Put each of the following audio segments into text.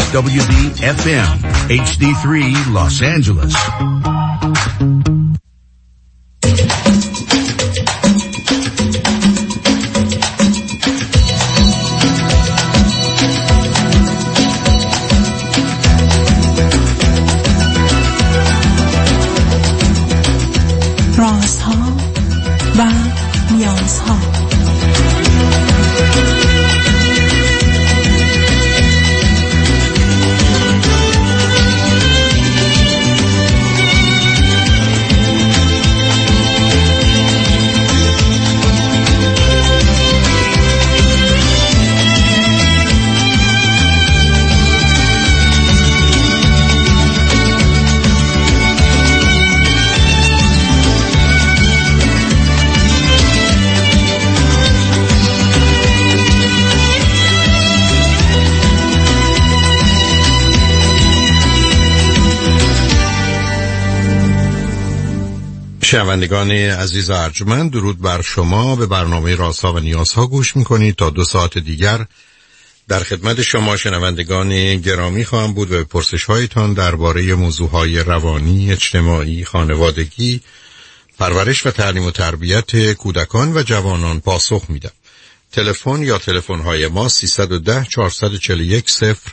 WBFM HD3 Los Angeles. رازها و نیازها. شنوندگان عزیز و ارجمند، درود بر شما. به برنامه رازها و نیازها گوش میکنید. تا 2 ساعت دیگر در خدمت شما شنوندگان گرامی خواهم بود و به پرسش‌هایتان درباره موضوعهای روانی، اجتماعی، خانوادگی، پرورش و تعلیم و تربیت کودکان و جوانان پاسخ میدم. تلفن یا تلفن‌های ما 310 441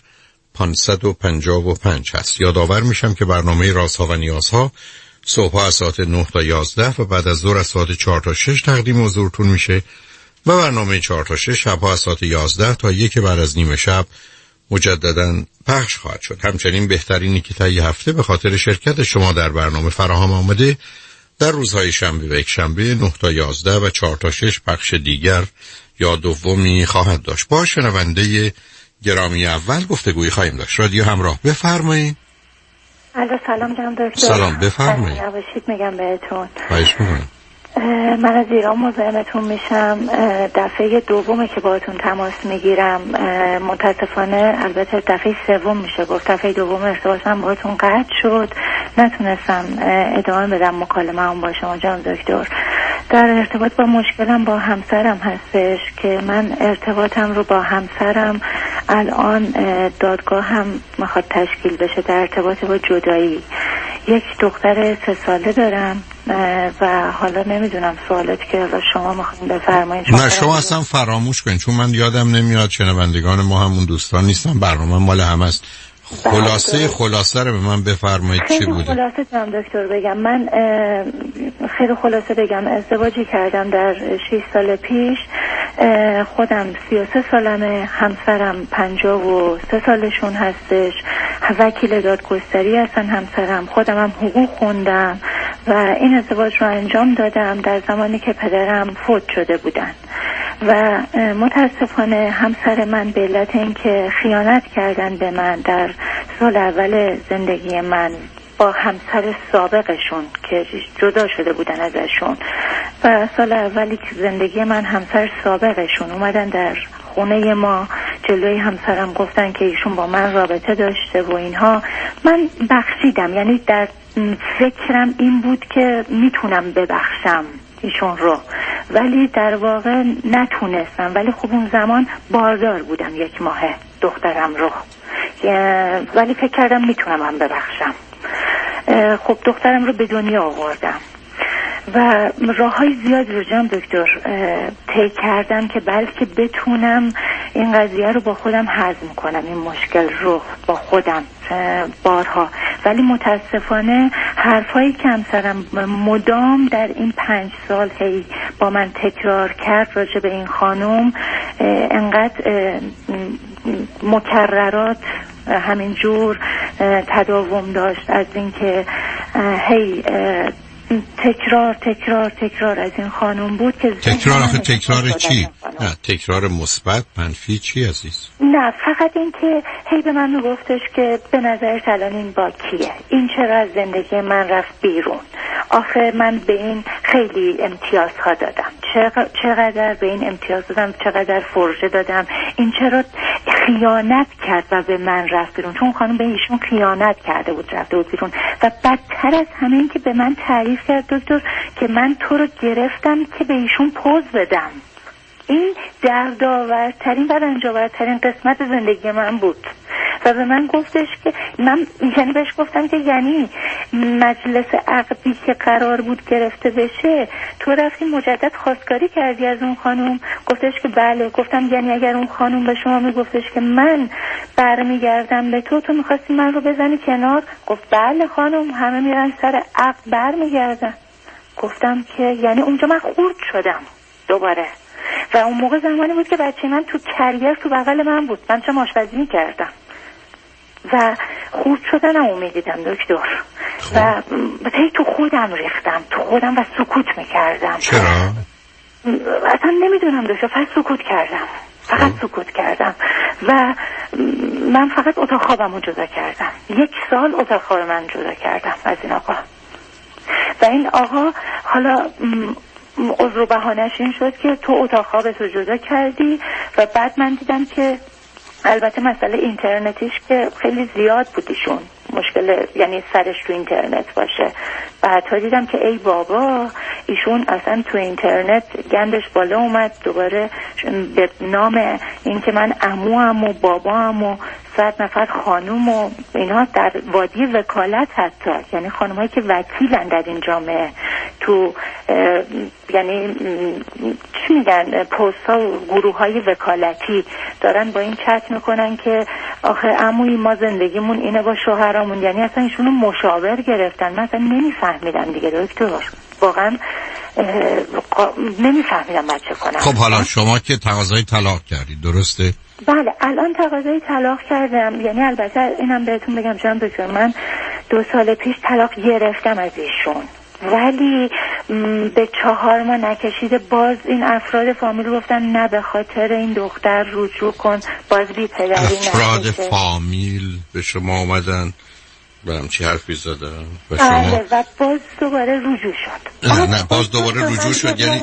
0555 هست. یادآور میشم که برنامه رازها و نیازها صبح از ساعت 9 تا 11 و بعد از ظهر از ساعت 4 تا 6 تقدیم حضورتون میشه و برنامه 4 تا 6 شبها از ساعت 11 تا 1 بعد از نیم شب مجددا پخش خواهد شد. همچنین بهترینی که طی هفته به خاطر شرکت شما در برنامه فراهم آمده در روزهای شنبه و یکشنبه 9 تا 11 و 4 تا 6 پخش دیگر یا دومی خواهد داشت. با شنونده گرامی اول گفتگویی خواهیم داشت. رادیو همراه، بفرمایید. سلام جناب دکتر. سلام، بفرمایید. نباشید میگم بهتون. خواهش میکنم. من از ایران مزاحمتون میشم. دفعه دومه که باهاتون تماس میگیرم. متاسفانه البته دفعه سوم میشه گفت. دفعه دوم ارتباطم باهاتون قطع شد. نتونستم ادامه بدم مکالمه‌ام با شما جناب دکتر. در ارتباط با مشکلم با همسرم هستش که من ارتباطم رو با همسرم الان دادگاه هم میخواد تشکیل بشه در ارتباط با جدایی. یک دختر 3 ساله دارم و حالا نمیدونم سوالاتی که حالا شما میخواین بفرمایید. نه شما اصلا فراموش کنید، چون من یادم نمیاد. شنوندگان ما همون دوستان نیستن، برنامه مال همه است. خلاصه رو به من بفرمایید چی بوده؟ خلاصه جناب دکتر بگم. من خیلی خلاصه بگم. ازدواجی کردم در 6 سال پیش. خودم 33 سالمه، همسرم 53 سالشون هستش. وکیل دادگستری هستن همسرم. خودم هم حقوق خوندم و این ازدواج رو انجام دادم در زمانی که پدرم فوت شده بودن و متاسفانه همسر من به علت اینکه خیانت کردن به من در سال اول زندگی من با همسر سابقشون که جدا شده بودن ازشون و سال اولی که زندگی من همسر سابقشون اومدن در خونه ما جلوی همسرم گفتن که ایشون با من رابطه داشته و اینها. من بخشیدم، یعنی در فکرم این بود که میتونم ببخشم ایشون رو، ولی در واقع نتونستم. ولی خب اون زمان باردار بودم 1 ماه دخترم رو، ولی فکر کردم میتونم هم ببخشم. خب دخترم رو به دنیا آوردم و راههای زیاد رو جناب دکتر طی کردم که بلکه بتونم این قضیه رو با خودم هضم کنم، این مشکل رو با خودم بارها. ولی متاسفانه حرفایی که همسرم مدام در این 5 سال هی با من تکرار کرد راجع به این خانم، انقدر مکررات همینجور تداوم داشت از اینکه هی تکرار از این خانم بود که تکرار چی؟ نه تکرار مثبت منفی چی عزیز؟ نه فقط این که هی به من میگفتش که به نظرت الان این با کیه؟ این چرا از زندگی من رفت بیرون؟ آخه من به این خیلی امتیازها دادم، چقدر به این امتیاز دادم، چقدر فرژه دادم، این چرا خیانت کرد و به من رفت بیرون؟ چون خانم به ایشون خیانت کرده بود رفته بود بیرون. و بدتر از همه این که به من تعریف کرد دکتر که من تو رو گرفتم که به ایشون پوز بدم. این دردآورترین و رنج‌آورترین قسمت زندگی من بود و به من گفتش که من یعنی بهش گفتم که یعنی مجلس عقدی که قرار بود گرفته بشه تو رفتی مجدد خواستگاری کردی از اون خانم؟ گفتش که بله. گفتم یعنی اگر اون خانم به شما میگفتش که من برمیگردم به تو میخواستی من رو بزنی کنار؟ گفت بله خانم، همه میرن سر عقد برمیگردن. گفتم که یعنی اونجا من خورد شدم دوباره و اون موقع زمانی بود که بچه من تو کریر تو بغل من بود، من چه آشپزی میکردم و خورد شدنمو میدیدم دکتر و هی تو خودم ریختم تو خودم و سکوت میکردم. چرا؟ اصلا نمیدونم دکتر، فقط سکوت کردم و من فقط اتاق خوابمو جدا کردم. 1 سال اتاق خواب من جدا کردم از این آقا و این آقا حالا عذر و بهانه‌اش این شد که تو اتاق خوابتو جدا کردی و بعد من دیدم که البته مسئله اینترنتیش که خیلی زیاد بودیشون مشکل، یعنی سرش تو اینترنت باشه. بعدها دیدم که ای بابا ایشون اصلا تو اینترنت گندش بالا اومد، دوباره به نام این که من عموام و بابام و 100 نفر خانوم و اینها در وادی وکالت، حتی یعنی خانمایی که وکیلن در این جامعه، تو یعنی چی میگن پست ها و گروه های وکالتی دارن با این چت میکنن که آخه عموی ما زندگیمون اینه با شوهرامون. یعنی اصلا ایشونو مشاور گرفتن. من اصلا نمیفهمیدم دیگه دکتر، واقعا نمیفهمیدم باید چه کنم. خب حالا شما که تقاضای طلاق کردید درسته؟ بله الان تقاضای طلاق کردم. یعنی البته اینم بهتون بگم چون دکتر من 2 سال پیش طلاق گرفتم از ایشون، ولی به 4 ماه نکشیده باز این افراد فامیل گفتن نه به خاطر این دختر رجوع کن، باز بی پدری نکشه. افراد فامیل به شما اومدن برام چی حرفی زدن و شما؟ بله و باز دوباره رجوع شد. نه باز دوباره رجوع شد یعنی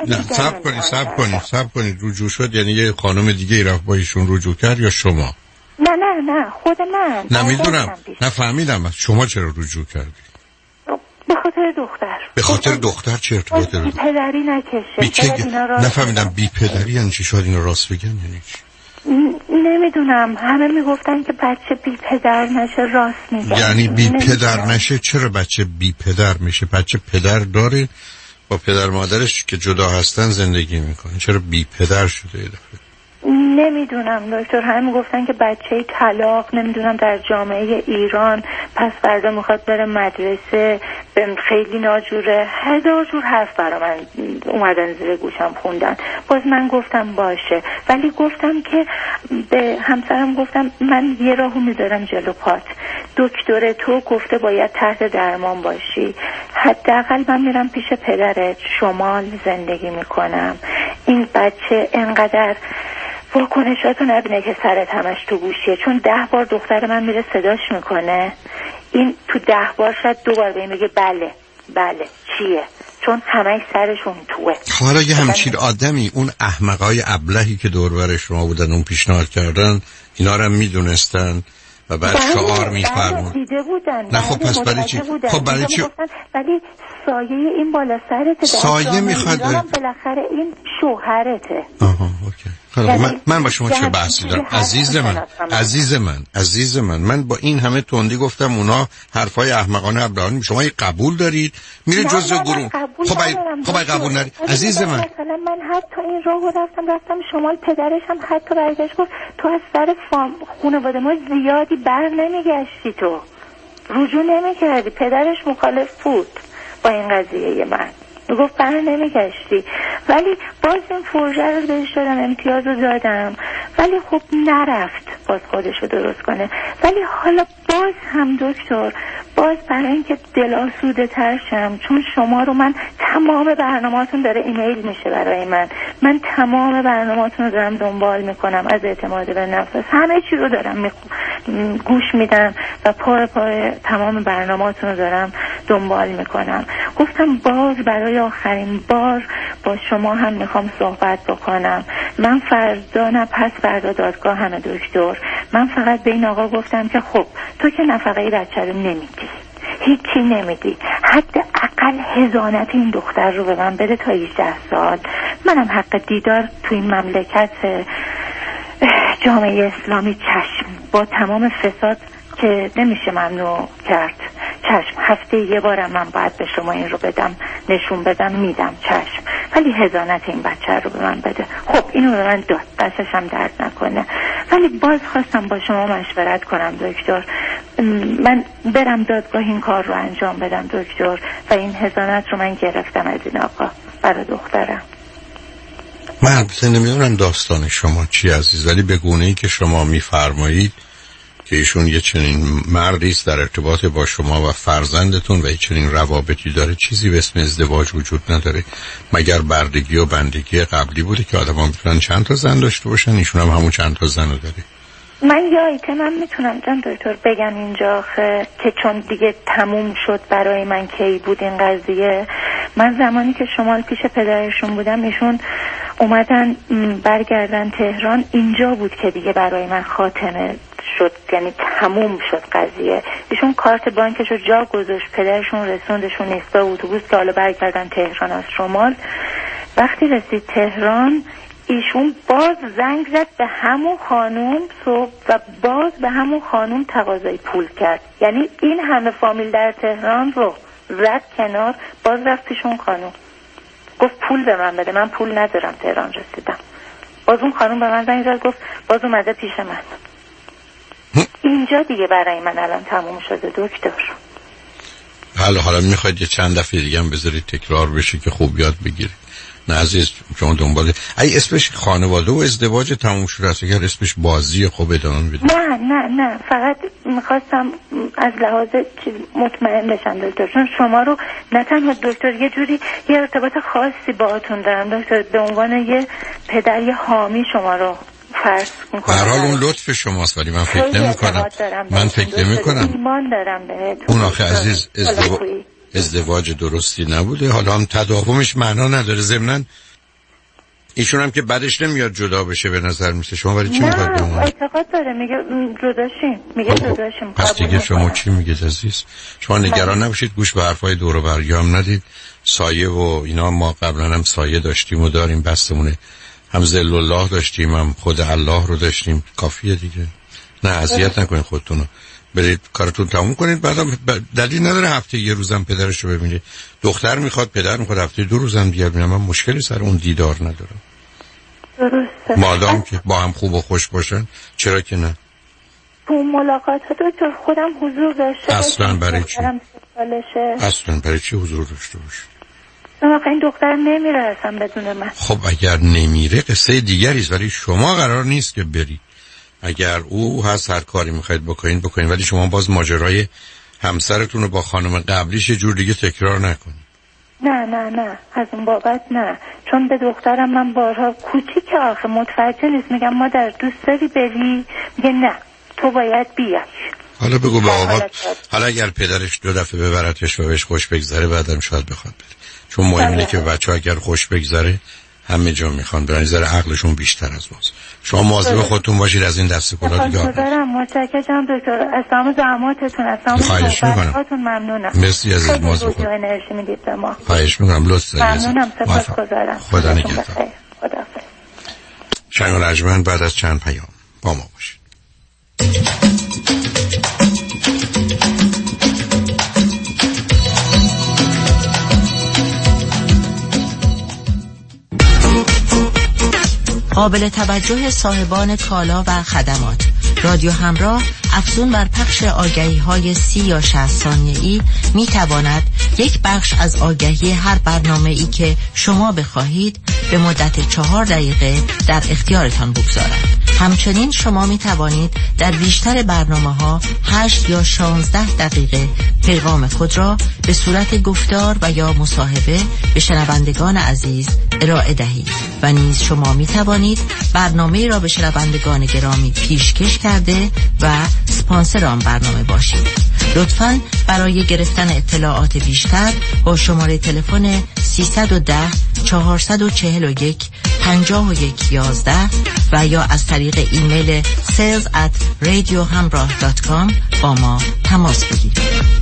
صبر کنید رجوع شد یعنی یه خانم دیگه ای رفت با ایشون رجوع کرد یا شما؟ نه خود من. نمیدونم، نفهمیدم شما چرا رجوع کردید؟ به خاطر دختر. به خاطر دختر چه ارتباطی داره؟ بی پدری نکشه. نفهمیدم بی پدری یعنی چی؟ شاید اینو راست بگم یعنی چی؟ نمیدونم، همه میگفتن که بچه بی پدر نشه، راست میگن. یعنی بی پدر نشه؟ چرا بچه بی پدر میشه؟ بچه پدر داره، با پدر مادرش که جدا هستن زندگی میکنه، چرا بی پدر شده یه دفعه؟ نمیدونم دکتر، همه میگفتن که بچه طلاق نمیدونم در جامعه ایران پس فردا میخواد بره مدرسه، خیلی ناجوره، 1000 جور حرف برا من اومدن زیر گوشم خوندن. باز من گفتم باشه، ولی گفتم که به همسرم گفتم من یه راهو میذارم جلو پات، دکتر تو گفته باید تحت درمان باشی، حداقل من میرم پیش پدرت شمال زندگی میکنم، این بچه انقدر واکنشاتو نبینه که سرت همش تو گوشیه، چون 10 بار دختر من میره صداش میکنه، این تو 10 بار شاید 2 بار به این بگه بله چیه، چون همش سرشون توه. حالا یه همچین آدمی، اون احمقای ابلهی که دور بر شما بودن اون پیشنهاد کردن، اینا رو میدونستن و بعد شعار میفرمون. نه خب پس برای چی؟ خب برای چی؟ ولی سایه این بالا سرته، سایه میخواد بالاخره این شوهرته. آها اوکی. من با شما چه بحثی دارم؟ عزیز من با این همه تندی گفتم اونا حرفای احمقانه ابلهانه، شما یه قبول دارید میره جزء گروه. خب قبول نداری عزیز من. مثلا من حتی این راهو رفتم شمال، پدرش هم حتی برگشت گفت تو از سر خانواده ما زیادی بر نمیگشتی، تو رجوع نمیکردی، پدرش مخالف بود با این قضیه من، گفت بر نمیگشتی، ولی باز این فرجه رو بهش دادم، امتیاز رو دادم، ولی خب نرفت باز خودش رو درست کنه. ولی حالا باز هم دکتر، باز برای اینکه دل آسوده تر شم، چون شما رو من تمام برنامه‌تون داره ایمیل میشه برای من تمام برنامه‌تون رو دارم دنبال میکنم، از اعتماد به نفس همه چی رو دارم گوش میدم و پای تمام برنامه‌تون رو دارم دنبال میکنم. گفتم باز برای آخرین بار با شما هم میخوام صحبت بکنم. من فردا نه پس فردا دادگاه همه دکتر، من فقط به این آقا گفتم که خب تو که نفقه بچه رو نمیدی، هیچی نمیدی، حداقل حضانت این دختر رو به من بده تا 18 سال، منم حق دیدار تو این مملکت جامعه اسلامی چشم، با تمام فساد که نمیشه ممنوع کرد، چشم، هفته یه بارم من باید به شما این رو بدم، نشون بدم، میدم، چشم، ولی حضانت این بچه رو به من بده. خب اینو به من داد، دستش هم درد نکنه، ولی باز خواستم با شما مشورت کنم دکتر، من برم دادگاه این کار رو انجام بدم دکتر، و این حضانت رو من گرفتم از این آقا برای دخترم. من البته نمیدونم داستان شما چی عزیز، ولی به گونه‌ای که شما میفرمایید که ایشون یه چنین مردی است در ارتباط با شما و فرزندتون و یه چنین روابطی داره، چیزی به اسم ازدواج وجود نداره مگر بردگی و بندگی قبلی بوده که آدم‌ها میتونن چند تا زن داشته باشن، ایشون هم همون چند تا زن رو داره. من یه آیتمم میتونم جان دکتر بگم اینجا که چون دیگه تموم شد برای من کی بود این قضیه. من زمانی که شمال پیش پدرشون بودم، ایشون اومدن برگردن تهران، اینجا بود که دیگه برای من خاتمه شد، یعنی تموم شد قضیه. ایشون کارت بانکشو جا گذاشت، پدرشون رسوندشون ایستا اتوبوس، حالا برگردن تهران از شمال. وقتی رسید تهران ایشون باز زنگ زد به همون خانوم صبح و باز به همون خانوم تقاضای پول کرد، یعنی این همه فامیل در تهران رو زد کنار، باز رفت پیشون خانوم گفت پول به من بده، من پول ندارم، تهران رسیدم. باز اون خانوم به من زنگ زد گفت باز اومده پیش من. اینجا دیگه برای من الان تموم شده دکتر. حالا میخواید یه چند دفعه دیگه هم بذارید تکرار بشه که خوب یاد بگیرید. نه عزیز، شما دنبال ای اسمش خانواده و ازدواج تموم شده است، اگر اسمش بازی خوب ادامه بدید. نه فقط میخواستم از لحاظ مطمئن بشم دکتر، چون شما رو نه تنها دکتر یه جوری یه ارتباط خاصی باهاتون دارم دکتر، به عنوان یه پدر، یه حامی شما رو فرض میکنم. به هر حال اون لطف شماست، ولی من فکر نمی‌کنم ایمان دارم بهتون. اون آخه عزیز ازدواج درستی نبوده، حالا هم تداومش معنا نداره. ضمناً ایشون هم که بعدش نمیاد جدا بشه به نظر میسه شما، ولی چی میخواید بمونه؟ اعتقاد داره، میگه جداشیم، میگه جداشیم. پس دیگه شما چی میگید عزیز؟ شما نگران نباشید، گوش به حرفای دور و برگام ندید. سایه و اینا ما قبلا هم سایه داشتیم و داریم، بستمونه، هم ذل الله داشتیم، هم خود الله رو داشتیم، کافیه دیگه. نه اذیت نکنید خودتونو، برید کارتون تموم کنید. بعدم دلیل نداره هفته یه روزم پدرش رو ببینید. دختر میخواد، پدر میخواد هفته 2 روزم بیاد ببینم، من مشکلی سر اون دیدار ندارم. درسته. مادام که با هم خوب و خوش باشن، چرا که نه؟ تو ملاقات دکتر خودم حضور داشته. اصلا برای چی؟ اصلا برای چی حضور داشته باشه؟ واقعا این دختر نمیره اصلا بدون من. خب اگر نمیره قصه دیگری است، ولی شما قرار نیست که بری. اگر او هست هر کاری میخواید بکنین، ولی شما باز ماجرای همسرتون رو با خانم قبلیش یه جور دیگه تکرار نکنید. نه از اون بابت نه، چون به دخترم من بارها کوچیک آخه متوجه نیست، میگم مادر دوست داری بری، میگه نه تو باید بیای. حالا بگو به آقا، حالا اگر پدرش 2 دفعه ببرتش و بهش خوش بگذره بعدم شاید بخواد بره، چون مهم اینه که بچه‌ها اگر خوش بگذره همه جا میخوان برن، ذره عقلشون بیشتر از ماست. شما مواظب خودتون باشید از این دست کلا دیگه. متشکرم دکتر، از تمام زحماتتون، از تمام صحبتاتون ممنونم. مرسی عزیز، مواظب خودتون. انرژی میدید به ما. خواهش می‌کنم، لطف دارید. ممنونم، سپاسگزارم. خدا نگهدار. شنگ العجمن بعد از چند پیام با ما باشید. قابل توجه صاحبان کالا و خدمات، رادیو همراه افزون بر پخش آگهی‌های 30 یا 60 ثانیه‌ای می تواند یک بخش از آگهی هر برنامه‌ای که شما بخواهید به مدت 4 دقیقه در اختیارتان بگذارد. همچنین شما می توانید در بیشتر برنامه‌ها 8 یا 16 دقیقه پیغام خود را به صورت گفتار و یا مصاحبه به شنوندگان عزیز ارائه دهید و نیز شما می توانید برنامه را به شنوندگان گرامی پیشکش کرده و اسپانسر آن برنامه باشید. لطفاً برای گرفتن اطلاعات بیشتر با شماره تلفن 310 441 5111 و یا از طریق ایمیل sales@radiohamrah.com با ما تماس بگیرید.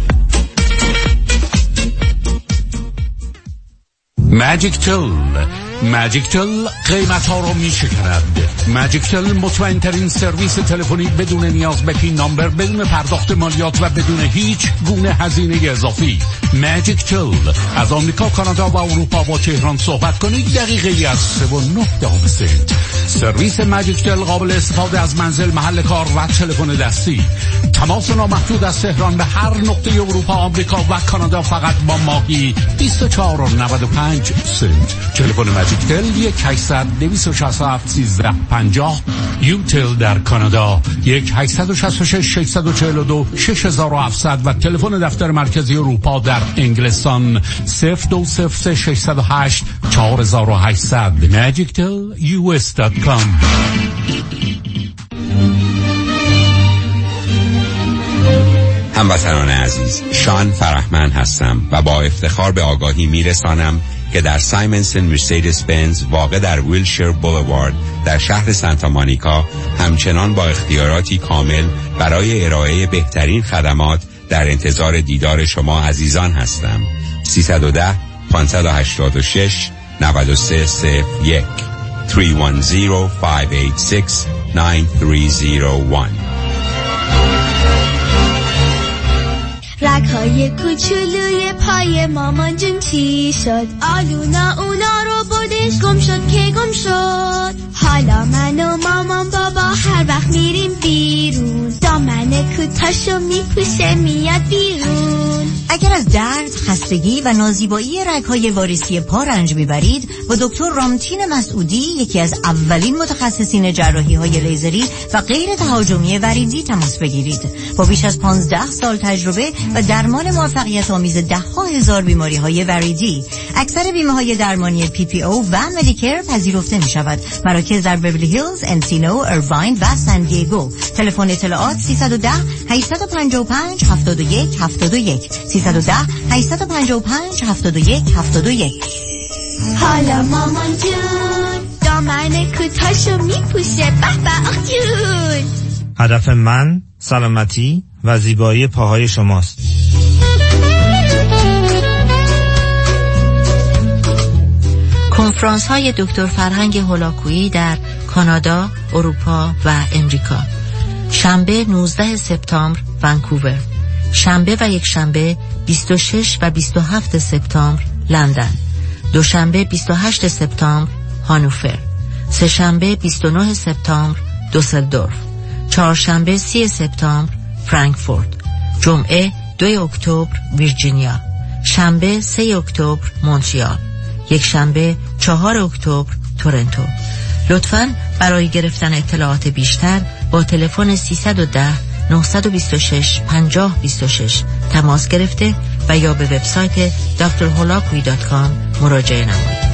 Magic Tool ماجیکتل قیمت ها رو می شکند. ماجیکتل مطمئن ترین سرویس تلفنی بدون نیاز به پین نامبر، بدون پرداخت مالیات و بدون هیچ گونه هزینه اضافی. ماجیکتل از آمریکا، کانادا و اروپا با تهران صحبت کنید دقیقه از 3.9 سنت. سرویس ماجیکتل قابل استفاده از منزل، محل کار و تلفن دستی. تماس نامحدود از تهران به هر نقطه اروپا، آمریکا و کانادا فقط با ماهی 24.95 سنت. تلفن ماجیکتل 1-800-267-1350. یوتل در کانادا 1-866-642-6700 و تلفن دفتر مرکزی اروپا در انگلستان 020608-4800. magictelus.com. هموطنان عزیز، شان فرحمند هستم و با افتخار به آگاهی میرسانم که در سایمنسن مرسدس بنز واقع در ویلشیر بولوارد در شهر سانتا مونیکا همچنان با اختیاراتی کامل برای ارائه بهترین خدمات در انتظار دیدار شما عزیزان هستم. 310-586-9301 310-586-9301. رگ‌های کوچولوی پای مامان جون چی شد؟ آلونا اونا رو بردش، گم شد که گم شد. حالا من و مامان بابا هر وقت میریم بیرون، دامن کوتاشو میپوشه میاد بیرون. اگر از درد، خستگی و نازیبایی رگ‌های واریسی پا رنج میبرید، با دکتر رامتین مسعودی، یکی از اولین متخصصین جراحی‌های لیزری و غیر تهاجمی وریدی، تماس بگیرید. با بیش از 15 سال تجربه و درمان موفقیت آمیز ده‌ها هزار بیماری‌های وریدی، اکثر بیمه‌های درمانی PPO و مدیکر پذیرفته می‌شود. مراکز در بیولی هیلز، انسینو، ایرواین و سان دیگو. تلفن اطلاعات 310-855-7171 310-855-7171. حالا مامان جون دامن کوتاشو میپوشه، به به آخ جون. هدف من سلامتی و زیبایی پاهای شماست. کنفرانس های دکتر فرهنگ هولاکویی در کانادا، اروپا و امریکا. شنبه 19 سپتامبر ونکوور، شنبه و یک شنبه 26 و 27 سپتامبر لندن، دوشنبه 28 سپتامبر هانوفر، سه شنبه 29 سپتامبر دوسلدورف، چهارشنبه 30 سپتامبر فرانکفورت، جمعه 2 اکتبر ویرجینیا، شنبه 3 اکتبر مونترال، یک شنبه 4 اکتبر تورنتو. لطفاً برای گرفتن اطلاعات بیشتر با تلفن 310-926-5026 تماس گرفته و یا به وبسایت drholakui.com مراجعه نمایید.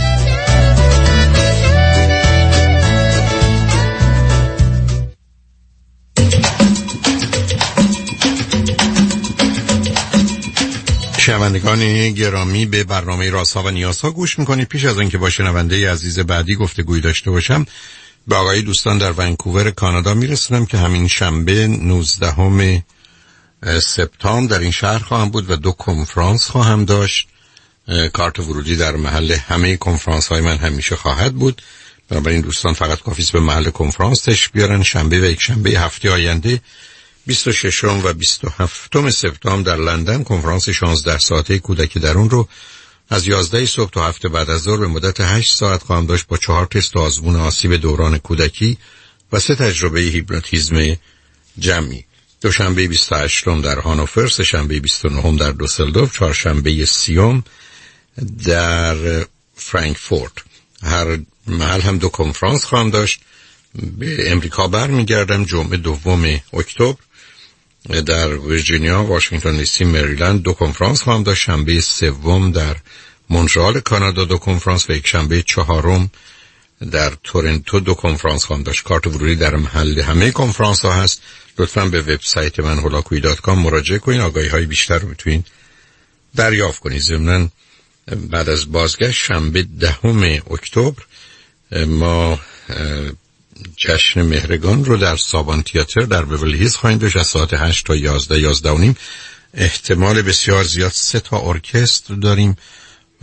شنوندگان گرامی، به برنامه رازها و نیازها گوش میکنید. پیش از اینکه با شنونده عزیز بعدی گفتگوی داشته باشم، به آقای دوستان در ونکوور کانادا میرسونم که همین شنبه 19 سپتامبر در این شهر خواهم بود و 2 کنفرانس خواهم داشت. کارت ورودی در محل همه کنفرانس های من همیشه خواهد بود. بنابراین دوستان فقط کافی است به محل کنفرانس تشریف بیارن. شنبه و یک شنبه هفته آینده 26 و 27 سپتامبر در لندن کنفرانس 16 ساعته کودک درون رو از 11 صبح تا 7 بعد از ظهر به مدت 8 ساعت خواهم داشت با 4 تست آزمون آسیب دوران کودکی و 3 تجربه هیپنوتیزم جمعی. دوشنبه 28 در هانوفر، سه شنبه 29 در دوسلدورف، چهارشنبه 30 در فرانکفورت. هر محل هم 2 کنفرانس خواهم داشت. به امریکا برمیگردم جمعه 2 اکتبر در ویرجینیا، واشنگتن دی سی، مریلند 2 کنفرانس خواهم داشت. شنبه 3 در مونترال کانادا 2 کنفرانس و یک شنبه 4 در تورنتو 2 کنفرانس خواهم داشت. کارت ورودی در محل همه کنفرانس ها هست. لطفاً به وبسایت من holakui.com مراجعه کنین. آگاهی های بیشتر رو میتونین دریافت کنید. ضمناً بعد از بازگشت شنبه 10 اکتبر ما جشن مهرگان رو در سابان تئاتر در بیولی هیلز خواهیم داشت از ساعت 8 تا 11 و نیم. احتمال بسیار زیاد 3 تا ارکستر داریم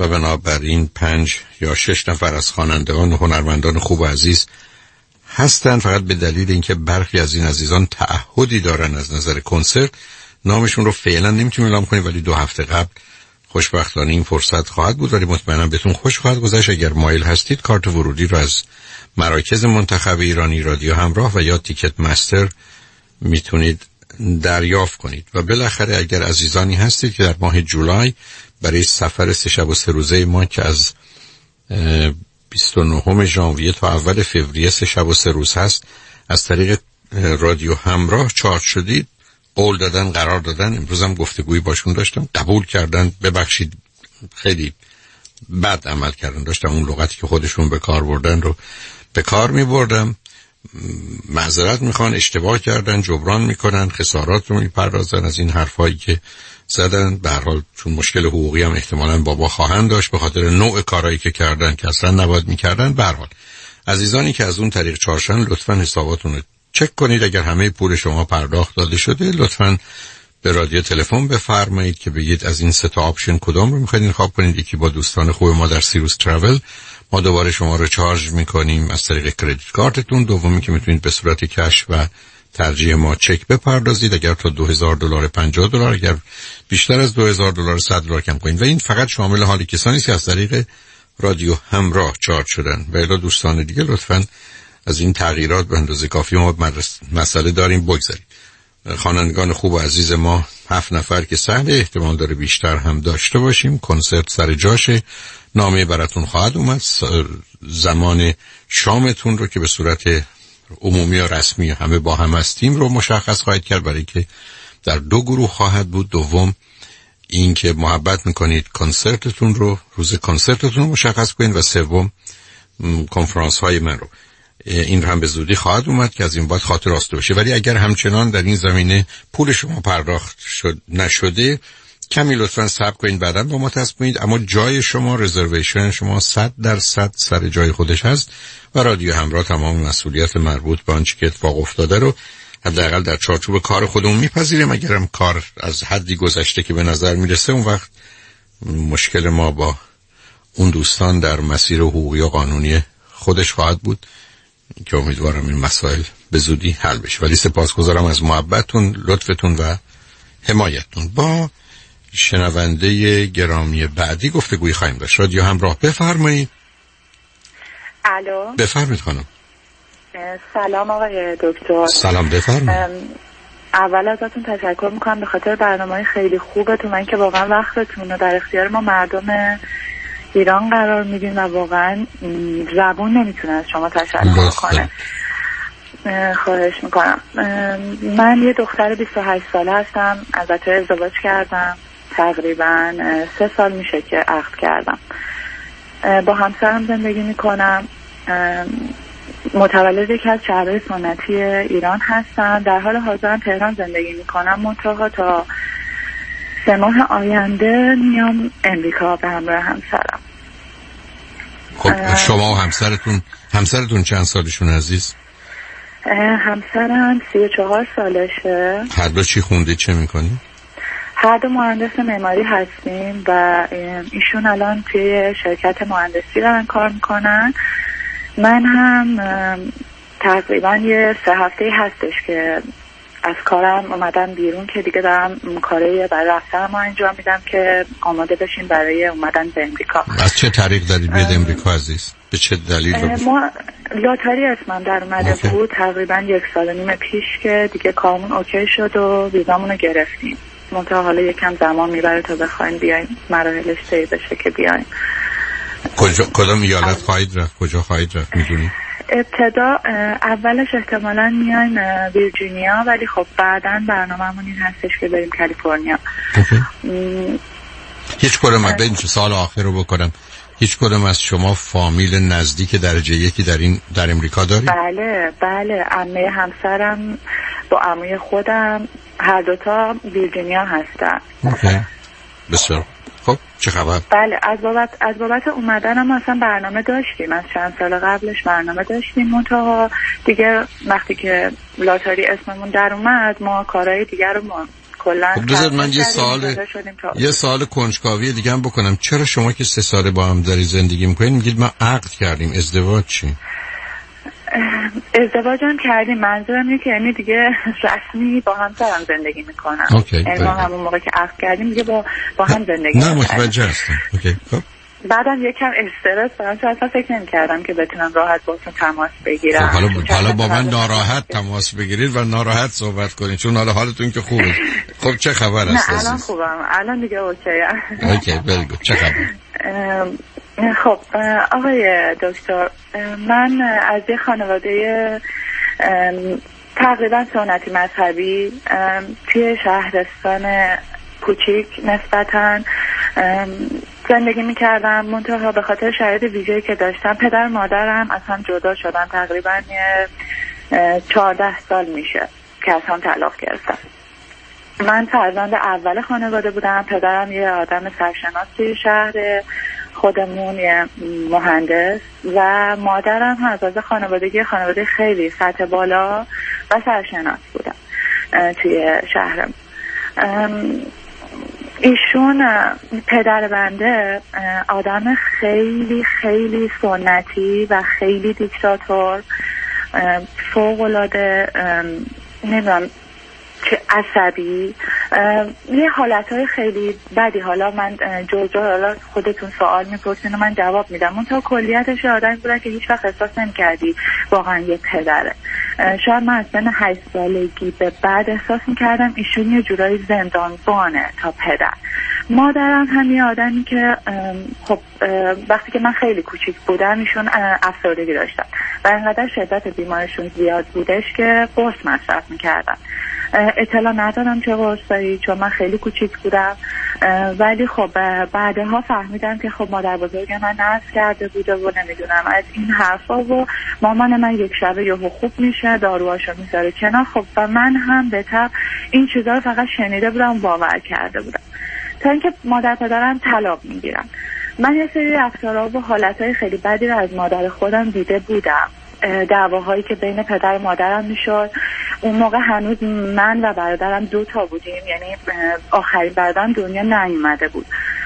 و بنابراین 5 یا 6 نفر از خوانندگان و هنرمندان خوب و عزیز هستن. فقط به دلیل اینکه برخی از این عزیزان تعهدی دارن از نظر کنسرت، نامشون رو فعلا نمیتونیم اعلام کنیم، ولی 2 هفته قبل خوشبختانه این فرصت خواهد بود، ولی مطمئنم بهتون خوش خواهد گذشت. اگر مایل هستید کارت ورودی رو از مراکز منتخب ایرانی رادیو همراه و یا تیکت مستر میتونید دریافت کنید. و بالاخره اگر عزیزانی هستید که در ماه جولای برای سفر 3 شب و 3 روزه ما که از 29 ژانویه تا اول فوریه 3 شب و 3 روز هست از طریق رادیو همراه چارج شدید، قول دادن، قرار دادن، امروز هم گفتگویی باشون داشتم، قبول کردن. ببخشید خیلی بد عمل کردن، داشتم اون لغتی که خودشون به کار بردن رو به کار می بردم، معذرت میخوان، اشتباه کردن، جبران میکنن، خسارات رو میپردازن از این حرفایی که زدن. به هر حال چون مشکل حقوقی هم احتمالاً بابا خواهند داشت به خاطر نوع کارهایی که کردن که اصلا نباید میکردن. به هر حال عزیزانی که از اون طریق چارشن لطفاً حساباتون رو چک کنید. اگر همه پول شما پرداخت داده شده لطفاً به رادیو تلفن بفرمایید که بگید از این 3 تا آپشن کدام رو میخواید انتخاب کنید. یکی با دوستان خوب ما در سیروس تراول، ما دوباره شما رو چارج میکنیم از طریق کردیت کارتتون. دومی که میتونید به صورت کش و ترجیح ما چک بپردازید، اگر تا $2,000 $50، اگر بیشتر از $2,000 $100 کم کنید. و این فقط شامل حال کسانی است که از طریق رادیو همراه چارج شدن. و الا دوستان دیگه لطفاً از این تغییرات به اندازه کافی ما مسئله داریم بگذارید. خوانندگان خوب و عزیز ما 7 نفر که سهل، احتمال داره بیشتر هم داشته باشیم. کنسرت سر جاشه، نامه براتون خواهد اومد. زمان شامتون رو که به صورت عمومی و رسمی همه با هم هستیم رو مشخص خواهید کرد، برای که در 2 گروه خواهد بود. دوم این که محبت میکنید کنسرتتون رو، روز کنسرتتون رو مشخص کنید. و سوم کنفرانس های من رو. این هم به زودی خواهد اومد که از این بعد خاطر راسته بشه. ولی اگر همچنان در این زمینه پول شما پرداخت نشده، کمی لطفاً صبر کنید، بعداً با ما تصمیم کنید. اما جای شما، رزرویشن شما 100% سر جای خودش هست و رادیو همراه تمام مسئولیت مربوط به آنچه که اتفاق افتاده رو حداقل در چارچوب کار خودمون میپذیریم. اگرم کار از حدی گذشته که به نظر میرسه، اون وقت مشکل ما با اون دوستان در مسیر حقوقی و قانونی خودش خواهد بود که امیدوارم این مسائل به زودی حل بشه. ولی سپاسگزارم از محبتتون، لطفتون و حمایتتون. با شنونده گرامی بعدی گفتگوی خواهیم داشت. رادیو همراه، بفرمایید. الو، بفرمایید خانم. سلام آقای دکتر. سلام، بفرمایید. اول ازتون تشکر میکنم به خاطر برنامه‌های خیلی خوبتون. من که واقعا وقتتون رو در اختیار ما مردم ایران قرار میدین و واقعا زبون نمیتونه از شما تشکر کنه. خواهش میکنم. من یه دختر 28 ساله هستم، البته ازدواج کردم، تقریبا 3 سال میشه که عقد کردم. با همسرم زندگی میکنم. متولد یکی از شهرهای سنتی ایران هستم. در حال حاضر تهران زندگی میکنم، منتها تا 3 ماه آینده میام امریکا به همراه همسرم. خب شما و همسرتون چند سالشون عزیز؟ همسرم 34 سالشه. هر دو چی خوندید، چه میکنید؟ هر دو مهندس معماری هستیم و ایشون الان توی شرکت مهندسی دارن کار میکنن. من هم تقریبا یه 3 هفته هستش که از کارم اومدم بیرون که دیگه دارم کاری برای رفتنم انجام میدم که آماده بشیم برای اومدن به امریکا. از چه طریق دارید بیاد امریکا عزیز؟ به چه دلیل؟ ما لاتاری اسمم در اومده بود تقریبا 1.5 سال پیش که دیگه کارمون اوکی شد و ویزامون رو گرفتیم. منتها حالا یکم زمان میبره تا بخوایم بیایم، مراحلش طی بشه که بیایم. کدام ایالت خواهید رفت؟ کجا خواهید رفت میدونی؟ ابتدا اولش احتمالاً میایم ویرجینیا، ولی خب بعداً برنامه‌مون این هستش که بریم کالیفرنیا. هیچ کدوم از این سال آخر رو بکنم، هیچ کدوم از شما فامیل نزدیک درجه یکی در امریکا دارید؟ بله، عمه همسرم با عموی خودم هر دوتا ویرجینیا هستن. اوکی، بسیار خب. چه خبر؟ بله، از بابت اومدنم ما اصلا برنامه داشتیم، از چند سال قبلش برنامه داشتیم، منتها دیگه وقتی که لاتاری اسممون در اومد ما کارهای دیگر رو کلا خب من یه سوال کنجکاوی دیگه هم بکنم. چرا شما که 3 ساله با هم داری زندگی میکنین میگید ما عقد کردیم؟ ازدواج چی؟ ازدواج هم کردیم، منظورم اینه که یعنی دیگه رسمی با هم سرم زندگی میکنم. یعنی ما همون موقع که عقد کردیم دیگه با هم زندگی نه متوجه هستم. اوکی. خب بعدم یکم استرس دارم چون اصلا فکر نمی‌کردم که بتونم راحت باهاتون تماس بگیرم. خب حالا با من ناراحت تماس بگیرید و ناراحت صحبت کنید چون حالا حالتون که خوبه. خب چه خبر است؟ نه الان خوبم، الان دیگه اوکی‌ام. اوکی بگو چه خبر؟ خب آقای دکتر، من از یه خانواده تقریبا سنتی مذهبی توی شهرستان کوچیک نسبتاً زندگی میکردم. منتها به خاطر شرایط ویژه‌ای که داشتم پدر مادرم از هم جدا شدن. تقریبا 14 سال میشه که از هم طلاق گرفتن. من فرزند اول خانواده بودم. پدرم یه آدم سرشناس توی شهر خودمون، یه مهندس، و مادرم هم از خانواده خیلی سطح بالا و سرشناس بودن توی شهرم. ایشون پدر بنده آدم خیلی خیلی سنتی و خیلی دیکتاتور، فوق‌العاده نمیدونم که عصبی، یه حالتهای خیلی بدی. حالا من جوجا حالا خودتون سوال میپرسین و من جواب میدم. اون تا کلیتش آدمی بوده که هیچ وقت احساس نمی‌کردی واقعا یه پدره. شاید من از سن 8 سالگی به بعد احساس می‌کردم ایشون یه جورایی زندانبانه تا پدر. مادرم هم یه آدمی که خب وقتی که من خیلی کوچیک بودم ایشون افسردگی داشتن و انقدر شدت بیماریشون زیاد بودش که قرص مصرف می‌کردن. اطلاع ندارم چه قرصایی چون من خیلی کوچیک بودم، ولی خب بعدها فهمیدم که خب مادر بزرگ من نرس کرده بوده و نمیدونم از این حرفا و مامان من یک شبه یهو خوب میشه داروهاشو میذاره کنار. خب و من هم به طب این چیزا رو فقط شنیده بودم و باور کرده بودم تا اینکه مادر پدرم طلاق میگیرن. من یه سری رفتارها و حالتهای خیلی بدی رو از مادر خودم دیده بودم. دعواهایی که بین پدر و مادرم میشد. اون موقع هنوز من و برادرم 2 تا بودیم، یعنی آخرین برادرم دنیا نیومده بود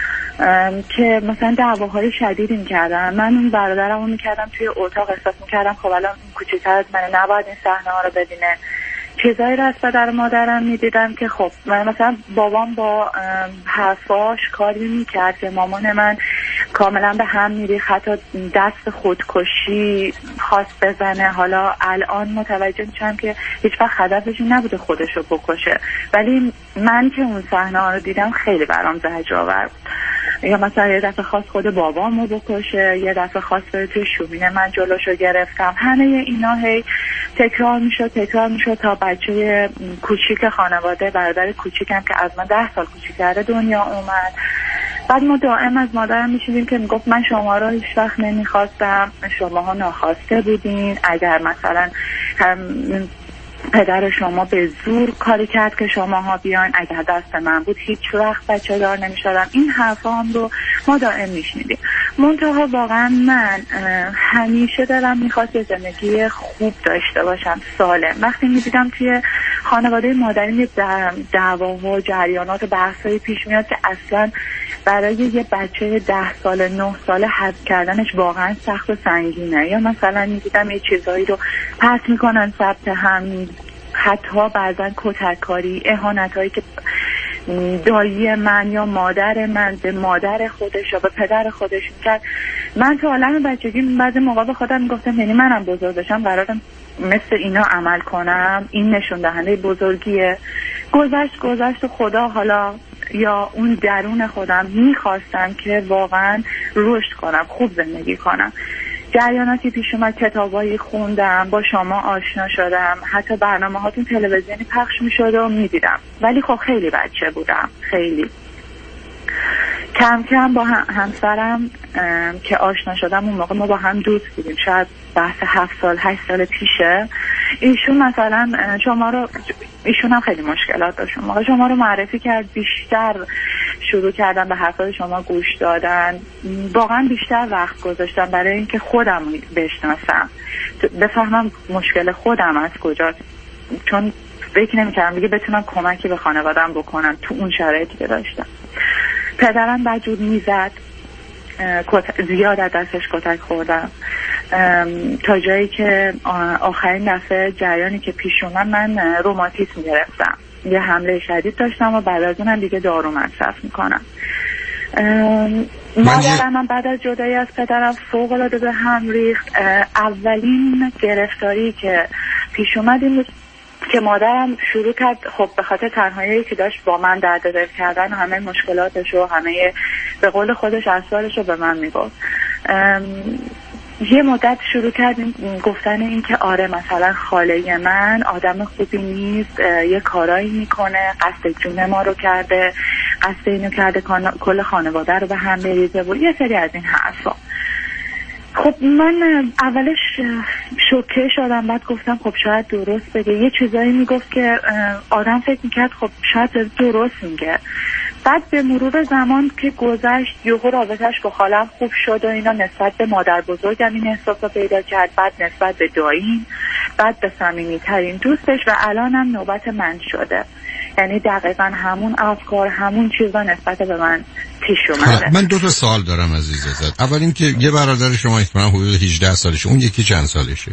که مثلا دعواهای شدیدی میکردم. من اون برادرم رو میکردم توی اتاق، احساس میکردم خب الان کوچیک‌تر از منه نباید این صحنه ها رو ببینه. چیزایی رو از پدر مادرم میدیدم که خب مثلا بابام با حرفاش کاری میکرد که مامان من کاملا به هم میریخت، حتی دست خودکشی خواست بزنه. حالا الان متوجه میشم که هیچ وقت هدفش نبوده خودشو بکشه، ولی من که اون صحنه ها رو دیدم خیلی برام زجرآور بود. یا مثلا یه دفعه خواست خود بابامو بکشه، یه دفعه خواست بره توی شومین من جلوشو گرفتم. همه اینا هی تکرار میشد تا بچه کوچیک خانواده، برادر کوچیکم که از من 10 سال کوچیک‌تره دنیا اومد. بعد ما دائم از مادرم میشیدیم که میگفت من شما رو هیچ وقت نمیخواستم، شماها ناخواسته بودین. اگر مثلا پدر شما به زور کاری کرد که شماها بیاین، اگر دست من بود هیچ وقت بچه دار نمیشدم. این حرفا هم رو ما دائم میشنیدیم. منتها واقعا من همیشه دلم میخواست زندگی خوب داشته باشم، سالم. وقتی میدیدم توی خانواده مادرم دعواها و جریانات و بحثایی پیش میاد که اصلا برای یه بچه 10 ساله 9 ساله حذف کردنش واقعا سخت و سنگینه. یا مثلا میدیدم یه چیزایی رو پس میکنن ثبت هم، حتی بعضا کتککاری، اهانتایی که دایی من یا مادر من به مادر خودش یا به پدر خودش میکرد. من تا عالم بچگی بعضی موقع به خودم میگفتم یعنی منم بزرگ بشم قرارم مثل اینا عمل کنم، این نشون دهنده بزرگیه. گذشت و خدا حالا یا اون درون خودم میخواستم که واقعا رشد کنم، خوب زندگی کنم. جریاناتی پیش اومد، کتابایی خوندم، با شما آشنا شدم، حتی برنامه هاتون تلویزیونی پخش میشد و میدیدم. ولی خب خیلی بچه بودم، خیلی کم کم با همسرم که آشنا شدم اون موقع ما با هم دوست بودیم، شاید بحث 7 سال 8 سال پیشه. ایشون مثلا ایشون هم خیلی مشکلات داشت، شما رو معرفی کرد، بیشتر شروع کردم به حرفای شما گوش دادن، واقعا بیشتر وقت گذاشتم برای اینکه خودم بشناسم، بفهمم مشکل خودم از کجاست. چون فکر نمی‌کردم دیگه بتونم کمکی به خانواده‌ام بکنم تو اون شرایطی که داشتم. پدرم بدجور میزد، زیاد از دستش کتک خوردم، تا جایی که آخرین دفعه جریانی که پیش اومد من روماتیسم گرفتم، یه حمله شدید داشتم و بعد از اونم دیگه دارو مصرف میکنم. مادرم من بعد از جدایی از پدرم فوق‌العاده به هم ریخت. اولین گرفتاری که پیش اومد این بود که مادرم شروع کرد، خب به خاطر تنهایی که داشت با من درد دل کردن و همه مشکلاتش و همه به قول خودش اسرارش رو به من میگفت. یه مدت شروع کردیم گفتن این که آره مثلا خاله من آدم خوبی نیست، یه کارایی میکنه، قصد جون ما رو کرده، قصد اینو کرده کل خانواده رو به هم بریزه و یه سری از این حرفا. خب من اولش شوکه شدم، بعد گفتم خب شاید درست بگه. یه چیزایی میگفت که آدم فکر میکرد خب شاید درست میگه. بعد به مرور زمان که گذشت یهو رابطه‌اش با خالم خوب شد و اینا، نسبت به مادر بزرگم این احساس رو پیدا کرد، بعد نسبت به داییم، بعد به صمیمی‌ترین دوستش و الانم نوبت من شده. یعنی دقیقاً همون افکار، همون چیزا نسبت به من پیش اومده. من 2 سوال دارم عزیز ازت. اول این که یه برادر شما احتمالاً حدود 18 سالشه، اون یکی چند سالشه؟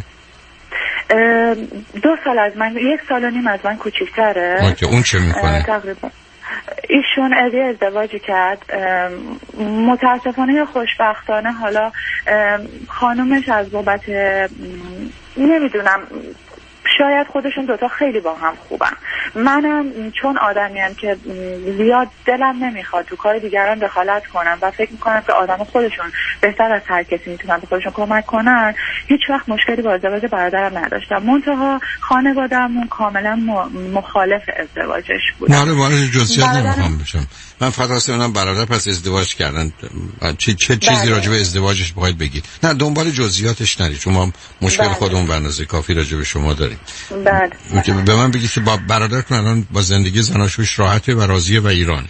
2 سال از من، 1 سال و نیم از من کوچیک‌تره. اوکی، اون چه میکنه؟ تقریبا ایشون ازدواج کرد. متاسفانه یا خوشبختانه حالا خانومش از بابت نمیدونم شاید خودشون دوتا خیلی با هم خوبن. منم چون آدمیم که زیاد دلم نمیخواد تو کار دیگران دخالت کنم و فکر میکنم که آدم خودشون بهتر از هر کسی میتونن به خودشون کمک کنن، هیچ وقت مشکلی با ازدواج برادرم نداشتم. منتها خانواده‌مون کاملا مخالف ازدواجش بود. نه وارد جزئیات نمیخوام بشم. من فقط اصلا برادر پس ازدواج کردن چه چیزی راجع به ازدواجش باید بگید. نه دنبال جزئیاتش نرید چون ما مشکل خودمون به اندازه کافی راجع به شما داریم. بله. به من بگید که با برادرتون الان با زندگی زناشویش راحته و راضیه و ایران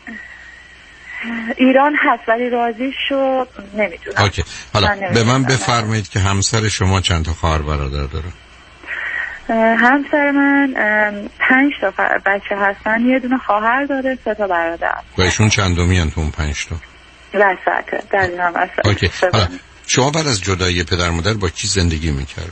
هست ولی راضیشو نمیدونم. اوکی. حالا به من بفرمایید که همسر شما چند تا خواهر برادر داره؟ همسر من 5 تا بچه هستن، یه دونه خواهر داره، 3 تا برادر. و ایشون چندمی ان تو اون 5 تا؟ وسطه. در این هم وسط. اوکی. حالا شما بعد از جدایی پدر مادر با کی زندگی میکرد؟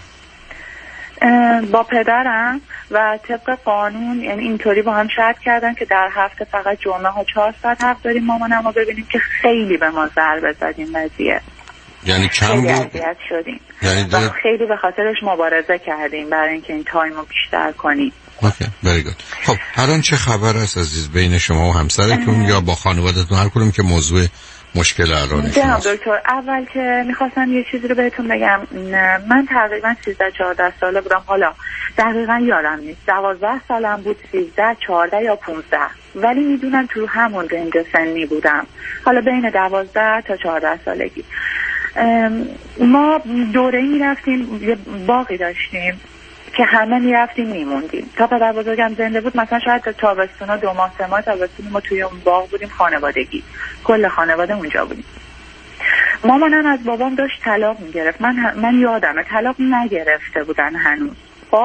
با پدرم و طبق قانون یعنی اینطوری با هم شرط کردن که در هفته فقط جمعه ها 4 ساعت حق داریم مامانم رو ببینیم که خیلی به ما ضربه زد این قضیه. یعنی کم بود؟ اذیت شدیم و خیلی به خاطرش مبارزه کردیم برای اینکه این تایم رو بیشتر کنیم. اوکی، very good. خب الان چه خبر است عزیز بین شما و همسرتون یا با خانواده‌تون، هر کدوم که موضوع مشکل الانش هست؟ دکتر اول که میخواستم یه چیزی رو بهتون بگم. من تقریبا 13-14 ساله بودم، حالا دقیقا یادم نیست 12 سالم بود، 13 14 یا 15، ولی میدونم تو همون رنج سنی بودم، حالا بین 12 تا 14 سالگی. ما دوره‌ای میرفتیم، یه باقی داشتیم که همه میرفتیم میموندیم. تا پدر بزرگم زنده بود مثلا شاید تا تابستونا 2 ماه 3 ماه تابستون ما توی اون باغ بودیم، خانوادگی کل خانواده اونجا بودیم. مامانم از بابام داشت طلاق میگرفت. من یادمه طلاق نگرفته بودن هنوز. خب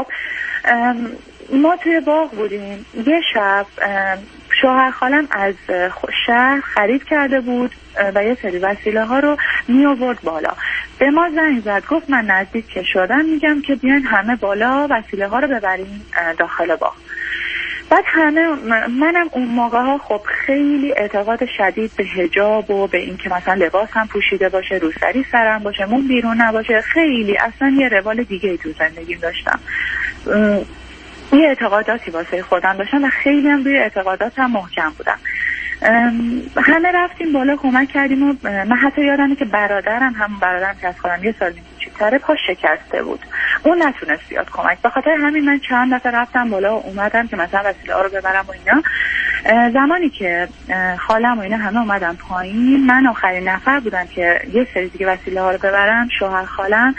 ما توی باغ بودیم، یه شب شوهر خالم از شهر خرید کرده بود و یه سری وسیله ها رو می آورد بالا. به ما زنگ زد، گفت من نزدیک که شدم میگم که بیاین همه بالا وسیله ها رو ببریم داخل باغ. بعد منم اون موقع ها خب خیلی اعتقاد شدید به حجاب و به این که مثلا لباس هم پوشیده باشه، روسری سرم باشه، مون بیرون نباشه، خیلی اصلا یه روال دیگه ای تو زندگیم داشتم. یه اعتقاداتی واسه خودم داشتم و خیلی هم روی اعتقاداتم محکم بودم. همه رفتیم بالا کمک کردیم و من حتی یادمه که برادرم که از خودم 1 سال کوچیک‌تره پا شکسته بود، اون نتونست بیاد کمک. به خاطر همین من چند دفعه رفتم بالا و اومدم که مثلا وسیله ها رو ببرم و اینا. زمانی که خالم و اینا همه اومدن پایین، من آخرین نفر بودم که یه سری دیگه وسیله ها رو ببرم. شوهر خالم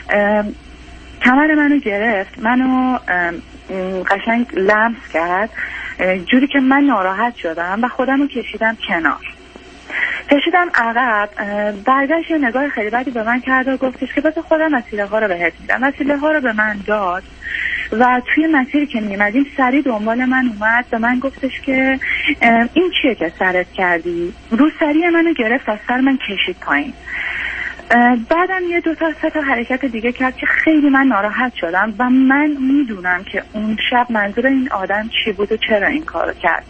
کمر منو گرفت، منو قشنگ لمس کرد جوری که من ناراحت شدم و خودم رو کشیدم کنار، کشیدم عقب. برگشت یه نگاه خیلی بدی به من کرد و گفتش که بذار خودم وسیله ها رو بهت میدم. وسیله ها رو به من داد و توی مسیری که میمدیم سری دنبال من اومد و من گفتش که این چیه که سرت کردی؟ رو سری منو گرفت از سر من کشید پایین. بعدم یه 2-3 تا حرکت دیگه کرد که خیلی من ناراحت شدم و من میدونم که اون شب منظور این آدم چی بود و چرا این کارو کرد.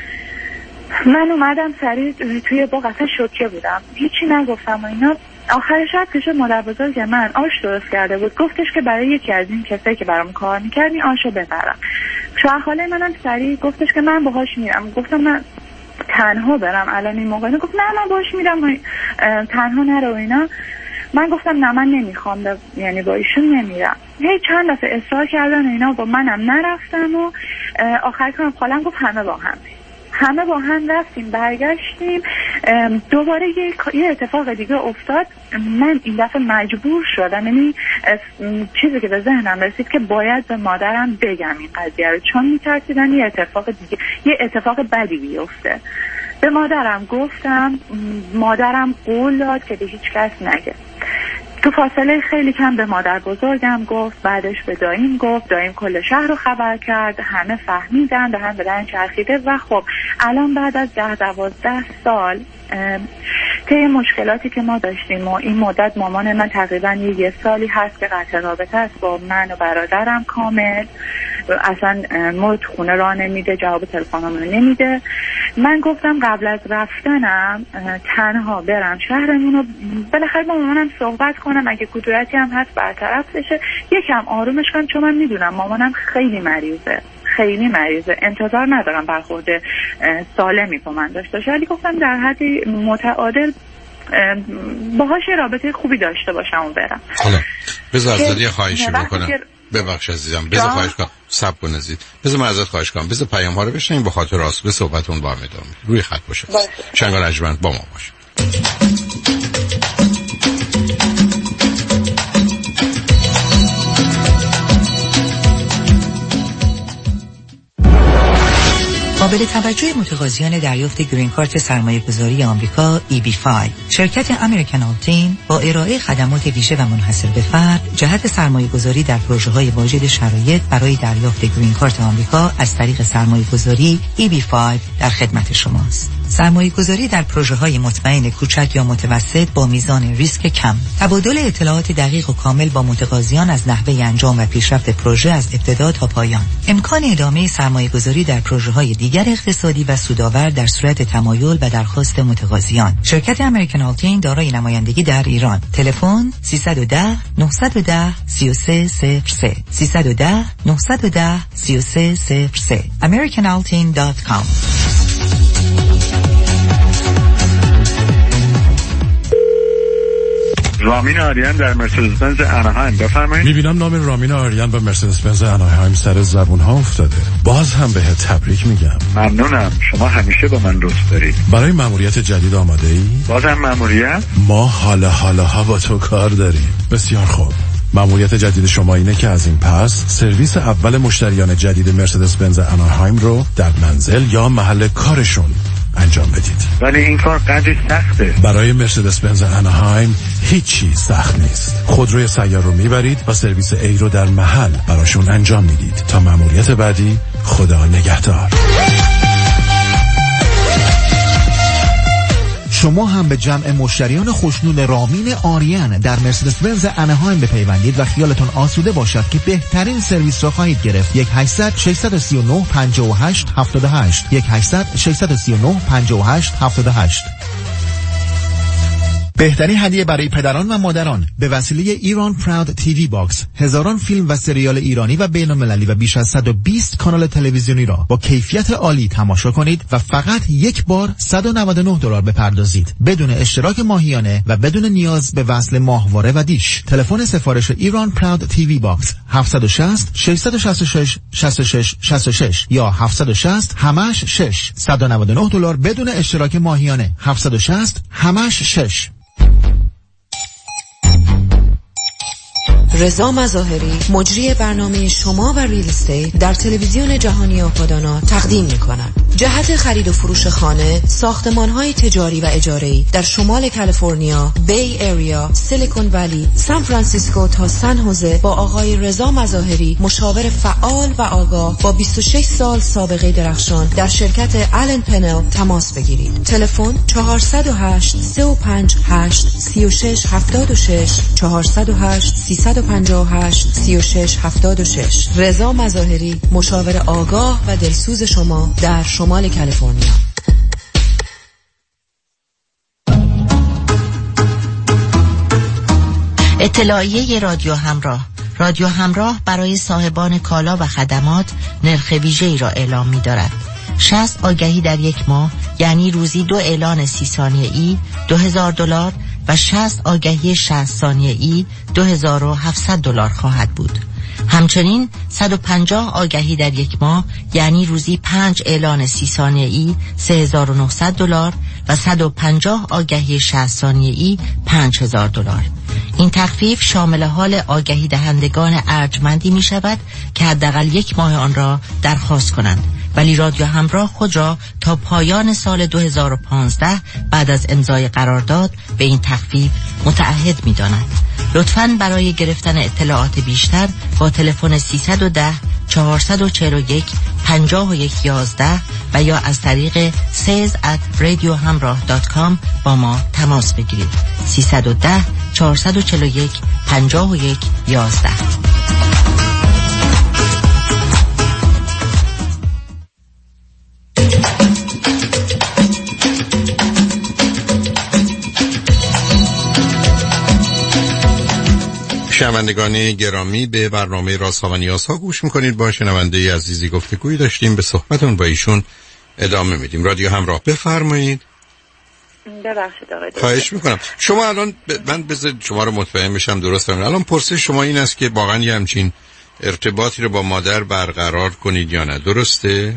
من اومدم سریع توی باغ، اصلا شوکه بودم، هیچی نگفتم و اینا. آخر شب که شد مادر بزرگ من آش درست کرده بود، گفتش که برای یکی از این کسایی که برام کار میکرد این آشو ببرم. شوهرخاله منم سریع گفتش که من باهاش میرم. گفتم من تنها برم الان این موقع؟ گفت نه من باهاش میرم، تنها نرو اینا. من گفتم نه من نمیخوام، یعنی با ایشون نمیرم. هی چند دفعه اصرار کردن و اینا، با منم نرفتم و آخر کنم خالم گفت همه با هم رفتیم. برگشتیم دوباره یه اتفاق دیگه افتاد. من این دفعه مجبور شدم، یعنی چیزی که به ذهنم رسید که باید به مادرم بگم این قضیه رو، چون میترسیدن یه اتفاق بدی بیفته. به مادرم گفتم، مادرم قول داد که به هیچ کس نگه. تو فاصله خیلی کم به مادر بزرگم گفت، بعدش به داییم گفت، داییم کل شهر رو خبر کرد، همه فهمیدن، به هم بدن چرخیده. و خب الان بعد از 10-12 سال طی مشکلاتی که ما داشتیم و این مدت مامان من تقریبا یه سالی هست که قطع رابطه است با من و برادرم کامل، اصلا ما تو خونه راه نمیده، جواب تلفنمون نمیده. من گفتم قبل از رفتنم تنها برم شهرمون رو بالاخره با مامانم صحبت کنم، اگه کدورتی هم هست برطرف بشه، یکم آرومش کنم، چون من میدونم مامانم خیلی مریضه، انتظار ندارم برخورد سالمی با من داشته باشه، ولی گفتم در حدی متعادل باهاش رابطه خوبی داشته باشم و برم. حالا بذار ازت یه خواهشی بکنم. ببخش عزیزم، بذار خواهش کنم، صبر کن عزیز، بذار من ازت خواهش کنم، بذار پیام ها رو بشنویم، به خاطر راست به صحبتون با هم ادامه روی خط باشه. چنگال اجمند با ما باشه. قابل توجه متقاضیان دریافت گرین کارت سرمایه‌گذاری آمریکا EB-5 شرکت امریکن آلتین با ارائه خدمات ویژه و منحصر به فرد جهت سرمایه‌گذاری در پروژه‌های واجد شرایط برای دریافت گرین کارت آمریکا از طریق سرمایه‌گذاری EB-5 در خدمت شماست. سرمایه‌گذاری در پروژه‌های مطمئن کوچک یا متوسط با میزان ریسک کم، تبادل اطلاعات دقیق و کامل با متقاضیان از نحوه انجام و پیشرفت پروژه از ابتدا تا پایان، امکان ادامه سرمایه‌گذاری در پروژه‌های دیگر اقتصادی و سودآور در صورت تمایل و درخواست متقاضیان. شرکت امریکن آلتین دارای نمایندگی در ایران. تلفن 310 910 3303 310 910 3303 americanaltin.com. رامین آریان در مرسدس بنز اناهایم، بفرمایید. میبینم نام رامین آریان و مرسدس بنز اناهایم سر زبون ها افتاده. باز هم بهت تبریک میگم. ممنونم، شما همیشه با من دوست دارید. برای مأموریت جدید آماده ای؟ بازم مأموریت؟ ما حالا با تو کار داریم. بسیار خوب. مأموریت جدید شما اینه که از این پس سرویس اول مشتریان جدید مرسدس بنز اناهایم رو در منزل یا محل کارشون انجام بدید. ولی این کار قدری سخته. برای مرسدس بنز اناهایم هیچی سخت نیست. خودروی سیار رو میبرید و سرویس A رو در محل براشون انجام میدید. تا مأموریت بعدی، خدا نگهدار. شما هم به جمع مشتریان خوشنود رامین آریان در مرسدس بنز اناهایم بپیوندید و خیالتون آسوده باشد که بهترین سرویس را خواهید گرفت. 1-800-639-58-78 1-800-639-58-78. بهترین هدیه برای پدران و مادران به وسیله ایران پراود تیوی باکس، هزاران فیلم و سریال ایرانی و بین‌المللی و بیش از 120 کانال تلویزیونی را با کیفیت عالی تماشا کنید و فقط یک بار $199 بپردازید، بدون اشتراک ماهیانه و بدون نیاز به وصل ماهواره و دیش. تلفن سفارش ایران پراود تیوی باکس 760-666-6666 یا 760-HAMASH-6. $199 بدون اشتراک ماهیانه. 760-HAMASH-6. رضا مظاهری، مجری برنامه شما و ریل استیت در تلویزیون جهانی آپادانا تقدیم می‌کند. جهت خرید و فروش خانه، ساختمان‌های تجاری و اجاره‌ای در شمال کالیفرنیا، بی ایریا، سیلیکون ولی، سان فرانسیسکو تا سن هوزه با آقای رضا مظاهری، مشاور فعال و آگاه با 26 سال سابقه درخشان در شرکت آلن پنل تماس بگیرید. تلفن 408 358 3676 408 358 3676. رضا مظاهری، مشاور آگاه و دلسوز شما در شمال کالیفرنیا. اطلاعیه رادیو همراه. رادیو همراه برای صاحبان کالا و خدمات نرخ ویژه‌ای را اعلام می‌دارد. 60 آگهی در یک ماه یعنی روزی 2 اعلان 30 ثانیه‌ای $2000 و 60 آگهی 60 ثانیه‌ای $2700 خواهد بود. همچنین 150 آگهی در یک ماه یعنی روزی 5 اعلان 30 ثانیه‌ای $3900 و 150 آگهی 60 ثانیه‌ای $5000. این تخفیف شامل حال آگهی دهندگان ارجمندی می شود که حداقل یک ماه آن را درخواست کنند، ولی رادیو همراه خود را تا پایان سال 2015 بعد از امضای قرارداد به این تخفیف متعهد می داند. لطفاً برای گرفتن اطلاعات بیشتر با تلفن 310 441 5111 و یا از طریق sales@radiohamrah.com با ما تماس بگیرید. 310 441 5111. شنوندگان گرامی، به برنامه رازها و نیازها گوش میکنید. با شنونده عزیزی گفتگویی داشتیم، به صحبتون با ایشون ادامه میدیم. رادیو همراه، بفرمایید. ببخشید آقای دکتر. خواهش میکنم. شما الان من بذارید شما رو مطمئن بشم درست فهمیدم. الان پرسش شما این است که واقعا یه همچین ارتباطی رو با مادر برقرار کنید یا نه، درسته؟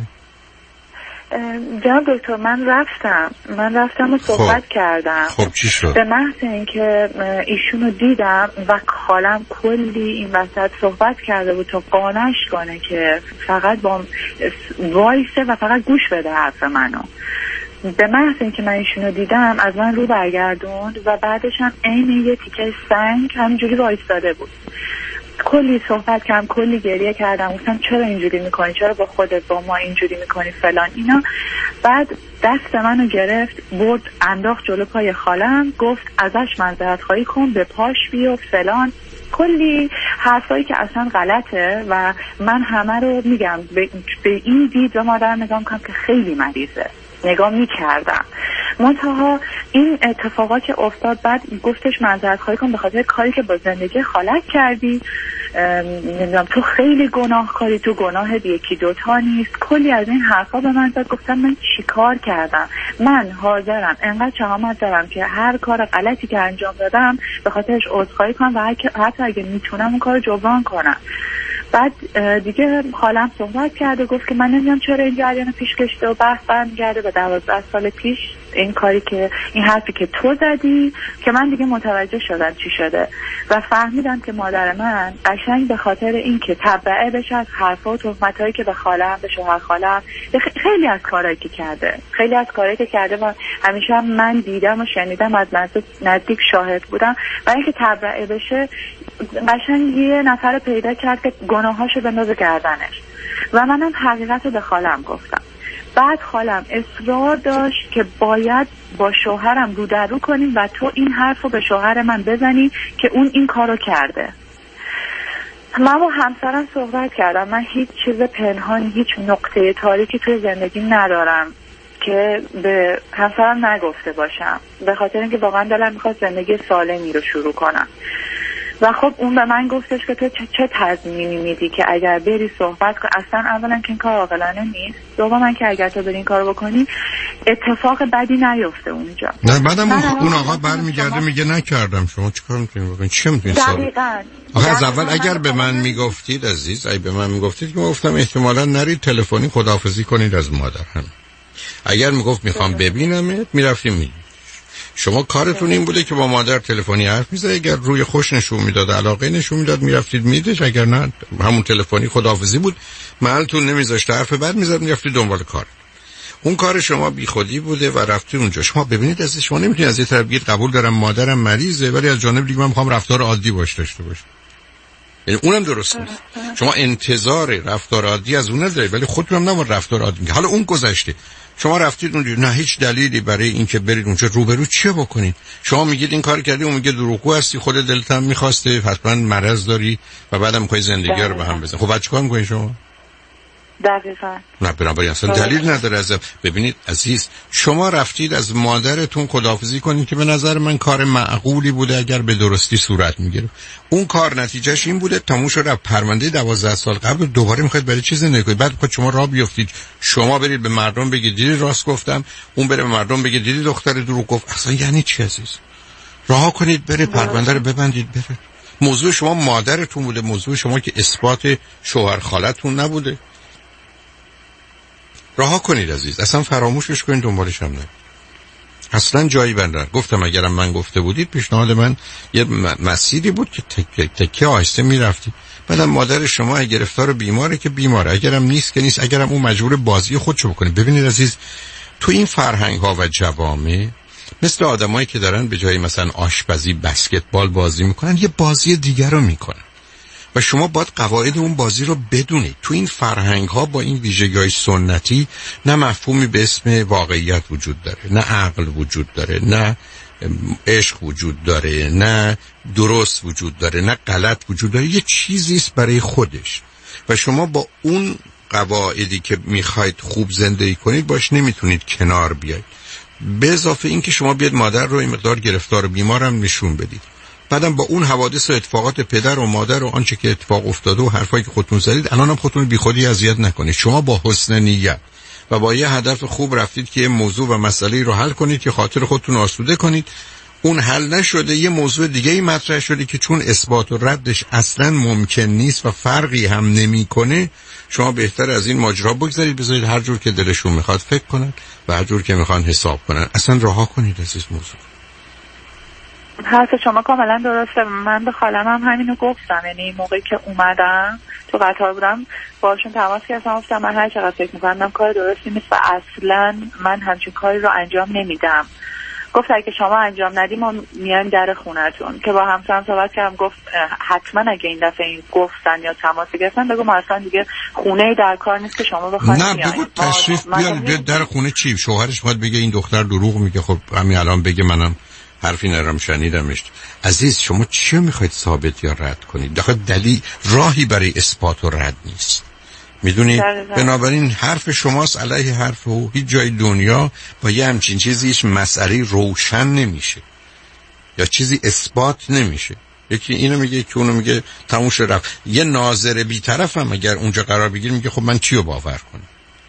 جناب دکتر، من رفتم و صحبت کردم. خب چی شد؟ به محض اینکه ایشونو دیدم و خالم کلی این وسط صحبت کرده بود تا قانعش کنه که فقط با وایسه و فقط گوش بده حرف منو. به محض اینکه من ایشونو دیدم از من رو برگردوند و بعدش هم عین یه تیکه سنگ همینجوری وایستاده بود. کلی صحبت کردم، کلی گریه کردم، گفتم چرا اینجوری میکنی، چرا با خودت با ما اینجوری میکنی فلان اینا. بعد دست منو گرفت برد انداخت جلو پای خالم، گفت ازش معذرت خواهی کن، به پاش بیفت فلان، کلی حرفایی که اصلا غلطه و من همه رو میگم به این دید و مادرم نگاه میکنم که خیلی مریضه، نگاه میکردم. منتها این اتفاقا که افتاد، بعد گفتش معذرت خواهی کن به خاطر کاری که با زندگی خالت کردی، نمیدونم تو خیلی گناهکاری، تو گناه یکی دوتا نیست، کلی از این حرفا به من زد. گفتم من چی کار کردم؟ من حاضرم انقدر شهامت دارم که هر کار غلطی که انجام دادم به خاطرش عذرخواهی کنم و حتی اگه میتونم اون کار جبران کنم. بعد دیگه خالم صحبت کرد و گفت که من نمیدونم چرا این جریان پیش کشیده و بحث برمیگرده به 12 سال پیش، این کاری که این حرفی که تو زدی، که من دیگه متوجه شدم چی شده و فهمیدم که مادر من قشنگ به خاطر این که تبعه بشه از حرفا و تهمتایی که به خالم، به شوهر خالم، خیلی از کارهایی که کرده و همیشه هم من دیدم و شنیدم، از نزدیک شاهد بودم، برای اینکه تبعه بشه قشنگ یه نفر پیدا کرد که گناهاشو بندازه گردنش و منم حقیقت رو به خالم گفتم. بعد خالم اصرار داشت که باید با شوهرم رو در رو کنیم و تو این حرف رو به شوهر من بزنی که اون این کارو کرده. من با همسرم صحبت کردم، من هیچ چیز پنهانی، هیچ نقطه تاریکی توی زندگیم ندارم که به همسرم نگفته باشم، به خاطر اینکه واقعا دلم میخواد زندگی سالمی رو شروع کنم. و خب اون به من گفتش که تو چه تضمینی میدی که اگر بری صحبت کن، اصلا اولا که این کار عاقلانه نیست، دوما که اگر تو بری این کارو بکنی اتفاق بدی نیفته اونجا. نه بعدم اون آقا برمیگرده میگه نکردم، شما چیکار میتونید بکنید؟ چه میتونید دقیقاً از اول اگر به من میگفتید عزیز، به من میگفتید که گفتم احتمالاً نرید تلفنی خداحافظی کنید از مادر. هم اگر میگفت میخوام ببینمت میرفتیم. شما کارتون این بوده که با مادر تلفنی حرف میزنید، اگر روی خوش نشون میداد، علاقه نشون میداد، میرفتید میدیدش، اگر نه همون تلفنی خداحافظی بود، محلتون نمیذاشت حرف بعد میزد، میرفتید دنبال کار. اون کار شما بیخودی بوده و رفتی اونجا. شما ببینید از شما نمیتونید از یه طرف بگید قبول دارم مادرم مریضه ولی از جانب دیگه من میخوام رفتار عادی باش داشته باشم. یعنی اونم درست نیست. شما انتظار رفتار عادی از اون ندارید ولی خودتون هم نمون رفتار عادی. حالا اون گذشته، شما رفتید اونجا، نه هیچ دلیلی برای اینکه برید اونجا روبرو چیه بکنید. شما میگید این کار کردی، اون میگه دروغگو هستی، خود دلت هم میخواسته، حتما مرض داری و بعدم میخوای زندگی رو به هم بزنی. خب بعد چیکار میکنید شما؟ دقیقاً. نه بنابراین اصلا دلیل نداره. از ببینید عزیز، شما رفتید از مادرتون خداحافظی کنید که به نظر من کار معقولی بوده اگر به درستی صورت میگیره. اون کار نتیجهش این بوده تموم شد. پرونده 12 سال قبل دوباره میخواید برای چیز زندگی کنید. بعد خود شما راه بیافتید، شما برید به مردم بگید دیدی راست گفتم، اون بره به مردم بگید دیدی دختر دروغ گفت. اصلا یعنی چی عزیز؟ راه کنید بره، پرونده رو ببندید بره. موضوع شما مادرتون بوده، موضوع شما که اثبات شوهر خالتون نبوده. رها کنید عزیز، اصلا فراموشش کنید، دنبالش هم نه. اصلا جایی بندر. گفتم اگرم من گفته بودید پیشنهاد من یه مسیری بود که تکه آهسته میرفتید. بعدم مادر شما گرفتار بیماره که بیماره، اگرم نیست که نیست، اگرم اون مجبور بازی خودشو بکنه. ببینید عزیز، تو این فرهنگ ها و جوامع مثل آدمایی که دارن به جای مثلا آشپزی بسکتبال بازی میکنن یه بازی دیگر رو میکنن و شما باید قواعد اون بازی رو بدونید. تو این فرهنگ ها با این ویژگی‌های سنتی نه مفهومی به اسم واقعیت وجود داره، نه عقل وجود داره، نه عشق وجود داره، نه درست وجود داره، نه غلط وجود داره. یه چیزیست برای خودش و شما با اون قواعدی که میخواید خوب زندگی کنید باش نمیتونید کنار بیاید. به اضافه این که شما بیاد مادر رو این مقدار گرفتار و بیمارم نشون بدید. بعدم با اون حوادث و اتفاقات پدر و مادر و آنچه که اتفاق افتاده و حرفایی که خودتون زدید الانم خودتون بیخودی اذیت نکنید. شما با حسن نیت و با یه هدف خوب رفتید که یه موضوع و مسئله رو حل کنید که خاطر خودتون آسوده کنید. اون حل نشده، یه موضوع دیگه ای مطرح شده که چون اثبات و ردش اصلا ممکن نیست و فرقی هم نمیکنه، شما بهتر از این ماجرا بگذارید، بذارید هر جور که دلشون میخواد فکر کنن و هر جور که میخوان حساب کنن. اصلا رها کنید از این موضوع. حرف شما کاملا درسته. من به خالم هم همینو گفتم. یعنی موقعی که اومدم تو قطار بودم باشون تماس گرفتم، گفتم من هر چقدر فکر میکنم کار درستی نیست و اصلا من همچین کاری رو انجام نمیدم. گفت اگه شما انجام ندی ما میایم در خونتون. که با همسرم صحبت کردم، گفت حتما اگه این دفعه این گفتن یا تماس گرفتن بگو ما اصلا دیگه خونه در کار نیست که شما بخواید نه بگو تشریف بیار در خونه. چی شوهرش باید بگه این دختر دروغ میگه؟ خب همین الان بگه منم حرفی نرم شنیدمش. عزیز شما چی میخواید ثابت یا رد کنید؟ داخل دلیل راهی برای اثبات و رد نیست. میدونید؟ بنابراین حرف شماست علیه حرف او. هیچ جای دنیا با یه همچین چیزی هیچ مسئله روشن نمیشه یا چیزی اثبات نمیشه. یکی اینو میگه که اونو میگه، تموم شد رفت. یه ناظر بی‌طرف هم اگر اونجا قرار بگیر میگه خب من چیو باور کنم؟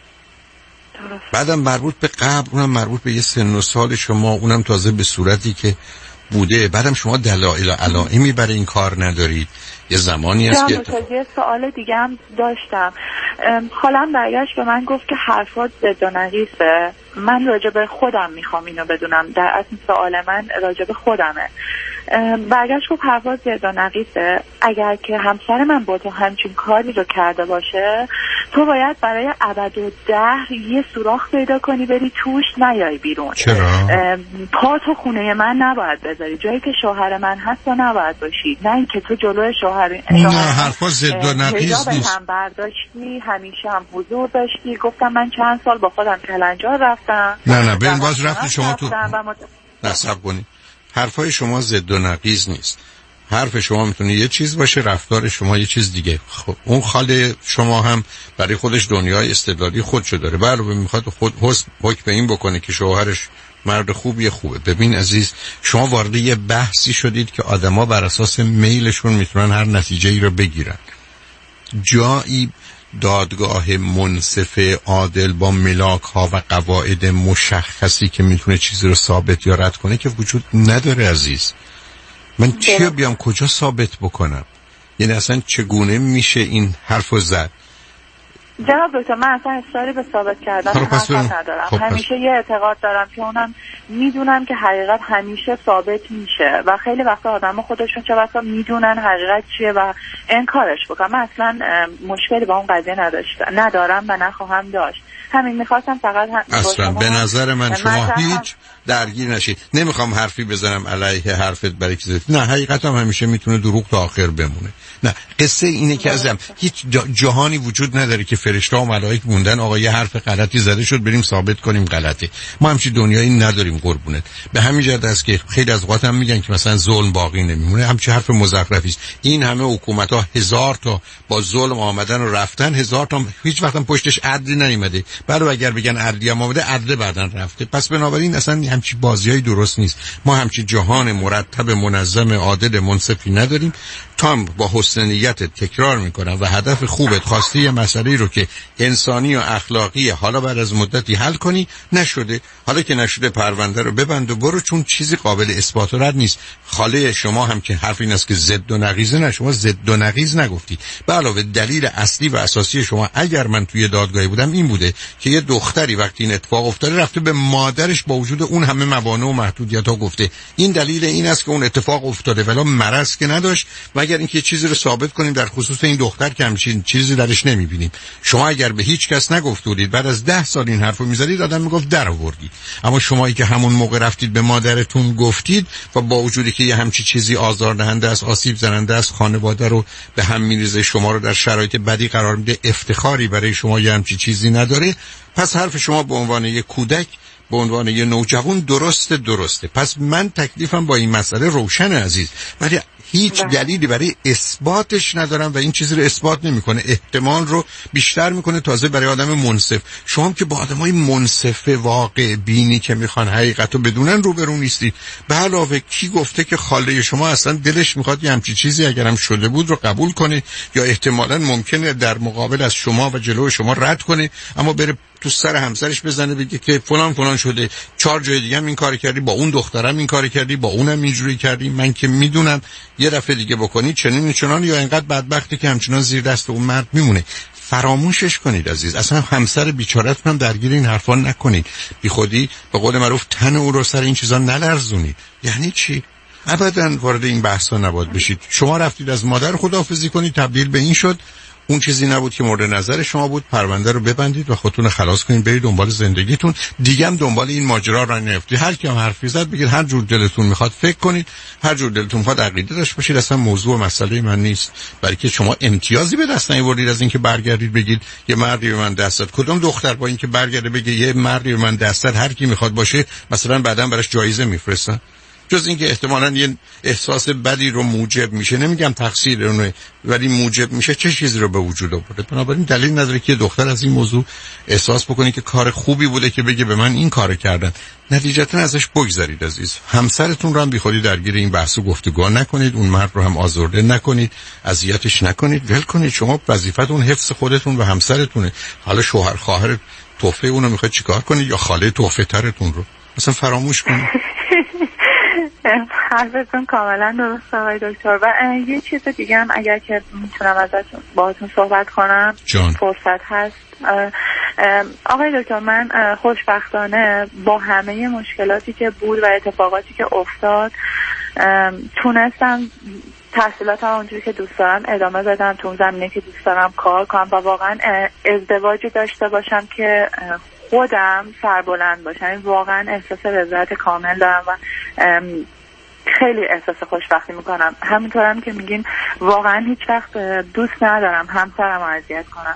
بعدم مربوط به قبل، اونم مربوط به یه سن و سال شما، اونم تازه به صورتی که بوده. بعدم شما دلایل و علائمی برای این کار ندارید. یه زمانی هست که یه سوال دیگه هم داشتم. خالم برگشت به من گفت که حرفات ضد و نقیصه. من راجع به خودم میخوام اینو بدونم. در اصل سوال من راجع به خودمه. برگشت گفت حرفات ضد و نقیصه. اگر که همسر من با تو همچین کاری رو کرده باشه، تو باید برای ابدالدهر یه سوراخ پیدا کنی بری توش، نیای بیرون. چرا؟ پا تو خونه من نباید بذاری، جایی که شوهر من هست و نباید باشی. نه اینکه تو جلوی شوهر نه حرفا ضد و نقیض نیست. هم برداشتی، همیشه هم حضور داشتی. گفتم من چند سال با خودم کلنجار رفتم. نه ببین باز رفتی شما تو نصب کنی. حرفای شما ضد و نقیض نیست. حرف شما میتونه یه چیز باشه، رفتار شما یه چیز دیگه. خب اون خاله شما هم برای خودش دنیای استدلالی خودشو داره. علاوه میخواد خود حکم به این بکنه که شوهرش مرد خوبه. ببین عزیز، شما وارد یه بحثی شدید که آدما بر اساس میلشون میتونن هر نتیجه‌ای رو بگیرن. جایی دادگاه منصف عادل با ملاک ها و قواعد مشخصی که میتونه چیزی رو ثابت یا رد کنه که وجود نداره عزیز. من چی بیام کجا ثابت بکنم؟ یعنی اصلا چگونه میشه این حرفو زد؟ جناب دکتر، من اصلا اصراری به ثابت کردن حرف ندارم. همیشه یه اعتقاد دارم که اونم میدونم که حقیقت همیشه ثابت میشه و خیلی وقتا آدم خودشون چه بسا میدونن حقیقت چیه و انکارش بکنم. من اصلا مشکلی با اون قضیه ندارم و نخواهم داشت. همین میخواستم فقط اصلا به نظر من شما هیچ درگیر نشید. نمیخوام حرفی بزنم علیه حرفت برای چیزی، نه حقیقت هم همیشه میتونه دروغ تا آخر بمونه. نه قصه اینه که ازم هیچ جهانی وجود نداره که فرشته و ملائک موندن آقا یه حرف غلطی زده شد بریم ثابت کنیم غلطه. ما همچین دنیایی نداریم قربونت. به همین جهت است که خیلی از اوقات هم میگن که مثلا ظلم باقی نمیمونه، همچین حرف مزخرفی است. این همه حکومت‌ها 1000 تا با ظلم آمدن و رفتن، 1000 تا هیچ وقت هم پشتش عدلی نیومده. بعد اگر بگن عدلی هم اومده، عدل بعدن رفته. پس بنابراین اصلا همچین بازیای درست نیست. ما همچین جهان مرتب منظم عادل منصفی نداریم. تا با حسن نیت تکرار میکنم و هدف خوبت خواستی یه مسئله رو که انسانی و اخلاقی حالا بعد از مدتی حل کنی، نشده. حالا که نشده پرونده رو ببند و برو، چون چیزی قابل اثبات رد نیست. خاله شما هم که حرف این است که ضد و نقیضه، نه شما ضد و نقیض نگفتی. به علاوه دلیل اصلی و اساسی شما اگر من توی دادگاهی بودم این بوده که یه دختری وقتی این اتفاق افتاده رفته به مادرش با وجود اون همه موانع و محدودیت‌ها گفته این دلیل این است که اون اتفاق افتاده، ولی مرض که نداشت. مگر اینکه چیزی رو ثابت کنیم در خصوص این دختر که همچین چیزی درش نمی‌بینیم. شما اگر به هیچ کس نگفتید بعد از 10 سال این حرفو می‌زدید آدم میگفت در آوردید. اما شمایی که همون موقع رفتید به مادرتون گفتید و با وجودی که یه همچین چیزی آزاردهنده است، آسیب زننده است، خانواده رو به هم می‌ریزه، شما رو در شرایط بدی قرار میده، افتخاری برای شما یه همچین چیزی نداره، پس حرف شما به عنوان یک کودک، به عنوان یه نوجوان درسته. پس من تکلیفم با این مسئله روشن عزیز، ولی هیچ دلیلی برای اثباتش ندارم و این چیزی رو اثبات نمیکنه، احتمال رو بیشتر میکنه. تازه برای آدم منصف، شما که با آدمای منصف واقع بینی که میخوان حقیقت رو بدونن روبرو نیستید. به علاوه کی گفته که خاله شما اصلا دلش میخواد یه همچین چیزی اگرم شده بود رو قبول کنه، یا احتمالاً ممکنه در مقابل از شما و جلو شما رد کنه، اما بره تو سر همسرش بزنه بگه که فلان شده، 4 جای دیگه هم این کار کردی، با اون دخترم این کار کردی، با اونم اینجوری کردی، من که میدونم یه دفعه دیگه بکنی چنین چنان، یا اینقدر بدبختی که همچنان زیر دست اون مرد میمونه. فراموشش کنید عزیز. اصلا همسر بیچاره‌تون هم درگیر این حرفا نکنید. بی خودی به قول معروف تن او رو سر این چیزا نلرزونید. یعنی چی؟ ابداً وارد این بحثا نباید بشید. شما رفتید از مادر خداحافظی کنید، تبدیل به این شد، اون چیزی نبود که مورد نظر شما بود، پرونده رو ببندید و خودتون خلاص کنید، برید دنبال زندگیتون. دیگه هم دنبال این ماجرا را نیفتید. هر کی هم حرفی زد بگید هر جور دلتون میخواد فکر کنید، هر جور دلتون میخواد عقیده داشته باشید. اصلا موضوع مسئله من نیست، بلکه شما امتیازی به دست نیاوردید از اینکه برگردید بگید یه مردی به من دست داد. کدوم دختر با اینکه برگرده بگه یه مردی به من دست داد، هر کی میخواد باشه مثلا بعداً براش جایزه میفرستن؟ جز اینکه احتمالاً یه احساس بدی رو موجب میشه، نمیگم تقصیر اونه، ولی موجب میشه چه چیزی رو به وجود آورده. بنابراین دلیل نداره که دختر از این موضوع احساس بکنه که کار خوبی بوده که بگه به من این کارو کردن. نتیجتا ازش بگذرید عزیز. همسرتون رو هم بیخودی درگیر این بحث و گفتگو نکنید، اون مرد رو هم آزرده نکنید، اذیتش نکنید، ول کنید. شما وظیفتون حفظ خودتون و همسرتونه. حالا شوهر خواهر توفه اونو میخواید چیکار کنید، یا خاله توفه ترتون رو مثلا فراموش کنید. حرفتون کاملا درست آقای دکتر. و یه چیز دیگه هم اگر که میتونم ازتون باهاتون صحبت کنم فرصت هست. آقای دکتر، من خوشبختانه با همه مشکلاتی که بود و اتفاقاتی که افتاد تونستم تحصیلاتم اونجوری که دوست دارم ادامه بدم، تو زمینه که دوست دارم کار کنم و واقعا ازدواجی داشته باشم که خودم سربلند باشم. این واقعا احساس رضایت کامل دارم و خیلی احساس خوشبختی میکنم. همینطورم که میگین واقعا هیچ وقت دوست ندارم همسرم رو اذیت کنم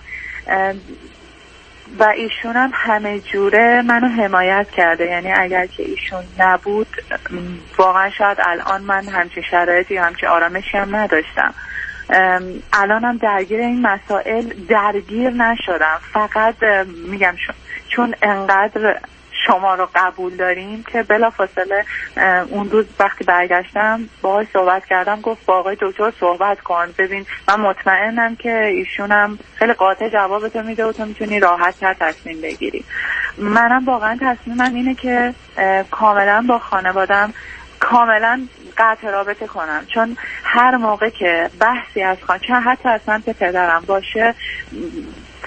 و ایشون هم همه جوره منو حمایت کرده. یعنی اگر که ایشون نبود واقعا شاید الان من همچین شرایطی همچین آرامشی هم نداشتم. الانم درگیر این مسائل درگیر نشدم، فقط میگم چون انقدر شما رو قبول داریم که بلافاصله اون روز وقتی برگشتم باهاش صحبت کردم، گفت با آقای دکتر صحبت کن، ببین من مطمئنم که ایشونم خیلی قاطع جوابتو میده و تو میتونی راحت تر تصمیم بگیری. منم واقعا تصمیمم اینه که کاملا با خانوادم کاملا قطع رابطه کنم، چون هر موقع که بحثی از چه حتی از سمت پدرم باشه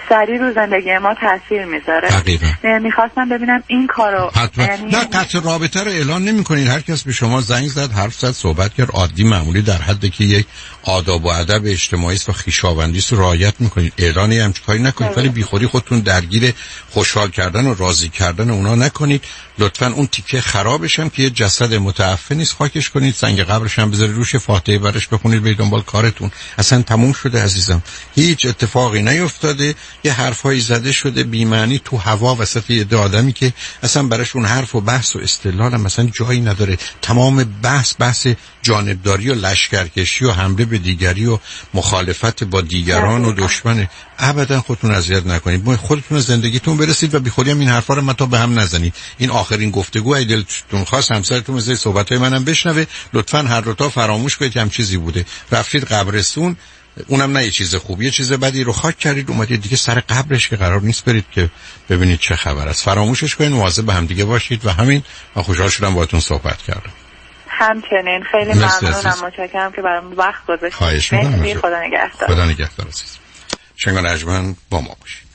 سریع رو زندگی ما تاثیر میذاره. میخواستم ببینم این کارو نه قطع رابطه رو اعلان نمی‌کنین. هر کس به شما زنگ زد، حرف زد، صحبت کرد، عادی معمولی در حدی که یک آداب و ادب اجتماعی است و خویشاوندی است رعایت می‌کنید. اعلانی هم کاری نکنید، ولی بیخودی خودتون درگیر خوشحال کردن و راضی کردن اونا نکنید. لطفاً اون تیکه خرابش هم که یه جسد متعفن نیست خاکش کنید، سنگ قبرش هم بذارید روش، فاتحه برش بخونید، برید دنبال کارتون. اصلا تموم شده عزیزم، هیچ اتفاقی نیفتاده، یه حرفایی زده شده بی معنی تو هوا وسط یه آدمی که اصلا براش اون حرف و بحث و استدلال هم مثلا جایی نداره. تمام بحث جانبداری و لشکرکشی و حمله به دیگری و مخالفت با دیگران و دشمن. ابدا خودتون اذیت نکنید، خودتون زندگیتون برسید و بیخودی هم این حرفا رو متا به هم نزنید. این آخرین گفتگو ای دلتون خواست همسرتون مثل صحبت‌های منم بشنوه، لطفاً هر دو تا فراموش کنید که هم چیزی بوده. رفتید قبرستون، اونم نه یه چیز خوبی، یه چیز بدی رو خاک کردید، اومدید دیگه سر قبرش که قرار نیست برید که ببینید چه خبر است. فراموشش کنید، مواظب به هم دیگه باشید و همین. من خوشحال شدم باهاتون صحبت کردم. همچنین خیلی ممنونم، متشکرم که برام وقت گذاشتید. خواهش می‌کنم. خدا نگهدار. خدا نگهدار عزیز. شنگان ارجمند با ما باشید.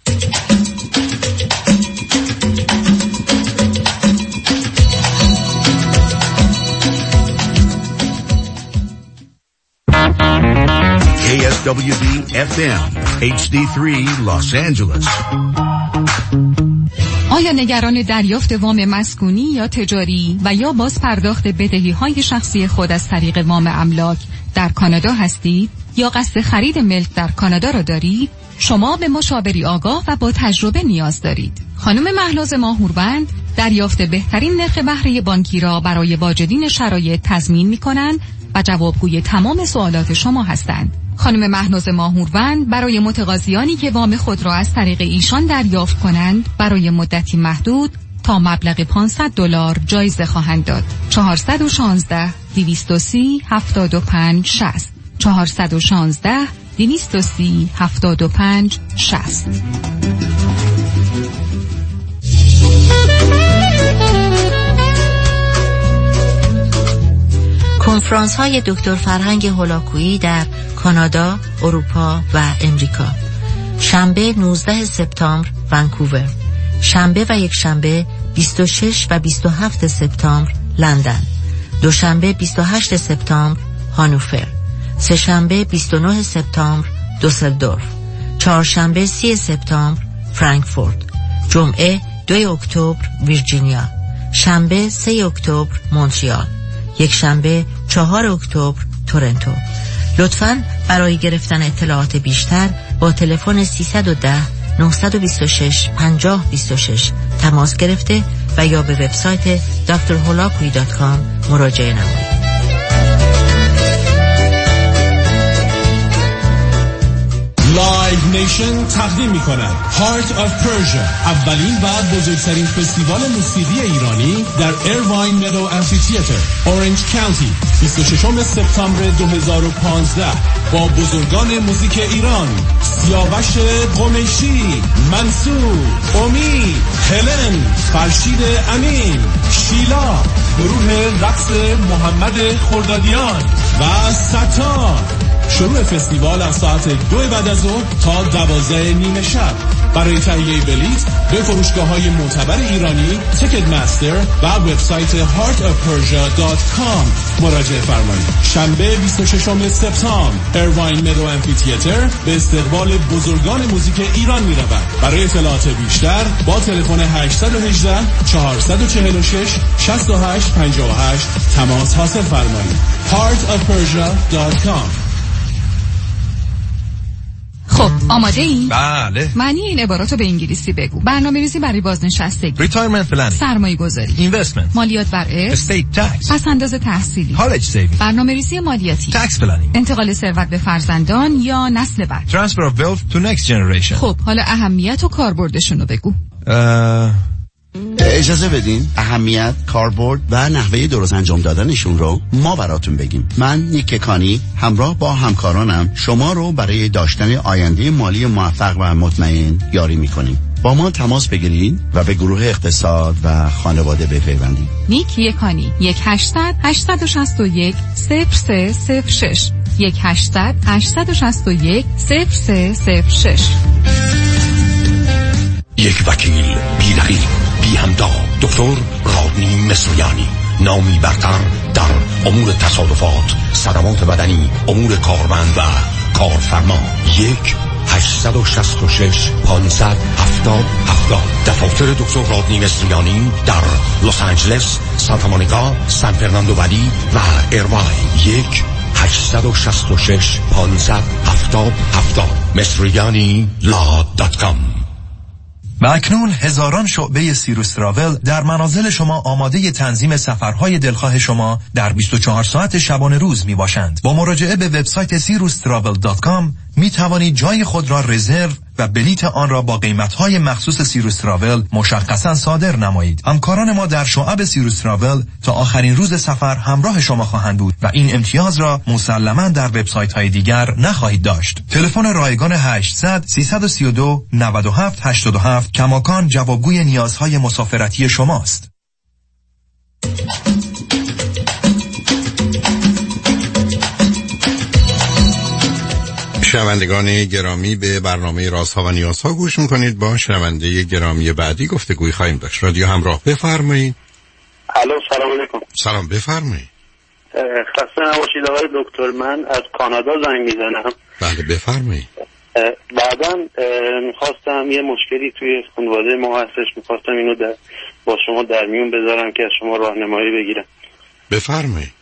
KSWB FM HD3 Los Angeles. آیا نگران دریافت وام مسکونی یا تجاری و یا باز پرداخت بدهی‌های شخصی خود از طریق وام املاک در کانادا هستید یا قصد خرید ملک در کانادا را دارید؟ شما به مشاوری آگاه و با تجربه نیاز دارید. خانم مهناز ماهوروند دریافت بهترین نرخ بهره بانکی را برای واجدین شرایط تضمین می‌کنند و جوابگوی تمام سوالات شما هستند. خانم مهناز ماهوروند برای متقاضیانی که وام خود را از طریق ایشان دریافت کنند برای مدتی محدود تا مبلغ $500 جایزه خواهند داد. 416 230 75 60 416 230 75 60. کنفرانس های دکتر فرهنگ هولاکویی در کانادا، اروپا و امریکا. شنبه 19 سپتامبر ونکوور، شنبه و یک شنبه 26 و 27 سپتامبر لندن، دوشنبه 28 سپتامبر هانوفر، سه‌شنبه 29 سپتامبر دوسلدورف، چهارشنبه 30 سپتامبر فرانکفورت، جمعه 2 اکتبر ویرجینیا، شنبه 3 اکتبر مونترال، یک شنبه 4 اکتبر تورنتو. لطفاً برای گرفتن اطلاعات بیشتر با تلفن 310 926 5026 تماس گرفته و یا به وبسایت drholakui.com مراجعه نمایید. لایو نیشن تقدیم می‌کند Heart of Persia، اولین و بزرگترین فستیوال موسیقی ایرانی در ایرواین مدو امفی‌تئاتر، اورنج کانتی، 26 سپتامبر 2015 با بزرگان موزیک ایران سیاوش قمیشی، منصور، امید، هلن، فرشید امین، شیلا، گروه رقص محمد خردادیان و ستار. شروع فستیوال از ساعت 2 بعد از ظهر تا 12 نیم شب. برای تهیه بلیط به فروشگاه‌های معتبر ایرانی، تیکت مستر و وبسایت heartofpersia.com مراجعه فرمایید. شنبه 26 سپتامبر ایرواین مدو امفی‌تئاتر به استقبال بزرگان موزیک ایران می‌رود. برای اطلاعات بیشتر با تلفن 818 446 6858 تماس حاصل فرمایید. heartofpersia.com. خب آماده این؟ بله. معنی این عباراتو به انگلیسی بگو. برنامه‌ریزی برای بازنشستگی، ریتایرمنت پلنینگ، سرمایه‌گذاری، اینوستمنت، مالیات بر ارث، استیت تکس، پس‌انداز تحصیلی، کالج سیوینگ، برنامه‌ریزی مالیاتی، تکس پلنینگ، انتقال ثروت به فرزندان یا نسل بعد، ترانسفر اف ویلث تو نکست جنریشن. خب حالا اهمیت و کاربردشون رو بگو. اجازه بدین اهمیت، کاربرد و نحوه درست انجام دادنشون رو ما براتون بگیم. من نیک کانی همراه با همکارانم شما رو برای داشتن آینده مالی موفق و مطمئن یاری میکنیم. با ما تماس بگیرید و به گروه اقتصاد و خانواده بپیوندید. نیک یکانی 1-800 861 0306 1-800 861 0306. یک وکیل بی رقیب بی همتا، دکتر رادنی مصریانی، نامی برتر در امور تصادفات، صدمات بدنی، امور کارمند و کارفرما. 1-866-570-7070. دفاتر دکتر رادنی مصریانی در لس آنجلس، سانتا مونیکا، سان فرناندو ولی و ایرواین. 1-866-570-7070. مصریانی.com. و اکنون هزاران شعبه سیروس تراول در منازل شما آماده تنظیم سفرهای دلخواه شما در 24 ساعت شبانه روز می باشند. با مراجعه به وبسایت sirustravel.com می توانید جای خود را رزرو و بلیت آن را با قیمتهای مخصوص سیروس تراول مشخصا صادر نمایید. همکاران ما در شعب سیروس تراول تا آخرین روز سفر همراه شما خواهند بود و این امتیاز را مسلماً در وبسایت های دیگر نخواهید داشت. تلفن رایگان 800-332-9787 کماکان جوابگوی نیازهای مسافرتی شماست. شنوندگان گرامی، به برنامه رازها و نیازها گوش میکنید. با شنونده گرامی بعدی گفتگوی خواهیم داشت. رادیو همراه، بفرمایید. الو، سلام علیکم. سلام، بفرمایید. خسته نباشید آقای دکتر، من از کانادا زنگ میزنم. بله بفرمایید. بعداً میخواستم یه مشکلی توی خانواده ما هستش، میخواستم اینو با شما در میون بذارم که از شما راهنمایی بگیرم. بفرمایید.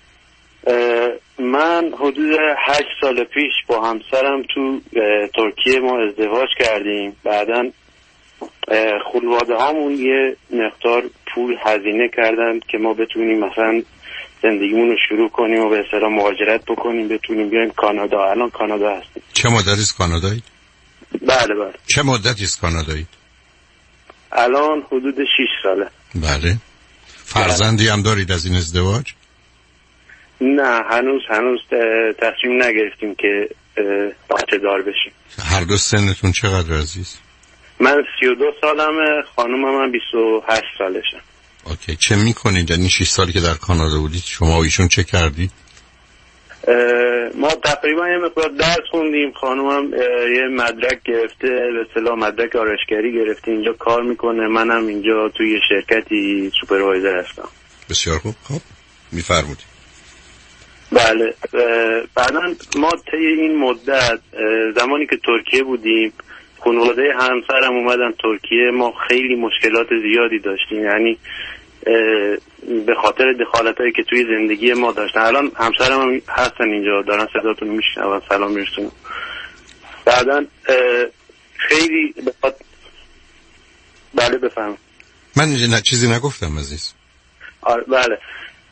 من حدود 8 سال پیش با همسرم تو ترکیه ما ازدواج کردیم. بعداً خانواده هامون یه مقدار پول هزینه کردن که ما بتونیم مثلا زندگیمون رو شروع کنیم و به اصطلاح مهاجرت بکنیم، بتونیم بیایم کانادا. الان کانادا هستیم. چه مدتی از کانادایید؟ بله. چه مدتی از کانادایید؟ الان حدود 6 ساله. بله. فرزندی هم دارید از این ازدواج؟ نه، هنوز تصمیم نگرفتیم که بچه دار بشیم. هر دو سنتون چقدر عزیز؟ من 32 سالمه، خانومم هم 28 سالشه. اوکی. چه میکنید؟ یعنی 6 سالی که در کانادا بودید شما و ایشون چه کردید؟ ما تقریبا یه مقدار درس خوندیم. خانومم یه مدرک گرفته، به اصطلاح مدرک آرایشگری گرفته، اینجا کار میکنه. منم اینجا توی یه شرکتی سوپروایزر هستم. بسیار خوب. خب میفرمودید. بله. بعداً ما طی این مدت زمانی که ترکیه بودیم، خانواده همسرم اومدن ترکیه، ما خیلی مشکلات زیادی داشتیم. یعنی به خاطر دخالتایی که توی زندگی ما داشتن. الان همسرم هم هستن اینجا، دارن صداتون میشنون، سلام میرسونم. بعداً خیلی بله بفهم. من چیزی نگفتم عزیز. بله.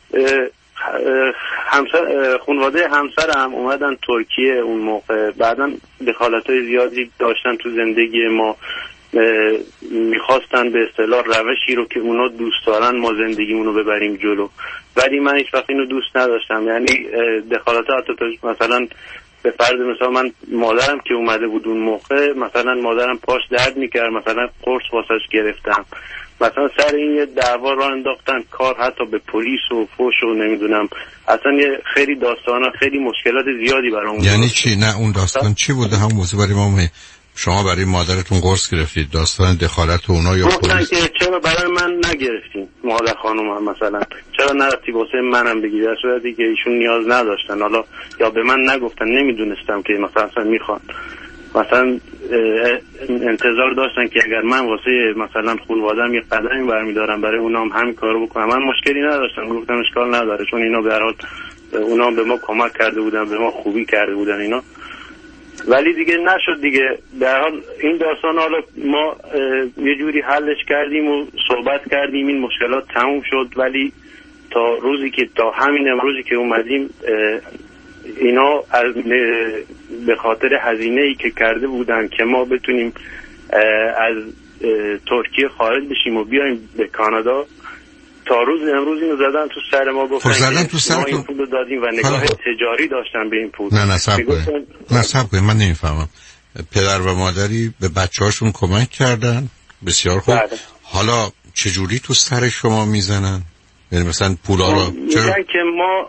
خانواده همسرم اومدن ترکیه اون موقع. بعداً دخالت‌های زیادی داشتن تو زندگی ما، میخواستن به اصطلاح روشی رو که اونا دوست دارن ما زندگیمونو ببریم جلو، ولی من هیچ وقت اینو دوست نداشتم. یعنی دخالت‌ها حتی مثلا به فرض مثلا من مادرم که اومده بود اون موقع، مثلا مادرم پاش درد میکرد، مثلا قرص واسش گرفتم، مثلا سر این یه دعوا را انداختن کار، حتی به پلیس و فوش و نمیدونم، اصلا یه خیلی داستانا، خیلی مشکلات زیادی برام. یعنی چی؟ نه اون داستان چی بوده؟ هم موضوع برای ما شما برای مادرتون قرص گرفتید، داستان دخالت اونا یا پلیس؟ که چرا برای من نگرفتین مادر خانم هم مثلا چرا نرفتی واسه منم بگی، در صورتی که ایشون نیاز نداشتن، حالا یا به من نگفتن، نمیدونستم که مثلا میخوان، مثلا انتظار داشتن که اگر من واسه مثلا خانواده‌ام یه قدمی برمی‌دارم برای اونام همین کارو بکنم. من مشکلی نداشتم، گفتم اشکال نداره، چون اینا به هر حال اونا به ما کمک کرده بودن، به ما خوبی کرده بودن اینا. ولی دیگه نشد دیگه. در حال این داستان حالا ما یه جوری حلش کردیم و صحبت کردیم، این مشکلات تموم شد. ولی تا روزی که تا همین امروزی که اومدیم اینا به خاطر هزینه‌ای که کرده بودن که ما بتونیم از ترکیه خارج بشیم و بیایم به کانادا، تا روز امروز اینو زدن تو سر ما، گفتن که ما این پول دادیم و نگاه تجاری داشتن به این پول. نه صبر کنید من نمیفهمم. پدر و مادری به بچه‌هاشون کمک کردن، بسیار خوب. حالا چجوری تو سر شما میزنن؟ یعنی مثلا پولا رو میگن که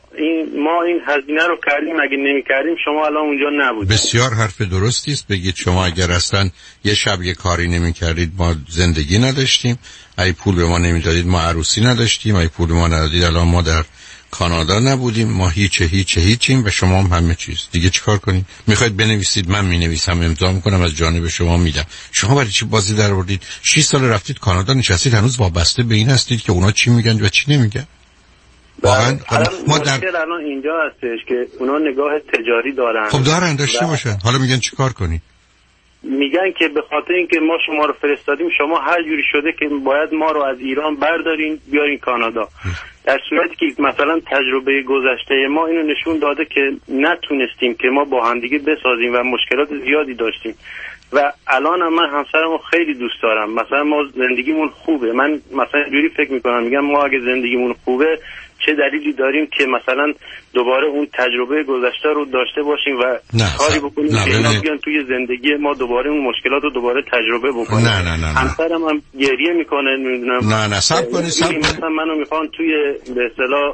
ما این هزینه رو کردیم، اگه نمی‌کردیم شما الان اونجا نبودید. بسیار حرف درستی است. بگید شما اگر اصلا یه شب یه کاری نمی‌کردید ما زندگی نداشتیم، اگه پول به ما نمیدادید ما عروسی نداشتیم، اگه پول به ما ندادید الان ما در کانادا نبودیم، ما هیچیم و شما هم همه چیز. دیگه چیکار کنید؟ میخواید بنویسید، من مینویسم، امضا میکنم، از جانب شما میدم. شما برای چی بازی در آوردید؟ 6 سال رفتید کانادا نشستید، هنوز وابسته به این هستید که اونا چی میگن و چی نمیگن. واقعا ما مشکل الان اینجا هستش که اونا نگاه تجاری دارن. خب دارن، داشته باشن. حالا میگن چیکار کنید؟ میگن که به خاطر اینکه ما شما رو فرستادیم شما هر جوری شده که باید ما رو از ایران بردارین بیارین کانادا. در صورتی که مثلا تجربه گذشته ما اینو نشون داده که نتونستیم که ما با هم دیگه بسازیم و مشکلات زیادی داشتیم و الان هم من همسرمو خیلی دوست دارم. مثلا ما زندگیمون خوبه. من مثلا جوری فکر میکنم، میگم ما اگه زندگیمون خوبه چه دلیلی داریم که مثلا دوباره اون تجربه گذشته رو داشته باشیم و کاری بکنیم که اینا بیان توی زندگی ما دوباره اون مشکلات رو دوباره تجربه بکنیم. نه. همسرم هم گریه میکنه، نمیدونم. نه صبر کنید. مثلا منو میخوان توی به اصطلاح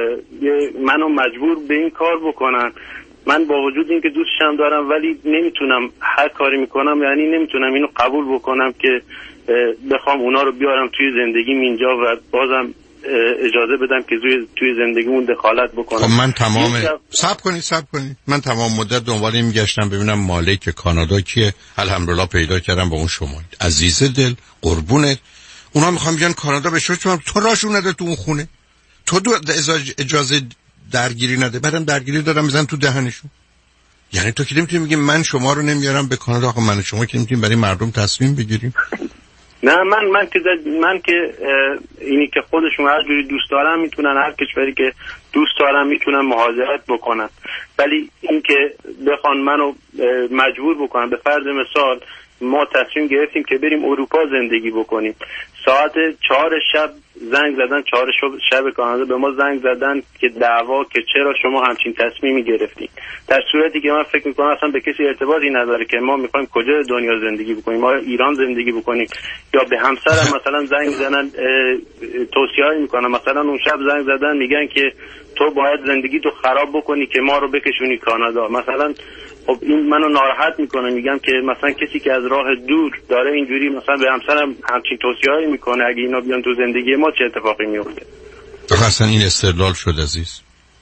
منو مجبور به این کار بکنن. من با وجود اینکه دوستشم دارم ولی نمیتونم، هر کاری میکنم یعنی نمیتونم اینو قبول بکنم که بخوام اونا رو بیارم توی زندگیم اینجا و بازم اجازه بدم که توی زندگیمون دخالت بکنم. خب من تمام صبر کنید. من تمام مدت دنبال این میگشتم ببینم مالک کانادا کیه. الحمدلله پیدا کردم با اون شمایید. عزیز دل، قربونت. اونا میخوام بیان کانادا به شما، تو راشون نده تو اون خونه. تو اجازه درگیری نده. بعدم درگیری دارم میزنن تو دهنشون. یعنی تو که نمیتونی میگی من شما رو نمیارم به کانادا. آخه من شما که نمیتونیم برای مردم تصمیم بگیریم. نه من که اینی که خودشون هر جوری دوست دارن میتونن، هر کشوری که دوست دارن میتونن مهاجرت بکنن، ولی این که بخوان منو مجبور بکنن، به فرض مثال ما تصمیم گرفتیم که بریم اروپا زندگی بکنیم، ساعت 4 شب زنگ زدن، 4 شب کانادا به ما زنگ زدن که دعوا که چرا شما همچین تصمیمی گرفتین، در صورتی که من فکر میکنم اصلا به کسی ارتباطی نداره که ما میخوایم کجا دنیا زندگی بکنیم، ما ایران زندگی بکنیم. یا به همسرم مثلا زنگ زدن توصیه‌ای میکنن، مثلا اون شب زنگ زدن میگن که تو باید زندگی تو خراب بکنی که ما رو بکشونی کانادا. مثلا خب این منو ناراحت میکنه. میگم که مثلا کسی که از راه دور داره اینجوری مثلا به همسرم همچین توصیه‌ای میکنه، اگه اینا بیان تو زندگی ما چه اتفاقی میفته؟ آخه اصلا این استدلال شد عزیز.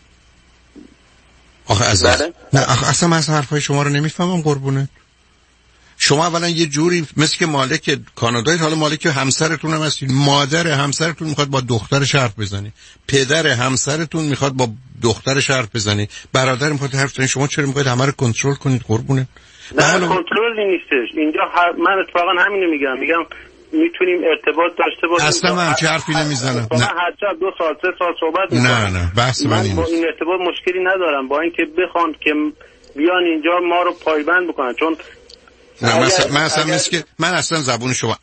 آخه نه اصلا من حرفای شما رو نمیفهمم قربونه. شما اولا یه جوری مثل که مالک کانادایی، حالا مالک همسرتون هم هستید، مادر همسرتون میخواد با دخترش حرف بزنی، پدر همسرتون میخواد با دخترش حرف بزنی، برادر میخواد حرف بزنی. شما چرا میخواید همه رو کنترل کنید قربونه؟ نه کنترلی نیستش اینجا. من اتفاقا همینو میگم میتونیم ارتباط داشته باشیم. اصلا من چه حرفی نمیزنم. نه هر شب 2 ساعت 3 ساعت صحبت میکنم. نه بحث من این با این ارتباط مشکلی ندارم، با اینکه بخوان که بیان اینجا ما رو پایبند بکنن. چون نه من اصلا زبون شما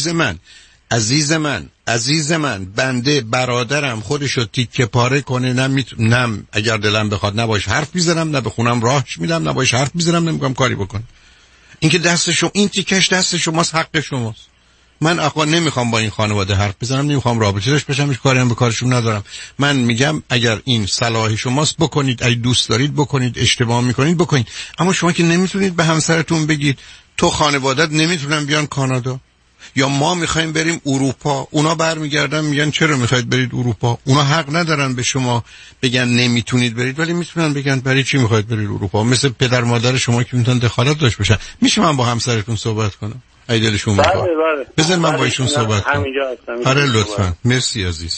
عزیز من بنده برادرم خودشو تیکه پاره کنه نه اگر دلم بخواد نباش حرف میزنم، نه به خونم راهش میدم، نه باش حرف میزنم، نمیگم کاری بکن. اینکه دست شما، این تیکش دست شماست، حق شماست. من آقا نمیخوام با این خانواده حرف بزنم، نمیخوام رابطه داشته باشم، هیچ کاری هم به کارشون ندارم. من میگم اگر این صلاح شماست بکنید، اگه دوست دارید بکنید، اشتباه میکنید بکنید، اما شما که نمیتونید به همسرتون بگید تو خانواده‌ات نمیتونن بیان کانادا، یا ما میخوایم بریم اروپا. اونا برمیگردن میگن چرا میخواید برید اروپا؟ اونا حق ندارن به شما بگن نمیتونید برید، ولی میتونن بگن برای چی میخواید برید اروپا. مثل پدر مادر شما که میتونن دخالت داشته باشن. میشه من با همسرتون صحبت کنم اگه دلشون میخواد؟ بذار من با ایشون صحبت کنم. آره لطفا. مرسی عزیز.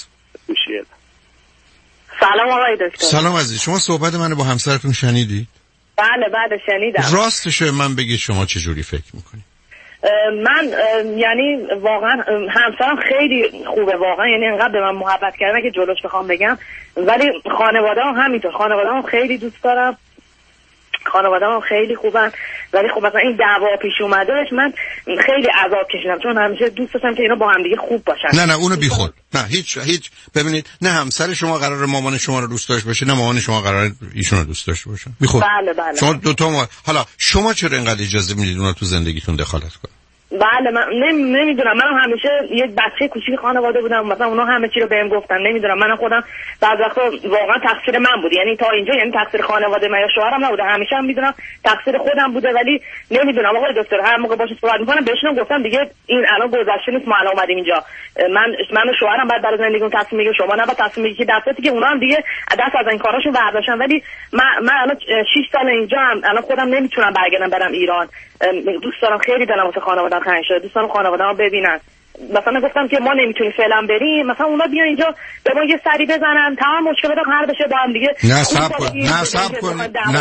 سلام آقای دکتر. سلام عزیز. شما صحبت منو با همسرتون شنیدید؟ بله شنیدم. راستشه من بگید شما چه جوری فکر میکنید؟ من یعنی واقعا همسرم خیلی خوبه واقعا، یعنی انقدر به من محبت کردن که جلوش بخوام بگم، ولی خانواده هم همینطور. خانواده هم خیلی دوست دارم، خانواده هم خیلی خوبن، ولی خب مثلا این دعوا پیش اومدهش من خیلی عذاب کشیدم، چون همیشه دوست داشتم که اینا با هم دیگه خوب باشن. نه اونو بیخود. نه هیچ ببینید، نه همسر شما قرار مامان شما رو دوست داشته باشه، نه مامان شما قرار ایشون رو دوست داشته باشه. بیخود. بله. شما دو تا حالا شما چرا اینقدر اجازه میدید اونا تو زندگیتون دخالت کنن؟ بله من نمیدونم، من همیشه یک بچه کوچیک خانواده بودم، مثلا اونا همه چی رو بهم گفتن، نمیدونم من خودم بعضی وقتا واقعا تقصیر من بود، یعنی تا اینجا یعنی تقصیر خانواده من یا شوهرم نبوده، همیشه هم میدونم تقصیر خودم بوده، ولی نمیدونم آقای دکتر هر موقع باهاش صحبت میکنم بهشون گفتم دیگه این الان گذشته نیست، ما الان اومدیم اینجا، من و شوهرم بعد برای زندگیمون تصمیم میگیریم، شما نباید تصمیم بگیرید که دستی که اونا هم دیگه دست از این کاراشون برداشتن، ولی من الان 6 سال اینجا هم الان خودم نمیتونم برگردم برم ایران، دوست دارم خیلی دلم واسه خانواده‌ام تنگ شده، دوست دارم خانواده‌ام ببینن، مثلا گفتم که ما نمیتونیم فعلا بریم، مثلا اونا بیان اینجا به ما یه سری بزنن تمام مشکلات حل بشه با هم دیگه. نه صبر کن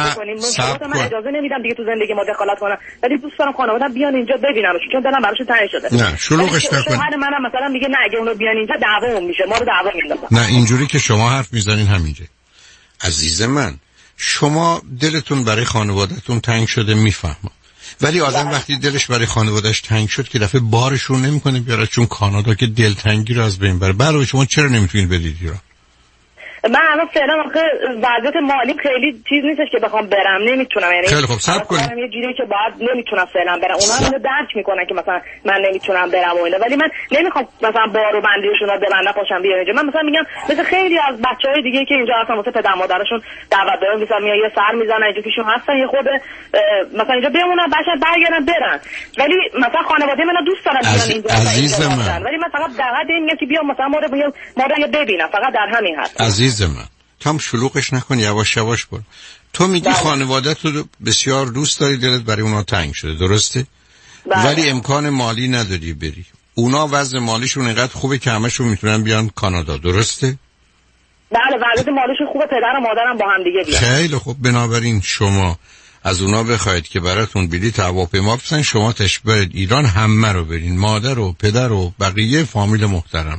من اجازه نمیدم دیگه تو زندگی ما دخالت کنن، ولی دوست دارم خانواده‌ام بیان اینجا ببیننش چون دلم براشون تنگ شده. نه شلوغش نکن. شوهر منم مثلا میگه نه اگه اونو بیان اینجا دعوامون میشه، ما رو دعوا میندازن. نه اینجوری که شما حرف میزنین همینجا. عزیز من شما دلتون برای خانواده‌تون تنگ شده میفهمم، ولی آدم وقتی دلش برای خانواده‌اش تنگ شد که دفعه بارشون نمیکنه بیاره، چون کانادا که دلتنگی رو از بین بره. برای شما چرا نمیتونید بدید ایران؟ من الان فعلا آخه وضعیت مالی خیلی چیز نیستش که بخوام برم، نمیتونم، یعنی خیلی خوب صبر کنید، یه جوری که باید نمیتونم فعلا برم، اونا اینو درک میکنن که مثلا من نمیتونم برم و اینا، ولی من نمیخوام مثلا بارو بندیشون رو ببندم پاشم بیام اینجا. من مثلا میگم مثل خیلی از بچهای دیگه که اینجا هستن واسه پدر مادرشون دعوت دارن، مثلا میان یه سر میزنن اینجا پیشون هستن، یه خود مثلا اینجا بمونن بعدش برگردن برن، ولی مثلا خانواده من دوست دارن بیان اینجا، عزیز من، ولی من فقط دعوت میگم که بیام مثلا ما رو ببینم، فقط در همین هست. عزیز من کم شلوغش نکن، یواش یواش برو. تو میگی خانواده‌ت رو بسیار دوست داری، دلت برای اونا تنگ شده، درسته؟ ولی امکان مالی نداری بری. اونا وضع مالیشون اینقدر خوبه که همشون میتونن بیان کانادا، درسته؟ بله وضع مالیشون خوبه، پدر و مادرم با هم دیگه بیان. خیلی خوب، بنابراین شما از اونا بخواید که براتون بلیط هواپیما بفرستن، شما تشریف برید ایران، همه رو برین، مادر و پدر و بقیه فامیل محترم.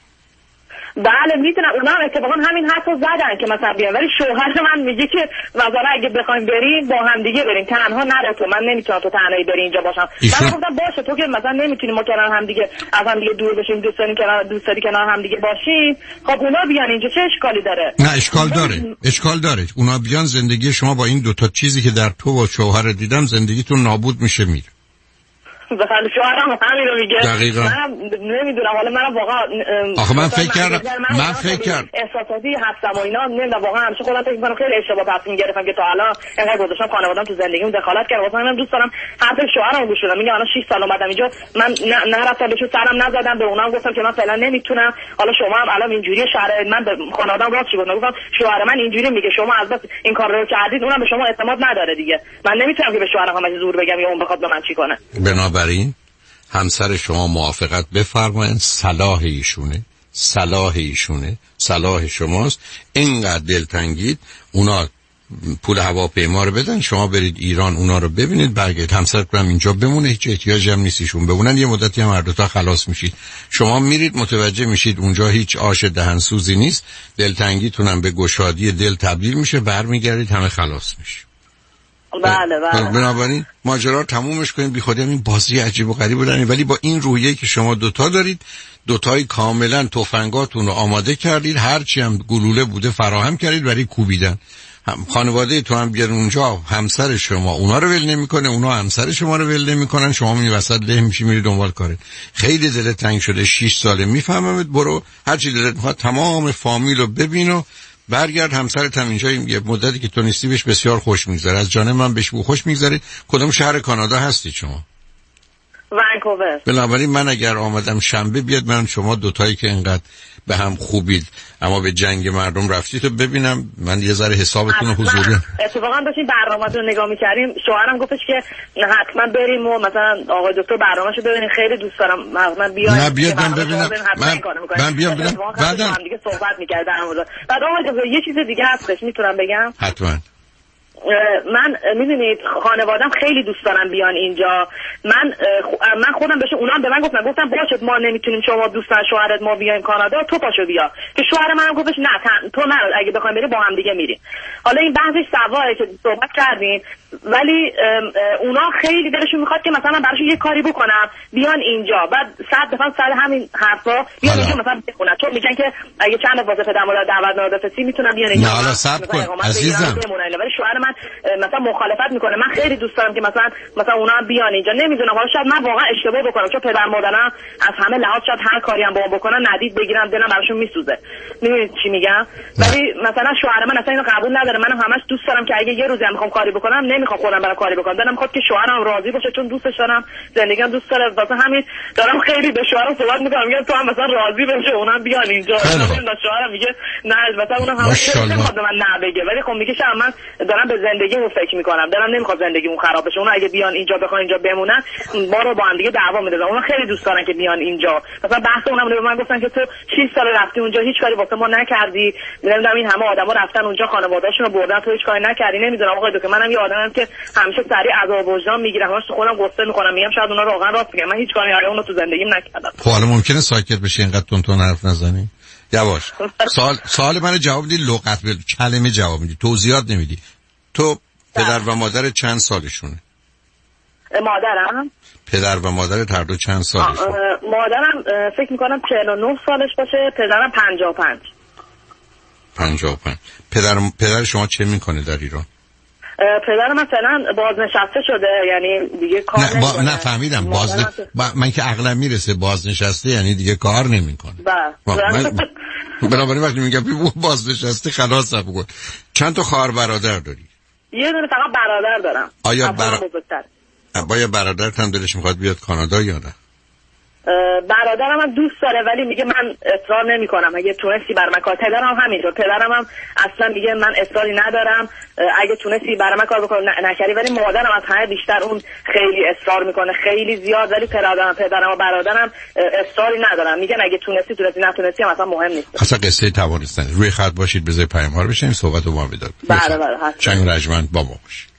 بله میدونم، اونا هم اتفاقا همین حرفو زدن که مثلا بیان، ولی شوهر من میگه که مثلا اگه بخوایم بریم با هم دیگه بریم، تنها نرو تو، من نمیتونم تو تنهایی بری اینجا باشم. من گفتم باشه تو که مثلا نمیتونیم ما کنار هم دیگه از هم دیگه دور بشیم، دوست داری کنار هم دیگه باشیم، خب اونا بیان اینجا چه اشکالی داره؟ نه اشکال داره اونا بیان، زندگی شما با این دوتا چیزی که در تو و شوهر دیدم زندگیتون نابود میشه میره. بخاطر شوهرم همین رو میگه. دقیقاً. منم نمیدونم، حالا منم واقعا آخه من فکر کردم احساساتی هستم و اینا، نمیدونم واقعا همیشه خودم فکر می‌کنم خیلی اشتباه تصمیم گرفتم که تا الان انقدر گذاشتم خانواده‌ام تو زندگیم دخالت کردم. واسه من دوست دارم حرف شوهرم گوش بدم. میگم الان 6 سال اومدم اینجا، من نرفتم بهش سرم نزدم، به اونام گفتم که من فعلا نمیتونم. حالا شما هم الان اینجوری شرایط، من به خانواده‌ام راست گفتم شوهر من اینجوری میگه، شما از بس این کار رو کردید، اونم به شما اعتماد نداره دیگه. من نمیتونم که به شوهرم همش زور بگم یا اون بخواد به من چی کنه. بنابراین همسر شما موافقت بفرمایید، صلاح ایشونه، صلاح شماست. اینقدر دلتنگید اونا پول هواپیما رو بدن، شما برید ایران اونا رو ببینید، برگردید. همسرتون هم اینجا بمونه، هیچ احتیاجی هم نیست ایشون بمونن، یه مدتی هم هر دو تا خلاص میشید. شما میرید متوجه میشید اونجا هیچ آش دهنسوزی نیست، دلتنگیتون هم به گشادی دل تبدیل میشه، برمیگردید همه خلاص میشه. بله. بنابراین ماجرا تمومش کنید، بی خودی این بازی عجیب و غریب بودن، ولی با این رویه‌ای که شما دوتا دارید، دوتایی کاملا تفنگاتون رو آماده کردید، هرچی هم گلوله بوده فراهم کردید برای کوبیدن. خانواده تو هم بیارن اونجا، همسر شما اونا رو ول نمیکنه، اونا همسر شما رو ول نمیکنن، شما می وسط له میشی میری دنبال کاره. خیلی دلت تنگ شده، 6 ساله، میفهممت، برو هرچی دلت میخواد تمام فامیل رو ببین و برگرد. همسرت هم اینجا یه مدتی که تو نیستی بهش بسیار خوش میگذره، از جانب من بهش خوش میگذره. کدوم شهر کانادا هستی شما؟ ونکوور. بنابراین من اگر آمدم شنبه بیاد، من شما دوتایی که اینقدر به هم خوبید اما به جنگ مردم رفتید تو ببینم، من یه ذره حسابتون رو حضوری. اتفاقا داشتیم برنامه‌تون نگاه می‌کردیم، شوهرم گفتش که حتما بریم و مثلا آقای دکتر برنامه‌شو ببینید، خیلی دوست دارم من بیام. نه بیاد من ببینم، من بیام ببینم. بعدا هم دیگه صحبت می‌کردم در مورد. بعد آقای دکتر یه چیز دیگه هستش میتونم بگم؟ حتما. من میدونید خانوادم خیلی دوست دارم بیان اینجا. من خودم بهش، اونا هم به من گفتم باشه ما نمیتونیم، شما دوستان شوهرت ما بیایم کانادا، تو پاشو بیا. که شوهر منم گفتش نه تو نه، اگه بخوایم بریم با هم دیگه میریم. حالا این بحثش سواره که صحبت کردیم، ولی اونا خیلی دلشون میخواد که مثلا براشون یه کاری بکنم بیان اینجا، بعد صد همین حرفا بیان اینجا مثلا بخونن، چون میگن که اگه چند واسه پدر مادر دعوت نادرستی میتونن بیان اینجا. نه حالا صبر کن عزیزم، ولی شوهر من مثلا مخالفت میکنه. من خیلی دوست دارم که مثلا اونا بیان اینجا. نمیدونم حالا شاید من واقعا اشتباه بکنم، چون پدر مادرم از همه لحاظ شاید هر کاری هم با اون بکنن ندید بگیرم دلم براشون میسوزه. میدونید چی میگم؟ ولی مثلا شوهر من اصلا اینو قبول نداره. منم همش دوست دارم که اگه یه روزی هم میخوام کاری بکنم نمیخوام خودم برام کاری بکنم، دلم میخواد که شوهرم راضی باشه چون دوستش دارم، زندگیم دوست داره. واسه همین دارم خیلی به شوهرم صحبت میکنم، میگم تو هم مثلا راضی بشه اونم بیان اینجا. شوهرم میگه نه مثلا اونم همش نمیخواد من نه بگه، ولی خب میگه شاید من دارم به زندگیمون فکر میکنم، دلم نمیخواد زندگیمون خراب بشه. اونا اگه بیان اینجا بخوان اینجا بمونن ما رو با هم دیگه دعوا میندازن. اونا خیلی دوست دارن که بیان اینجا. مثلا بحث اونم به من گفتن که تو 6 سال رفتی اونجا هیچ کاری واسه ما نکردی، نمیدونم این همه آدما رفتن اونجا خانواده‌شون رو بردن تو هیچ کاری نکردی. نمیدونم آقای دکتر، منم یه آدمم که همیشه سریع عذاب وجدان میگیرم، همش تو خودم غصه میکنم، میگم شاید اونا واقعا راست میگن، من هیچ کاری برای اونو تو زندگیم نکردم. خب حالا ممکنه ساکت بشی اینقدر تون حرف نزنی؟ یواش. سوال من جواب میدی، لغت به کلمه جواب میدی، توضیحات نمیدی. تو پدر و مادر چند سالشونه؟ مادرم؟ پدر و مادر هر دو چند سالشونه؟ مادرم فکر میکنم 49 سالش باشه، پدرم 55. 55. پدر شما چه میکنه در ایران؟ پدرم مثلا بازنشسته شده، یعنی دیگه کار نمیکنه. نه فهمیدم. من که عقلم میرسه بازنشسته یعنی دیگه کار نمیکنه. بنابراین وقتی میگم بازنشسته خلاص بگو. چند تا خواهر برادر داری؟ یه دونه فقط برادر دارم. آیا برادرت هم دلش میخواد بیاد کانادا یا نه؟ برادرم هم دوست داره ولی میگه من اصرار نمی کنم، اگه تونستی بر من کار. پدرم همینطور، پدرم هم اصلا میگه من اصراری ندارم، اگه تونستی بر من کار بکن نکردی. ولی مادرم از همه بیشتر اون خیلی اصرار میکنه، خیلی زیاد. ولی پدرم و برادرم اصراری ندارم، میگن اگه تونستی نتونستی هم اصلا مهم نیست. اصلا قصه توانستن. روی خط باشید بذار پیام ها رو بشنیم، صحبت رو ادامه بدیم. بله چنگ رجمند با ما باشید.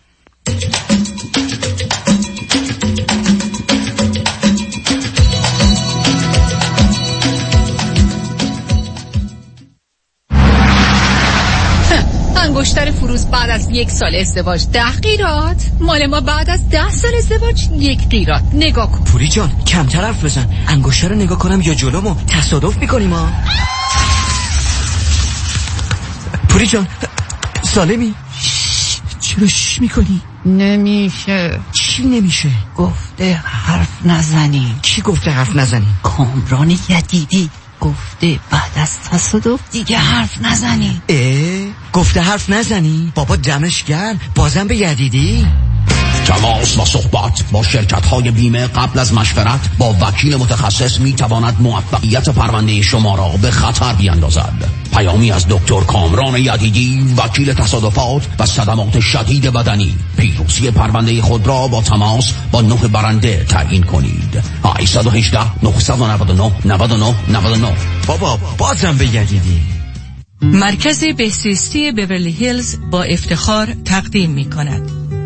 انگشتر فروز بعد از 1 سال ازدواج 10 قیراط، مال ما بعد از 10 سال ازدواج 1 قیراط. نگاه کن پوری جان، کمتر حرف بزن. انگشتر رو نگاه کنم یا جلومو تصادف میکنیم ها. پوری جان سالمی؟ چرا شش میکنی؟ نمیشه. چی نمیشه؟ گفته حرف نزنی. کی گفته حرف نزنی؟ کامران یدیدی گفته بعد از تصادف دیگه حرف نزنی. گفته حرف نزنی؟ بابا دمش گرم، بازم به یدیدی؟ تماس و صحبت با شرکت‌های بیمه قبل از مشورت با وکیل متخصص می‌تواند موفقیت پرونده شما را به خطر بیاندازد. پیامی از دکتر کامران یدیدی، وکیل تصادفات و صدمات شدید بدنی. پیروزی پرونده خود را با تماس با 9 برنده تعیین کنید. 818 999 99 99. بابا بازم به یدیدی. مرکز بهزیستی بیورلی هیلز با افتخار تقدیم می‌کند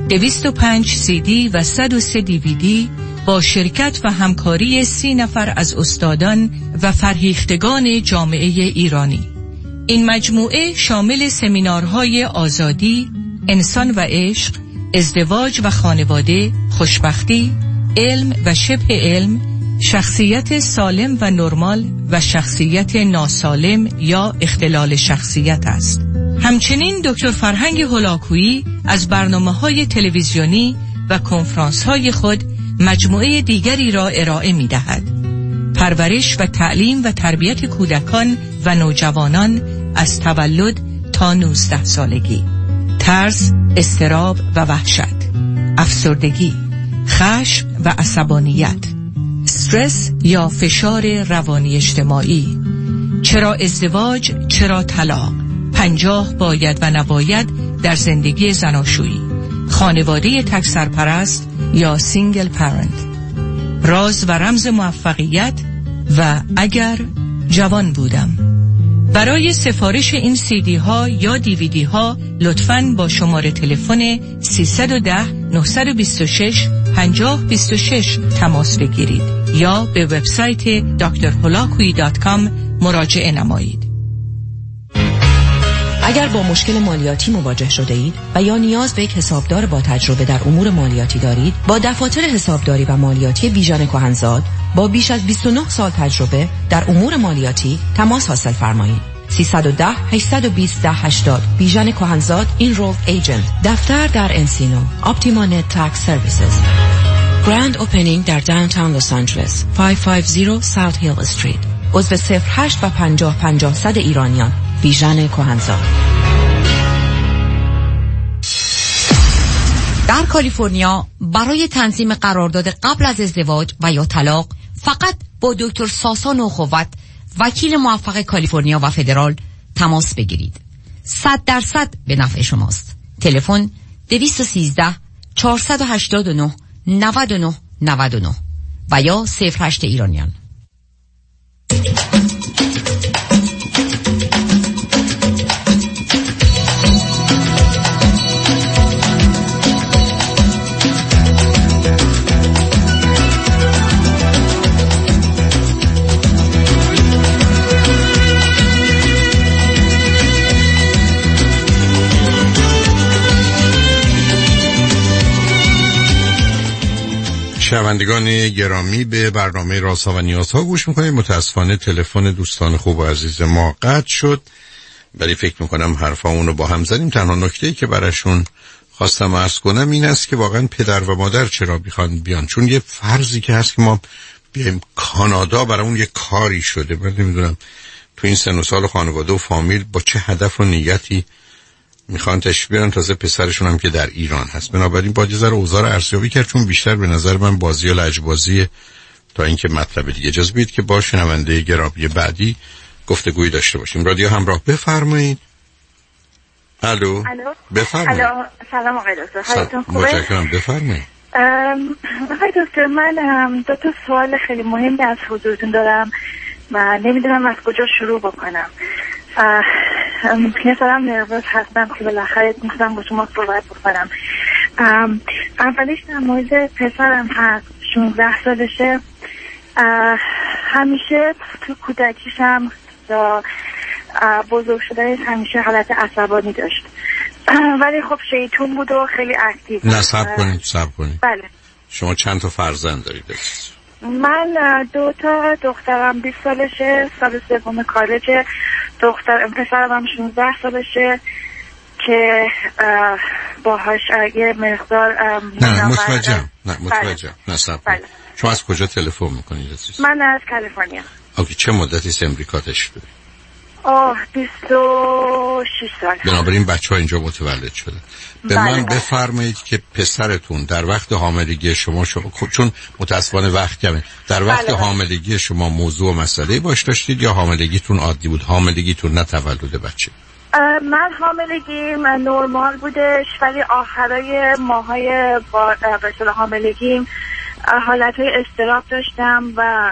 205 CD و 103 DVD با شرکت و همکاری 30 نفر از استادان و فرهیختگان جامعه ایرانی. این مجموعه شامل سمینارهای آزادی، انسان و عشق، ازدواج و خانواده، خوشبختی، علم و شبه علم، شخصیت سالم و نرمال و شخصیت ناسالم یا اختلال شخصیت است. همچنین دکتر فرهنگ هولاکویی از برنامه‌های تلویزیونی و کنفرانس‌های خود مجموعه دیگری را ارائه می‌دهد. پرورش و تعلیم و تربیت کودکان و نوجوانان از تولد تا 19 سالگی. ترس، اضطراب و وحشت، افسردگی، خشم و عصبانیت، استرس یا فشار روانی اجتماعی، چرا ازدواج، چرا طلاق، 50 باید و نباید در زندگی زناشویی، خانواده تک سرپرست یا سینگل پرنت، راز و رمز موفقیت و اگر جوان بودم. برای سفارش این CD ها یا DVD ها لطفاً با شماره تلفن 310 926 5026 تماس بگیرید یا به وبسایت drholakui.com مراجعه نمایید. اگر با مشکل مالیاتی مواجه شده اید و یا نیاز به یک حسابدار با تجربه در امور مالیاتی دارید، با دفاتر حسابداری و مالیاتی بیژن کهنزاد با بیش از 29 سال تجربه در امور مالیاتی تماس حاصل فرمایید. 310 820 1080 بیژن کهنزاد، این رول ایجنت، دفتر در انسینو، اپتیما نت تکس سرویسز. گرند اوپنینگ در داونتاون لس آنجلس 550 ساوت هیل استریت. عضو 08 و 50 100 ایرانیان. بیژن کهنزاد. در کالیفرنیا برای تنظیم قرارداد قبل از ازدواج و یا طلاق فقط با دکتر ساسا نوخوت، وکیل موفق کالیفرنیا و فدرال تماس بگیرید. 100% به نفع شماست. تلفن 213 489 99 99 و یا 08 ایرانیان. شنوندگان گرامی، به برنامه رازها و نیازها گوش میکنید. متاسفانه تلفن دوستان خوب و عزیز ما قطع شد، ولی فکر میکنم حرفامون رو با هم زدیم. تنها نکته‌ای که براشون خواستم عرض کنم این است که واقعا پدر و مادر چرا میخوان بیان، چون یه فرضی که هست که ما بیایم کانادا برامون یه کاری شده. من نمیدونم تو این سن و سال خانواده و فامیل با چه هدف و نیتی میخوان تشریف بیارن، تازه پسرشون هم که در ایران هست. بنابراین باید یه ذره اوضاع رو ارزیابی کرد، چون بیشتر به نظر من بازی و لجبازیه تا اینکه مطلب دیگه. اجازه بدید که با شنونده گرامی بعدی گفتگویی داشته باشیم. رادیو همراه، بفرمایید. الو. بفرمایید. الو، سلام آقای دکتر. حالتون خوبه؟ متشکرم، بفرمایید. آقای دکتر، من دو تا سوال خیلی مهمی از حضورتون دارم و نمیدونم از کجا شروع بکنم. یه سرم نروس هستم که بالاخره میخواستم با شما صحبت بکنم. اولیش در مورد پسرم هست، 16 سالشه. همیشه تو کودکیشم یا بزرگ شدنش همیشه حالت عصبانی داشت، ولی خب شیطون بود و خیلی اکتیو. نه صبر کنید. بله. شما چند تا فرزند دارید؟ من 2 تا دخترم 20 سالشه، سال سوم کالجه. پسرم هم 16 سالشه که باهاش یه مقدار نه متوجهم. نه صبر کنید. شما از کجا تلفن میکنید عزیز؟ من از کالیفرنیا. اوکی، چه مدتی از امریکا تشریف دارید؟ 26 سال. بنابراین بچه‌ها اینجا متولد شدن. به من بفرمایید که پسرتون در وقت حاملگی شما چون متاسفانه وقت کمه، در وقت حاملگی شما موضوع و مسئله باش داشتید یا حاملگیتون عادی بود؟ حاملگیتون نه تولد بچه؟ من حاملگیم نرمال بودش، ولی آخرای ماهای با حاملگیم حالتهای اضطراب داشتم و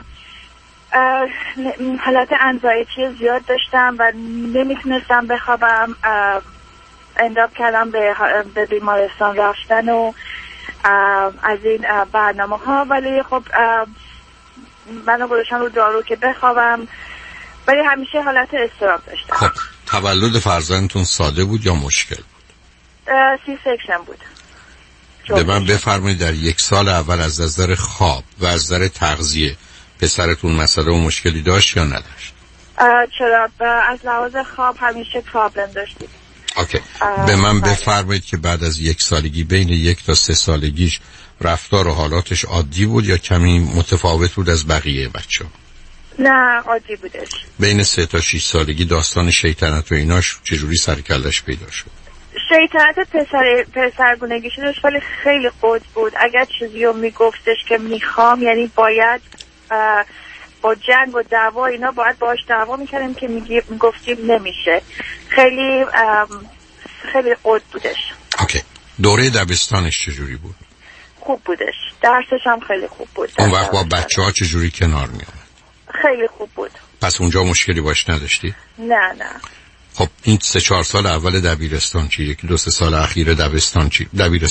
حالت انزایتی زیاد داشتم و نمیتونستم بخوابم. انداب کردم به بیمارستان رفتن و از این برنامه ها، ولی خب منو گذاشتن رو دارو که بخوابم، ولی همیشه حالت اضطراب داشتم. خب تولد فرزندتون ساده بود یا مشکل بود؟ سی سکشن بود. به من بفرمایید در 1 سال اول از نظر خواب و از نظر تغذیه پسرتون مسئله و مشکلی داشت یا نداشت؟ چرا از لحاظ خواب همیشه پرابلم داشتید. اوکی. به من بفرمایید که بعد از 1 سالگی بین 1 تا 3 سالگیش رفتار و حالاتش عادی بود یا کمی متفاوت بود از بقیه بچه‌ها؟ نه عادی بودش. بین 3 تا 6 سالگی داستان شیطنت و ایناش چجوری سرکلش پیدا شد؟ شیطنت پسرگونگیش داشت، ولی خیلی قد بود. اگر چیزی رو میگفتش که میخوام، یعنی باید با جنگ و دعوا اینا باید باش دعوا میکردیم که میگفتیم نمیشه. خیلی قد بودش. اوکی. دوره دبستانش چجوری بود؟ خوب بودش، درسش هم خیلی خوب بود. اون وقت با بچه‌ها چجوری کنار می‌آمد؟ خیلی خوب بود. پس اونجا مشکلی باش نداشتی؟ نه. خب این 3-4 سال اول دبیرستان چی؟ 1-2-3 سال اخیر دبستان چی؟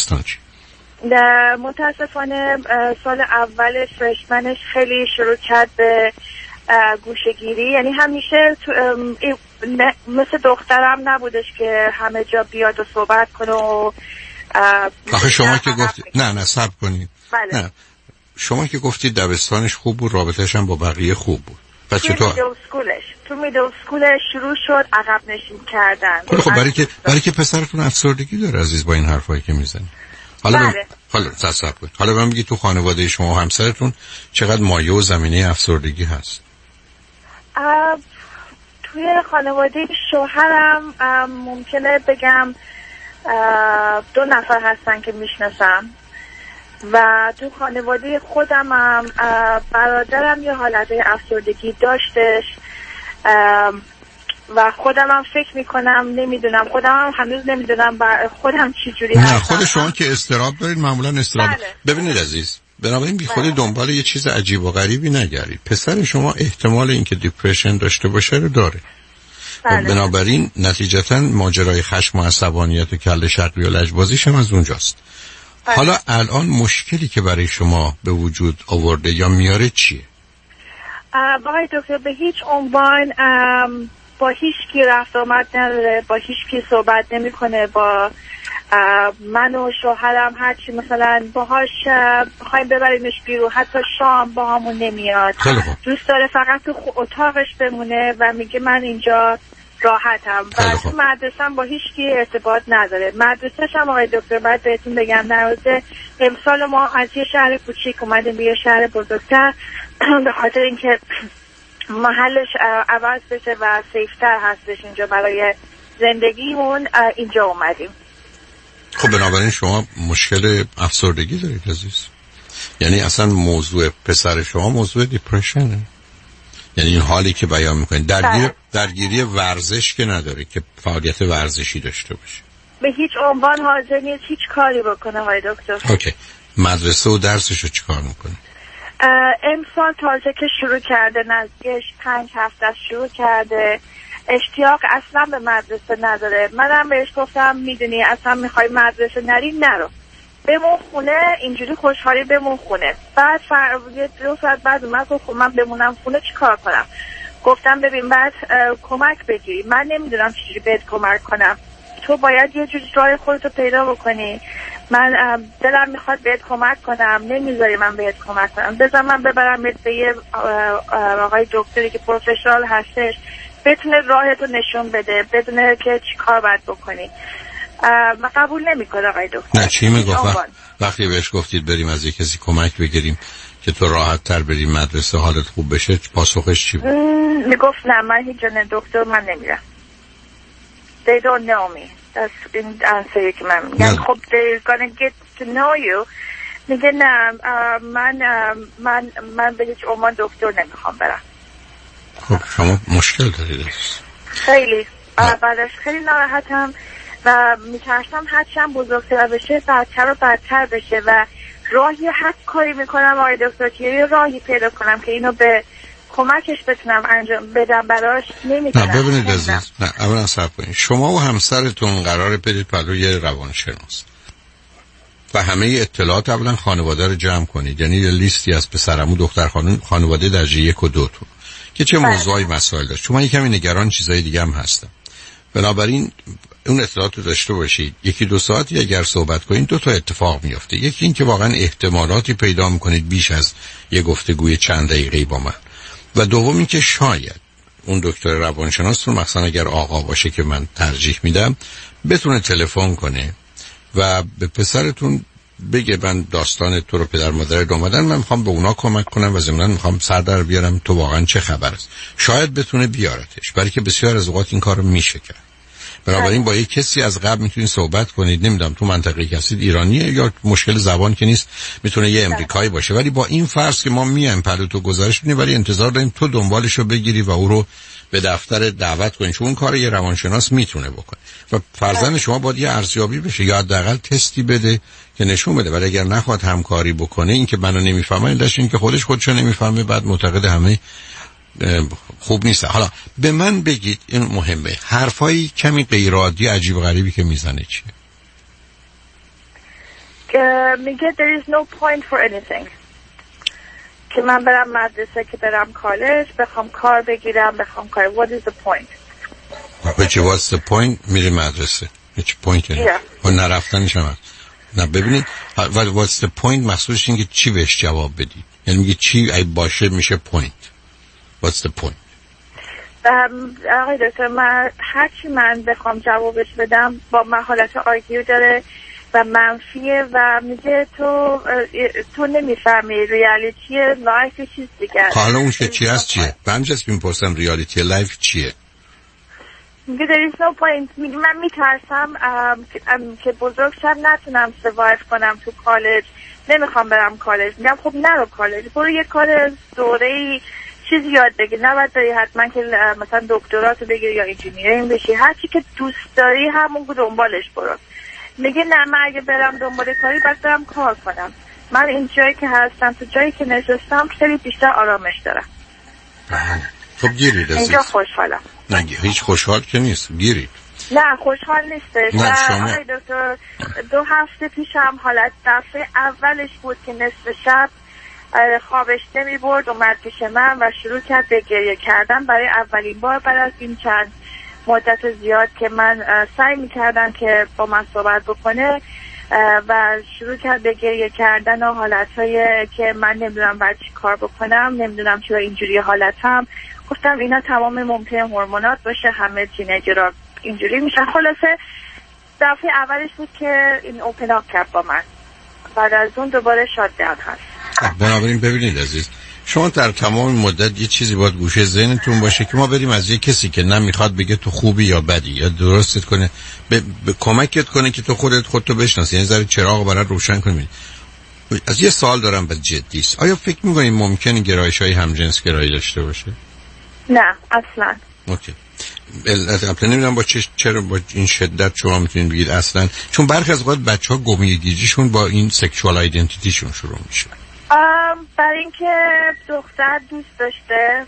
نه متاسفانه سال اول فرشمنش خیلی شروع کرد به گوشه‌گیری، یعنی همیشه مثل دخترم نبودش که همه جا بیاد و صحبت کنه و آخه شما که گفتید نه صبر کنید. بله. نه شما که گفتید دبستانش خوب بود، رابطه‌ش هم با بقیه خوب بود. پس چطور؟ تو میدل اسکولش شروع شد عقب نشین کردن. خب برای که پسرتون افسردگی داره عزیز با این حرفایی که میزنی. حالا تصور کنید. حالا من میگی تو خانواده شما و همسرتون چقدر مایه و زمینه افسردگی هست؟ توی خانواده شوهرم ممکنه بگم 2 نفر هستن که میشناسم و تو خانواده خودم هم برادرم یه حالت افسردگی داشتش و خودم هم فکر میکنم نمیدونم خودم هم هنوز نمیدونم خودم چی جوری هستم. نه خود شما که استراب دارید معمولا استراب. ببینید عزیز، بنابراین بی خود دنبال یه چیز عجیب و غریبی نگردید. پسر شما احتمال اینکه دیپرشن داشته باشه رو داره. بنابراین نتیجتا ماجرای خشم و عصبانیت و کله شقی و لجبازیش هم از اونجاست. حالا الان مشکلی که برای شما به وجود آورده یا میاره چیه؟ آقای دکتر به هیچ عنوان با هیچ کی رفت آمد نداره، با هیچ کی صحبت نمیکنه، با من و شوهرم هرچی مثلا باهاش بخوایم ببریمش بیرون حتی شام با همون نمیاد. دوست داره فقط تو اتاقش بمونه و میگه من اینجا راحتم و تو مدرسه‌ام با هیچ کی ارتباط نداره. مدرسه‌ش هم آقای دکتر باید بهتون بگم نروزه امسال ما از یه شهر کوچیک اومدیم به یه شهر بزرگتر به خاطر اینکه محلش عوض بشه و سیفتر هستش اینجا برای زندگیمون اینجا اومدیم. خب بنابراین شما مشکل افسردگی دارید عزیز. یعنی اصلا موضوع پسر شما موضوع دیپرشنه. یعنی این حالی که بیان میکنید درگیری ورزش که نداره که فعالیت ورزشی داشته باشه. به هیچ عنوان حاضر نیست هیچ کاری بکنه آقای دکتر. اوکی. مدرسه و درسشو چیکار میکنه؟ امسال تازه که شروع کرده نزدیک 5 هفته شروع کرده اشتیاق اصلا به مدرسه نداره. منم بهش گفتم میدونی اصلا میخوای مدرسه نری نرو بمون خونه اینجوری خوشحالی بمون خونه. بعد 2 ساعت بعد اومد گفت من بمونم خونه چیکار کنم؟ گفتم ببین بعد کمک بگیری. من نمیدونم چجوری بهت کمک کنم، تو باید یه جوری راه خودتو پیدا بکنی. من دلم میخواد بهت کمک کنم نمیذاری من بهت کمک کنم. بذار من ببرم به یه آقای دکتری که پروفشنال هستش بتونه راهتو نشون بده بدونه که چی کار باید بکنی. من قبول نمیکنه آقای دکتر. نه چی میگفت وقتی بهش گفتید بریم از یک کسی کمک بگیریم که تو راحت تر بریم مدرسه حالت خوب بشه پاسخش چی بود؟ میگفت نه من هیچ جای دکتر من نمیرم. They don't know me. That's in answer که من میگم. خب they're gonna get to know you. میگه نه من به هیچ عنوان دکتر نمیخوام برم. خب شما مشکل دارید خیلی. بعدش خیلی ناراحتم و میترسم هرچند بزرگتر بشه بدتر و بدتر بشه و راهی هر کاری میکنم آقای دکتر که یه راهی پیدا کنم که اینو به کمکش بتونم انجام بدم براش نمیتونم. نه ببینید عزیز، نه اولا صبر کنید. شما و همسرتون قراره برید پلوی روانشناس و همه اطلاعات اولا خانواده رو جمع کنید، یعنی یه لیستی از پسرعمو دختر خانواده درجه 1 و 2 تون که چه موضوعی مسائل داشت. چون من کمی نگران چیزای دیگه هم هستم. بنابراین اون اطلاعات رو داشته باشید. 1-2 ساعتی اگر صحبت کنید 2 تا اتفاق میفته. یکی این که واقعا احتمالاتی پیدا میکنید بیش از یه گفتگوی چند دقیقه‌ای با من، و دوم این که شاید اون دکتر روانشناستون مثلا اگر آقا باشه که من ترجیح میدم بتونه تلفن کنه و به پسرتون بگه من داستان تو رو پدر مادرت اومدن من میخوام به اونا کمک کنم و ضمن میخوام سر در بیارم تو واقعا چه خبر است. شاید بتونه بیارتش، برای که بسیار از اوقات این کارو میشه کرد. بنابراین با یک کسی از قبل میتونید صحبت کنید. نمیدونم تو منطقه‌ای که هستید ایرانیه یا مشکل زبان که نیست، میتونه یه امریکایی باشه، ولی با این فرض که ما میایم پلو تو گزارش میدیم ولی انتظار داریم تو دنبالشو بگیری و او رو به دفتر دعوت کنی، چون اون کار یه روانشناس میتونه بکنه و فرزند شما باید یه ارزیابی بشه یا حداقل تستی بده که نشون بده. ولی اگر نخواد همکاری بکنه این که منو نمیفهمه این که خودشو نمیفهمه بعد معتقد همه خوب نیست. حالا به من بگید این مهمه، حرفای کمی غیر عادی عجیب و غریبی که میزنه چیه؟ میگه there is no point for anything. که من برم مدرسه که برم کالج بخوام کار بگیرم بخوام کار. What is the point؟ what's the point؟ میری مدرسه هیچ پوینتی نیست و نرفتنش هم نه. ببینید what's the point مقصودش این که چی بهش جواب بدید. یعنی میگه چی ای باشه میشه point. What's the point؟ آقای دکتر من هرچی من بخوام جوابش بدم با من حالت آرگیو داره و منفیه و میگه تو نمیفهمی ریالیتی لایف چیز دیگه. حالا اون چی هست چیه؟ من جست میپرسم ریالیتی لایف چیه؟ میگه there is no point. میگه من میترسم که بزرگ شم نتونم سروایو کنم تو کالج، نمیخوام برم کالج. میگم خب نرو کالج، برو یه کار دوره‌ای چیزی یاد بگیر، نباید داری حتما که مثلا دکتراتو بگیری یا انجینیرینگ بشی، هر چی که دوست داری همون دنبالش برو. میگه نه من اگه برم دنبال کاری باید برم کار کنم. من این جایی که هستم، تو جایی که نشستم خیلی بیشتر آرامش دارم. خب گیرید عزیز. اینجا خوشحالم. نه هیچ خوشحال که نیست، گیرید. نه خوشحال نیستش. نه شما دکتر 2 هفته پیشم حالت دفعه اولش بود که نصف شب خوابش نمی برد، اومد پیش من و شروع کرد به گریه کردن برای اولین بار بعد از این چند مدت زیاد که من سعی می کردم که با من صحبت بکنه و شروع کرد به گریه کردن و حالتهای که من نمیدونم باید چی کار بکنم، نمیدونم چرا اینجوری حالتم. گفتم اینا تمام ممکنه هورمونات باشه، همه تینیجرها اینجوری میشن. خلاصه دفعه اولش بود که این اوپن اپ کرد با من، بعد از اون دوباره شات داون هست. بنابراین ببینید عزیز، شما در تمام مدت یه چیزی باید گوشه ذهنتون باشه که ما بریم از یه کسی که نمیخواد بگه تو خوبی یا بدی یا درستت کنه به کمکت کنه که تو خودتو بشناسی، یعنی ذره چراغ برات روشن کنی. از یه سوال دارم بس جدی است، آیا فکر می‌کنید ممکنه گرایش‌های همجنس گرایی داشته باشه؟ نه اصلا. اوکی. اصلا نمیدونم چرا با این شدت شما میتونید بگید اصلا، چون برخی از اوقات بچه‌ها گمیگیجیشون با این سکشوال آیدنتیتیشون شروع میشه. برای اینکه دختر دوست داشته،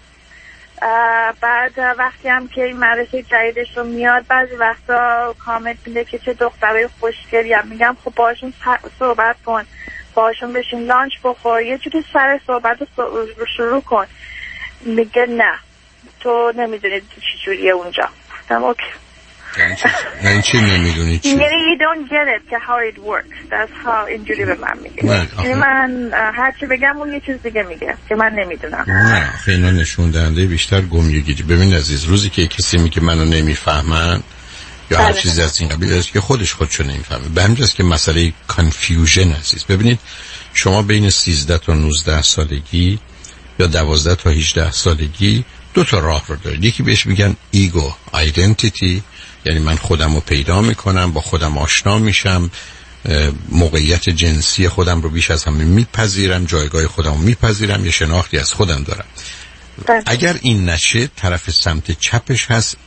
بعد وقتی هم که این مدرسه جدیدش رو میاد بعضی وقتا کامنت میده که چه دخترای خوشگلی هم. میگم خب باشون صحبت کن، باشون بشین لانچ بخور، یه جوری سر صحبت رو شروع کن. میگه نه تو نمیدونی چی جوریه اونجا. گفتم اوکی. یعنی چی نمیدونی چی؟ یعنی you don't get it که how it works. That's how اینجوری به من میگه. یعنی من هر چی بگم اون یه چیز دیگه میگه که من نمیدونم. نه خیلی نشون دهنده بیشتر گمیگیجی. ببین عزیز، روزی که کسی میگه منو نمیفهمن یا هر چیزی از این قبیل است که خودشو نمیفهمه، به همینجاست که مسئله کانفیوژن عزیز. ببینید شما بین 13 تا 19 سالگی یا 12 تا 18 سالگی 2 تا راه رو دارید. یکی بهش میگن ایگو آیدنتیتی، یعنی من خودم رو پیدا میکنم، با خودم آشنا میشم، موقعیت جنسی خودم رو بیش از همه میپذیرم، جایگاه خودم رو میپذیرم، یه شناختی از خودم دارم. اگر این نشه طرف سمت چپش هست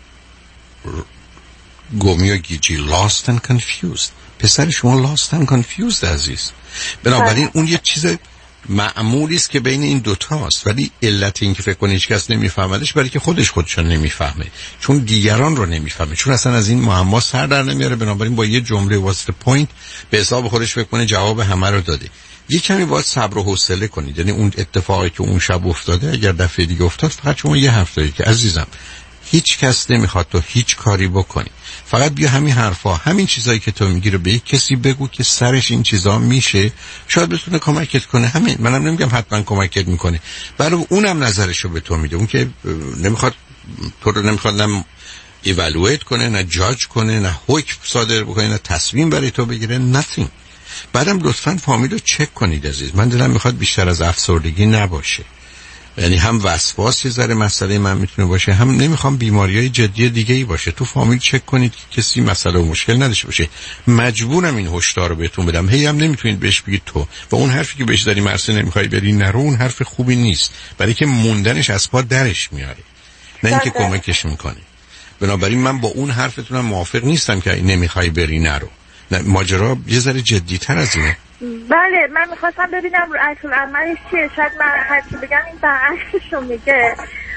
گمی و گیجی، lost and confused. پسر شما lost and confused عزیز. بنابراین اون یه چیز معمولی است که بین این دوتا است، ولی علت این که فکر کنه هیچ کس نمیفهمدش برای که خودشون نمیفهمه، چون دیگران رو نمیفهمه، چون اصلا از این معما سر در نمیاره. بنابراین با یه جمله واسط پوینت به حساب خودش فکر کنه جواب همه رو داده. یه کمی باید صبر و حوصله کنید. یعنی اون اتفاقی که اون شب افتاده اگر دفعه دیگه افتاد، فقط شما یه هفته که عزیزم هیچ کس نمیخواد تو هیچ کاری بکنی، فقط بیا همین حرفا، همین چیزایی که تو میگی رو به یک کسی بگو که سرش این چیزا میشه، شاید بتونه کمکت کنه. همین، منم نمیگم حتما کمکت میکنه، برای اونم نظرشو به تو میده. اون که نمیخواد تو رو نمیخواد نه ایوالویت کنه، نه جاج کنه، نه حکم صادر بکنه، نه تصمیم برای تو بگیره، nothing. بعدم لطفاً فامیل رو چک کنید عزیز. من دلم میخواد بیشتر از افسردگی نباشه، یعنی هم وسواس یه ذره مسئله من میتونه باشه، هم نمیخوام بیماریای جدی دیگه ای باشه. تو فامیل چک کنید که کسی مسئله و مشکل نداشته باشه. مجبورم این هشدار رو بهتون بدم، هی هم نمیتونید بهش بگید تو و اون حرفی که بهش داری مرسه نمیخوای بری نرو، اون حرف خوبی نیست، برای که موندنش از پا درش میاره، نه اینکه کمکش میکنی. بنابراین من با اون حرفتونم موافق نیستم که نمیخوای بری نرو. نه، ماجرا یه ذره جدی‌تر از اینه. بله، من میخواستم ببینم رو عکس العملش چیه. شاید من هرچی بگم این برعکسشو میگه.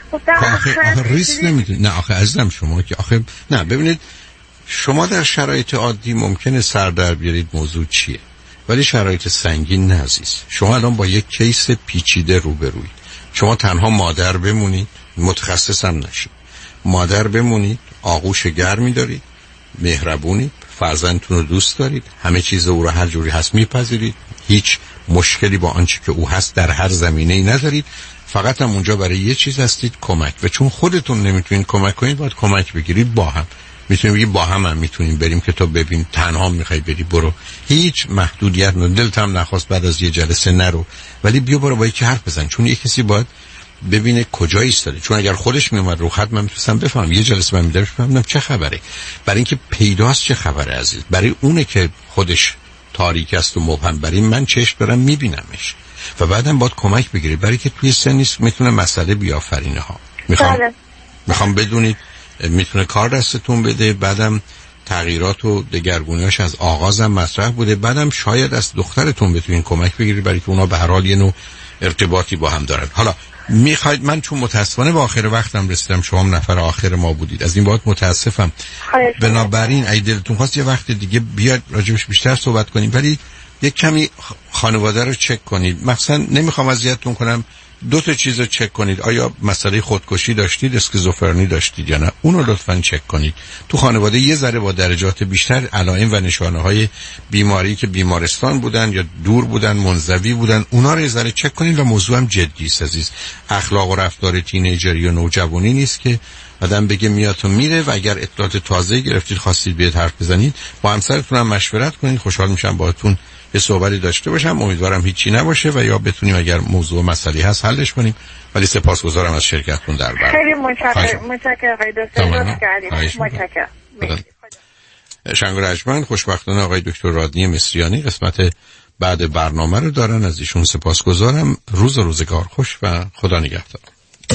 آخه ریسک نمیدونی. نه آخه عزیزم شما که آخه نه، ببینید شما در شرایط عادی ممکنه سر در بیارید موضوع چیه، ولی شرایط سنگین نه عزیز. شما الان با یک کیس پیچیده روبرویید. شما تنها مادر بمونید، متخصص هم نشید، مادر بمونید، آغوش گرمی دارید، مهربونید، فرزندتون رو دوست دارید، همه چیز او رو هر جوری هست میپذیرید، هیچ مشکلی با آنچه که او هست در هر زمینه‌ای ندارید، فقط هم اونجا برای یه چیز هستید، کمک. و چون خودتون نمیتونید کمک کنید باید کمک بگیرید با هم. میتونیم بگیم با هم میتونیم بریم که تو ببین، تنها میخوای بری برو، هیچ محدودیت نداره. دلت هم نخواست بعد از یه جلسه نرو، ولی بیا برو با یکی حرف بزن، چون یه کسی باید ببینه کجا ایستاده. چون اگر خودش میومد رو خط من میتونستم بفهمم، یه جلسه من میدارش بفهمم چه خبره. برای اینکه پیداست چه خبره عزیز، برای اونه که خودش تاریک است و مبهم، برای من چشم دارم میبینمش و بعدم باید کمک بگیری، برای که توی سنیست میتونه مسئله بیافرینه ها. میخوام بدونید میتونه کار دستتون بده، بعدم تغییرات و دگرگونیاش از آغازم مطرح بوده، بعدم شاید از دخترتون بتونین کمک بگیرید، برای که اونا به هر حال یه نوع ارتباطی با هم دارن. حالا میخواید، من چون متاسفانه به آخر وقتم رسیدم، شما هم نفر آخر ما بودید، از این بابت متاسفم. بنابراین اگه دلتون خواست یه وقت دیگه بیاد راجبش بیشتر صحبت کنیم، ولی یک کمی خانواده رو چک کنید. مثلا نمیخوام اذیتتون کنم، 2 تا چیز رو چک کنید. آیا مسئله خودکشی داشتید، اسکیزوفرنی داشتید یا نه؟ اون رو لطفاً چک کنید. تو خانواده یه ذره با درجات بیشتر علائم و نشانه‌های بیماری که بیمارستان بودن یا دور بودن، منزوی بودن، اونا رو یه ذره چک کنید. و موضوع هم جدی است عزیز. اخلاق و رفتار تینیجری و نوجوانی نیست که آدم بگه میاد و میره. و اگر اطلاعات تازه گرفتید خواستید بیاد حرف بزنید، با همسرتون هم مشورت کنید. خوشحال میشم باهاتون یه صحبتی داشته باشم. امیدوارم هیچی نباشه و یا بتونیم اگر موضوع مسئله هست حلش کنیم. ولی سپاسگزارم از شرکتتون در برنامه. خیلی متشکرم آقای دکتر، لطف کردید. متشکرم. شنگ و رجمن خوشبختانه آقای دکتر رادنی مصریانی قسمت بعد برنامه رو دارن. از ایشون سپاسگزارم. روز و روزگار خوش و خدا نگهدار.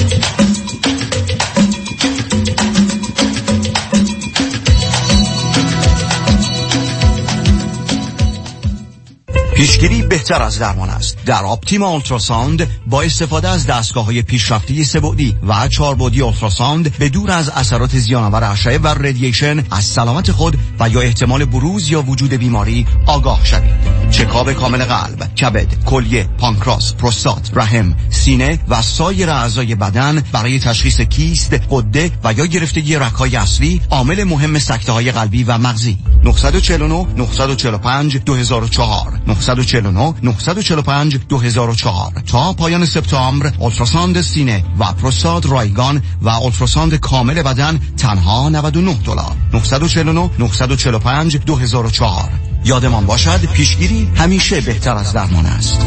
پیشگیری بهتر از درمان است. در آپتیما اولتراساوند با استفاده از دستگاه‌های پیشرفته سه‌بعدی و 4 اولتراساوند به دور از اثرات زیان‌آور اشعه و رادییشن از سلامت خود و یا احتمال بروز یا وجود بیماری آگاه شوید. چکاپ کامل قلب، کبد، کلیه، پانکراس، پروستات، رحم، سینه و سایر اعضای بدن برای تشخیص کیست، غده و یا گرفتگی رگ‌های اصلی، عامل مهم سکته‌های قلبی و مغزی. 949 945 2004 949 945 2004 تا پایان سپتامبر اولتراساند سینه و پروستات رایگان و اولتراساند کامل بدن تنها $99. 949 945 2004. یادمان باشد پیشگیری همیشه بهتر از درمان است.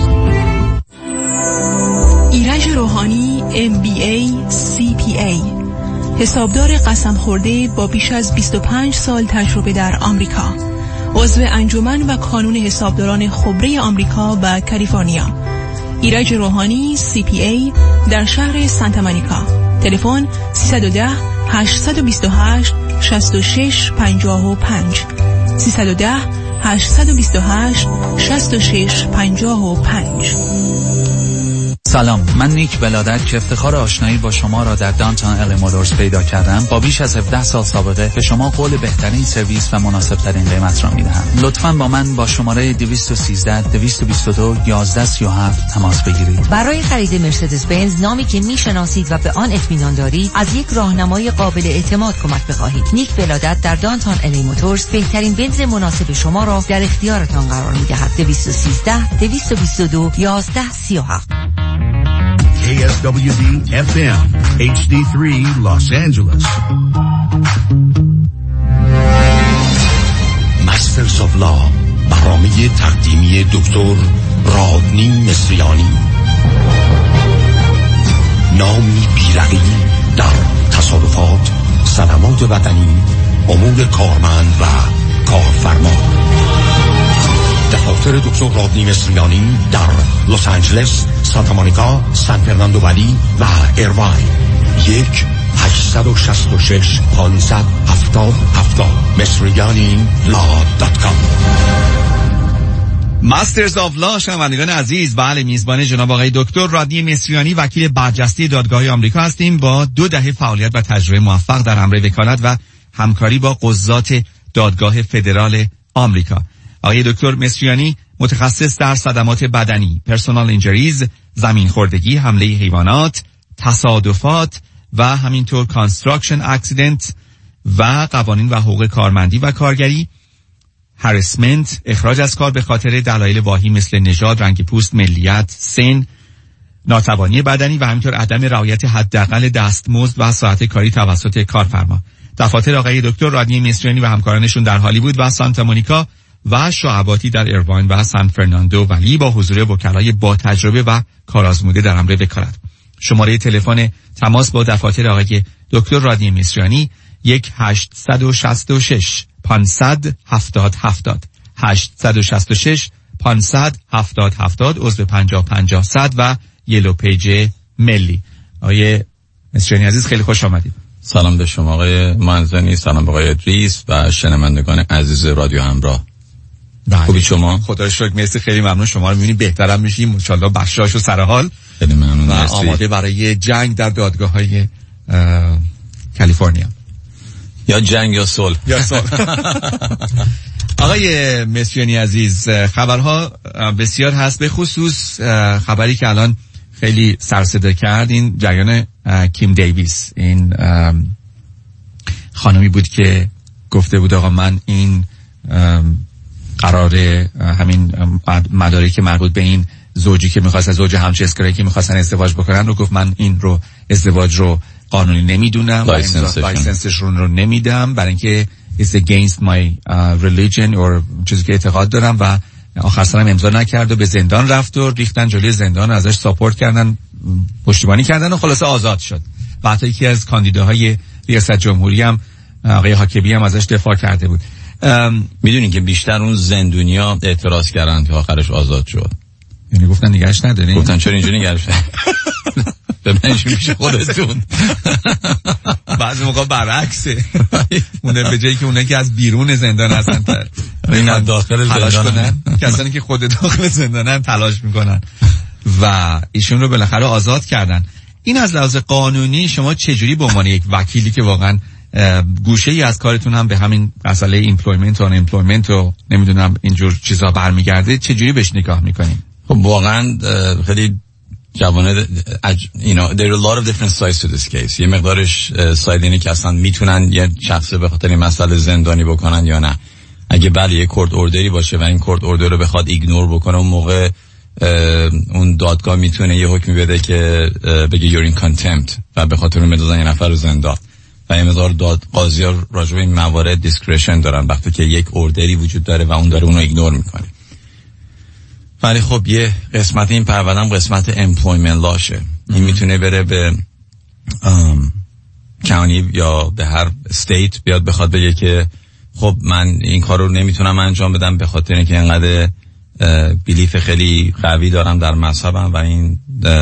ایرج روحانی MBA CPA، حسابدار قسم خورده با بیش از 25 سال تجربه در آمریکا، عضو انجمن و کانون حسابداران خبره آمریکا و کالیفرنیا. ایرج روحانی CPA در شهر سانتا مونیکا. تلفن 310 828 6655 310 828 6655. سلام، من نیک بلادت که افتخار آشنایی با شما را در دانتون ال مولورز پیدا کردم. با بیش از 17 سال سابقه به شما قول بهترین سرویس و مناسب ترین قیمت را میدهم. لطفاً با من با شماره 213 222 1137 تماس بگیرید. برای خرید مرسدس بنز، نامی که میشناسید و به آن اطمینان دارید، از یک راهنمای قابل اعتماد کمک بخواهید. نیک بلادت در دانتون ال موتورز بهترین بنز مناسب شما را در اختیارتان قرار میدهد. 213 222 1137. KSWD FM HD3 Los Angeles. Masters of Law، برنامه تقدیمی دکتر رادنی مصریانی. نامی بیرقی در تصادفات، صدمات بدنی، امور کارمند و کارفرما. دفاتر دکتر رادنی مصریانی در لس آنجلس، سانتا مونیکا، سان فرناندو ولی و ایرواین. 1-866-570-7070 مصریانی.com. ماسترز آف لا شنوندگان عزیز، بله میزبان جناب آقای دکتر رادنی مصریانی وکیل برجسته دادگاه آمریکا هستیم با 2 دهه فعالیت و تجربه موفق در امر وکالت و همکاری با قضات دادگاه فدرال آمریکا. آقای دکتر مصریانی متخصص در صدمات بدنی، پرسونال اینجریز، زمین خوردگی، حمله حیوانات، تصادفات و همینطور کانستراکشن اکسیدنت و قوانین و حقوق کارمندی و کارگری، هراسمنت، اخراج از کار به خاطر دلایل واهی مثل نژاد، رنگ پوست، ملیت، سن، ناتوانی بدنی و همینطور عدم رعایت حداقل دستمزد و ساعت کاری توسط کارفرما. دفاتر آقای دکتر رادنی مصریانی و همکارانشون در هالیوود و سانتا مونیکا و شعباتی در ایرواین و سان فرناندو ولی با حضور وکلای با تجربه و کارآزموده در امر وکالت. شماره تلفن تماس با دفاتر آقای دکتر رادنی مصریانی 1-866-500-7070 866-500-7070 عضو 50-50-100 و یلو پیج ملی. آقای مصریانی عزیز خیلی خوش آمدید. سلام به شما آقای منزنی، سلام به آقای ادریس و شنوندگان عزیز رادیو همراه. خوبی شما؟ خدا رو شکر، مرسی، خیلی ممنون. شما رو می‌بینیم بهترم میشیم ان شاءالله، بخشایش و سرحال. خیلی ممنون و آماده برای جنگ در دادگاه‌های کالیفرنیا، یا جنگ یا صلح. آقای مصریانی عزیز، خبرها بسیار هست، به خصوص خبری که الان خیلی سر صدا کرد، این جریان کیم دیویس. این خانمی بود که گفته بود آقا من این قرار همین مدارکی که مربوط به این زوجی که میخواست، زوج همجنسگرایی که میخواستن ازدواج بکنن رو گفت من این رو ازدواج رو قانونی نمیدونم، لایسنسشون رو نمیدم برای اینکه it's against my religion or چیزی که اعتقاد دارم، و آخر سرم امضا نکرد و به زندان رفت و ریختن جلوی زندان، ازش ساپورت کردن، پشتیبانی کردن و خلاصه آزاد شد. و حتی یکی از کاندیداهای ریاست جمهوری هم آقای حاکمی هم ازش دفاع کرده بود. میدونین که بیشتر اون زندونیا اعتراض کردن که آخرش آزاد شد. یعنی گفتن نگهش ندارین؟ گفتن چرا اینجوری نگهش به منش میشه خودتون. بعضی موقع برعکسه، اونه به جایی که اونه که از بیرون زندان هستن این داخل زندان کسانی که خود داخل زندانن تلاش میکنن و ایشون رو بالاخره آزاد کردن. این از لحاظ قانونی شما چجوری به عنوان یک وکیلی که واقعا گوشه ای از کارتون هم به همین مسئله ایمپلویمنت و ان ایمپلویمنت و نمیدونم اینجور چیزا برمیگرده، چجوری بهش نگاه میکنین؟ خب واقعا خیلی جوانه there are a lot of different sides to this case. یه مقدارش ساید اینه که اصلا میتونن یه شخص به خاطر این مسئله زندانی بکنن یا نه. اگه بله یه کورت اوردری باشه و این کورت اوردر رو بخواد ایگنور بکنه، اون موقع اون دادگاه میتونه یه حکمی بده که بگه you're in contempt و به خاطر اون بندازن یه نفر رو زندان. و این مقدار قاضی‌ها راجع به این موارد دیسکریشن دارن وقتی که یک اوردری وجود داره و اون داره اونو ایگنور میکنه. ولی خب یه قسمت این پرونده‌ام قسمت امپلویمنت لاشه. این میتونه بره به کاونتی یا به هر استیت بیاد بخواد بگه که خب من این کار رو نمیتونم انجام بدم به خاطر اینکه اینقدر بیلیف خیلی قوی دارم در مذهبم و این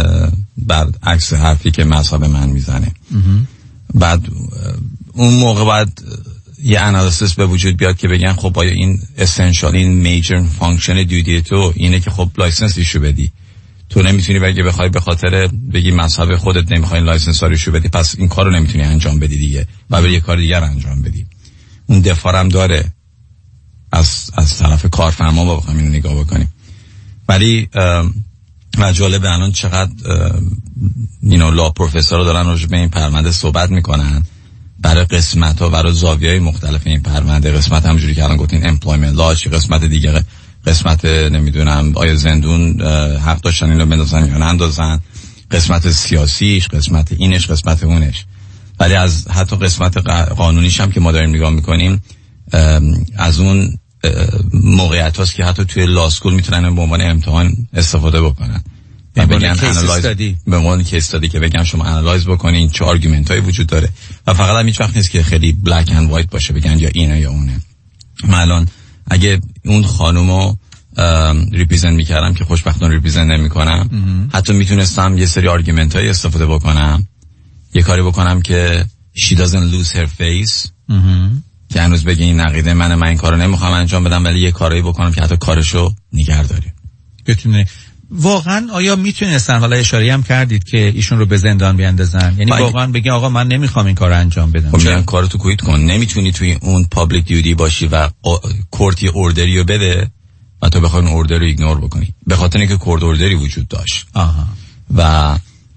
برعکس حرفی که مذهب من میزنه. بعد اون موقع بعد یه انالیسیس به وجود بیاد که بگن خب آیا این اسنشال، این میجر فانکشن دیوتی تو اینه که خب لایسنس ایشو بدی. تو نمیتونی بخوای به خاطر بگی مذهب خودت نمیخوای لایسنس ایشو بدی، پس این کارو نمیتونی انجام بدی دیگه و بری یه کار دیگر انجام بدی. اون دفاعم داره از طرف کارفرما با بخوایم اینو نگاه بکنیم. ولی و جالبه الان چقدر لا پروفسورها دارن راجع به این پرونده صحبت میکنن برای قسمت‌ها، برای زاویه‌های مختلف این پرونده. قسمت همونجوری که الان گفتین امپلویمنت لاش، قسمت دیگه قسمت نمیدونم آیا زندون حق داشتن اینو بندازن یا نندازن، قسمت سیاسیش، قسمت اینش، قسمت اونش. ولی از حتی قسمت قانونیش هم که ما داریم نگاه میکنیم، از اون موقعیت هاست که حتی توی لاسکول میتونن به عنوان امتحان استفاده بکنن. بگن به عنوان کیس استادی که بگم شما انالایز بکنین چه آرگومنت هایی وجود داره و فقط هم هیچ وقت نیست که خیلی بلک اند وایت باشه بگن یا اینه یا اونه. من الان اگه اون خانومو ریپرزنت میکردم که خوشبختانه ریپرزنت نمیکنم، حتی میتونستم یه سری آرگومنت هایی استفاده بکنم، یه کاری بکنم که she doesn't lose her face که هنوز بگه این نقیده من این کارو نمیخوام انجام بدم، ولی یه کاری بکنم که حتی کارشو نگه داره. بتونه واقعا آیا میتونستن، حالا اشاره هم کردید که ایشون رو به زندان بیاندازن، یعنی واقعا بگی آقا من نمیخوام این کارو انجام بدم. خب میگن کارتو کویت کن، نمیتونی توی اون پابلیک دیوتی باشی و کورت یه اوردری رو بده و تو بخوای اون اوردر رو ایگنور بکنی به خاطر اینکه کورت اوردری وجود داشت. و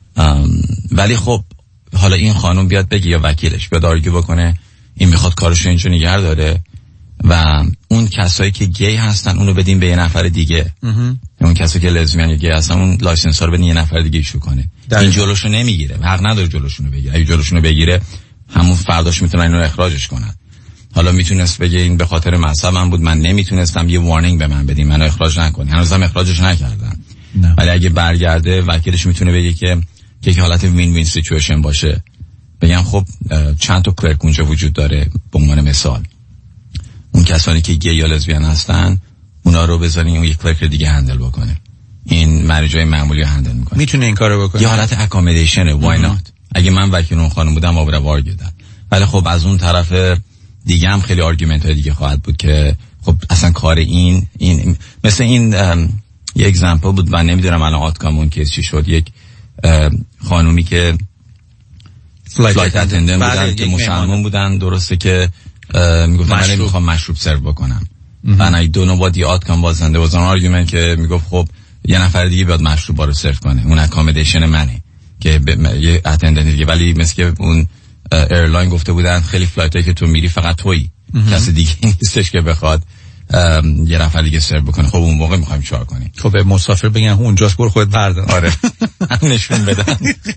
ولی خب حالا این خانم بیاد بگی یا وکیلش بیاد آرگو بکنه این میخواد کارشو اینجا نگه داره و اون کسایی که گی هستن اونو بدیم به یه نفر دیگه، اون کسایی که لزبیان یا گی هستن اون لایسنس ها رو بدین یه نفر دیگه ایشو کنه. این جلوشو نمیگیره، حق نداره جلوشونو بگیره. اگه جلوشونو بگیره همون فرداش میتونن اینو اخراجش کنن. حالا میتونست بگه این به خاطر مذهبم بود، من نمیتونستم، یه وارنینگ به من بدین منو اخراج نکنین. هنوزم اخراجش نکردن. ولی اگه برگرده وکیلش میتونه بگه که یک حالت وین وین سیچویشن باشه، بگم خب چند تا کلرک اونجا وجود داره، به عنوان مثال اون کسانی که گی یا لزبیان هستن اونا رو بذارین اون یک کلرک دیگه هندل بکنه، این مریضای معمولی رو هندل میکنه. میتونه این کارو بکنه. یه حالت اکامودیشنه، وای نات. اگه من وکیل اون خانم بودم آبر وار گدم. ولی خب از اون طرف دیگه هم خیلی آرگومنت های دیگه خواهد بود که خب اصلا کار این مثل این یه اگزمپل بود، من نمیدونم الان آتکام اون کیس چی شد. یک خانومی که فلایت اتندنت بودن که مسلمان بودن، درسته که میگفتن من نمیخوام مشروب سرو بکنم. من I don't know what the outcome was and there was an argument که میگفت خب یه نفر دیگه بیاد مشروب رو سرو کنه، اون اکامودیشن منه که یه اتندنت دیگه. ولی مثل که اون ایرلاین گفته بودن خیلی فلایت هایی که تو میری فقط تویی، کسی دیگه نیستش که بخواد یه نفر دیگه سرو بکنه. خب اون موقع میخوایم چیکار کنیم؟ خب به مسافر بگن اونجاست برو خودت بردار. آره نشون بدن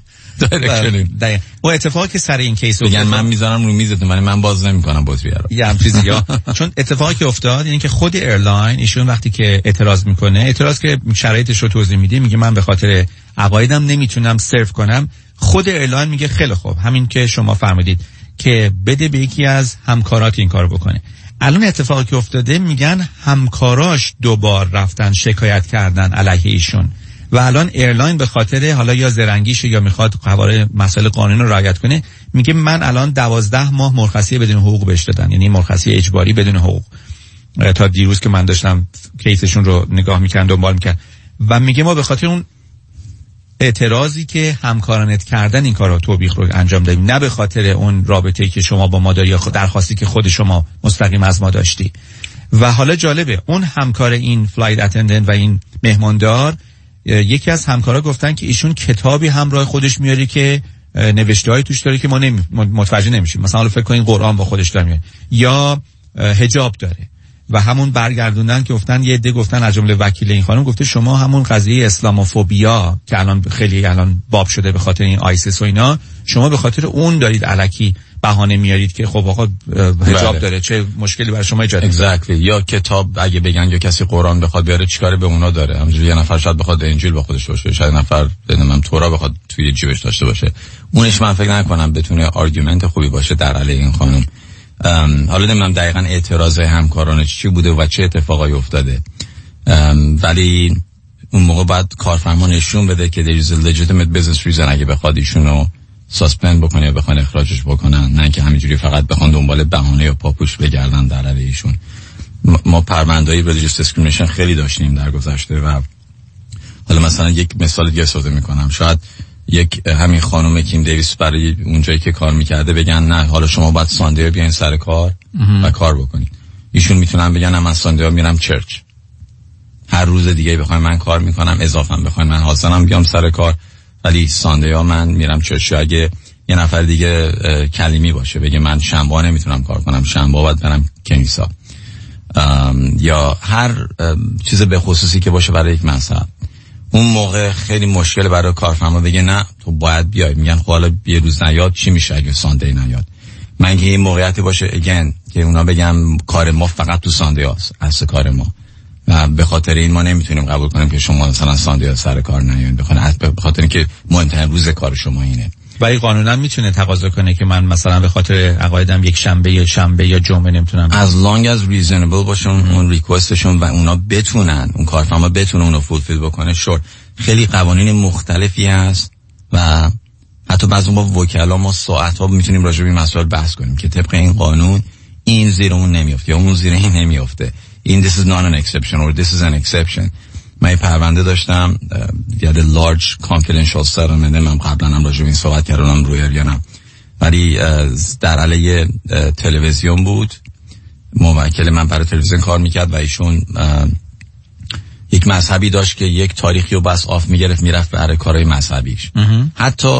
دایرکشن. و اتفاقی که سر این کیس بگن من میذارم رو میزتون ولی من باز نمیکنم باز بیارم یه هم چیزی یا چون اتفاقی که افتاد اینه که خود ایرلاین ایشون وقتی که اعتراض میکنه، اعتراض که شرایطش رو توضیح میده، میگه من به خاطر عقایدم نمیتونم سرو کنم. خود ایرلاین میگه خیلی خوب، همین که شما فرمودید که بده به یکی از همکارات این کارو بکنه. الان اتفاقی که افتاده میگن همکاراش دوبار رفتن شکایت کردن علیه ایشون و الان ایرلاین به خاطر حالا یا زرنگیشه یا میخواد قوانین مسائل قانون رو رعایت کنه، میگه من الان 12 ماه مرخصی بدون حقوق بهش دادن، یعنی مرخصی اجباری بدون حقوق. تا دیروز که من داشتم کیسشون رو نگاه میکردم دنبال میکردم و میگه ما به خاطر اون اعتراضی که همکارانت کردن این کارو توبیخ رو انجام دادیم، نه به خاطر اون رابطه‌ای که شما با ما داری یا درخواستی که خود شما مستقیم از ما داشتی. و حالا جالبه اون همکار این فلایت اتندنت و این مهماندار، یکی از همکارا گفتن که ایشون کتابی همراه خودش میاره که نوشته‌ای توش داره که ما متوجه نمیشیم. مثلا حالا فکر کنین قرآن با خودش داره یا حجاب داره و همون برگردوندن که گفتن یه عده گفتن از جمله وکیل این خانم گفته شما همون قضیه اسلاموفوبیا که الان خیلی باب شده به خاطر این آیسیس و اینا، شما به خاطر اون دارید الکی بهانه میارید که خب آقا حجاب داره، چه مشکلی برای شما ایجاد می‌کنه. یا کتاب اگه بگن یا کسی قرآن بخواد بیاره چیکار به اونا داره؟ همونجوری یه نفر شاید بخواد انجیل با خودش باشه، شاید نفر نمیدونم تورا بخواد توی جیبش داشته باشه، اونش من فکر نکنم بتونه آرگومنت خوبی باشه در علیه این خانم. حالا نمیدونم دقیقاً اعتراض همکاران چی بوده و چه اتفاقایی افتاده، ولی اون موقع بعد کارفرما نشون بده که there is a legitimate business reason اگه بخواد ایشونو ساسپند بکنه یا بخوان اخراجش بکنن، نه که همینجوری فقط بخوان دنبال بهانه یا پاپوش بگردن در علیه ایشون. ما پرونده‌های religious discrimination خیلی داشتیم در گذشته و حالا مثلا یک مثال دیگه استفاده میکنم، شاید یک همین خانم کیم دیویس برای اونجایی که کار میکرده بگن نه حالا شما باید ساندی بیاین سر کار و کار بکنید. ایشون میتونن بگن من ساندی میرم چرچ، هر روز دیگه بخواید من کار میکنم، اضافه بخواید من حاضرم بیام سر کار، ولی ساندی من میرم چرچ. اگه یه نفر دیگه کلیمی باشه بگه من شنبه نمیتونم کار کنم، شنبه باید برم کنیسا، یا هر چیز به خصوصی که باشه برای یک مذهب، اون موقع خیلی مشکل برای کارفرما بگه نه تو باید بیای. میگن خب حالا یه روز نیاد چی میشه اگه ساندی نیاد؟ من که این موقعیتی باشه اگین که اونا بگم کار ما فقط تو ساندی هست، اصل کار ما، و به خاطر این ما نمیتونیم قبول کنیم که شما مثلا ساندی سر کار نیاین، به خاطر اینکه مهمترین روز کار شما اینه. ولی قانونا میتونه تقاضا کنه که من مثلا به خاطر عقایدم یک شنبه یا جمعه نمیتونم، as long as reasonable باشون اون ریکوستشون و اونا بتونن، اون کارفرما بتونه اونو فولفیل بکنه. شور خیلی قوانین مختلفی هست و حتی بعضی با وکلا ما ساعت‌ها میتونیم راجع به این مسائل بحث کنیم که طبق این قانون این زیر اون نمیافته یا اون زیر این نمیافته، این this is not an exception or this is an exception. من یه پرونده داشتم یاد large confidential settlement، من قبلا هم راجع به این صحبت کردم روی اریانم، ولی در علیه تلویزیون بود، موکل من برای تلویزیون کار میکرد و ایشون یک مذهبی داشت که یک تاریخی رو بس آف میگرفت میرفت برای کارهای مذهبیش، حتی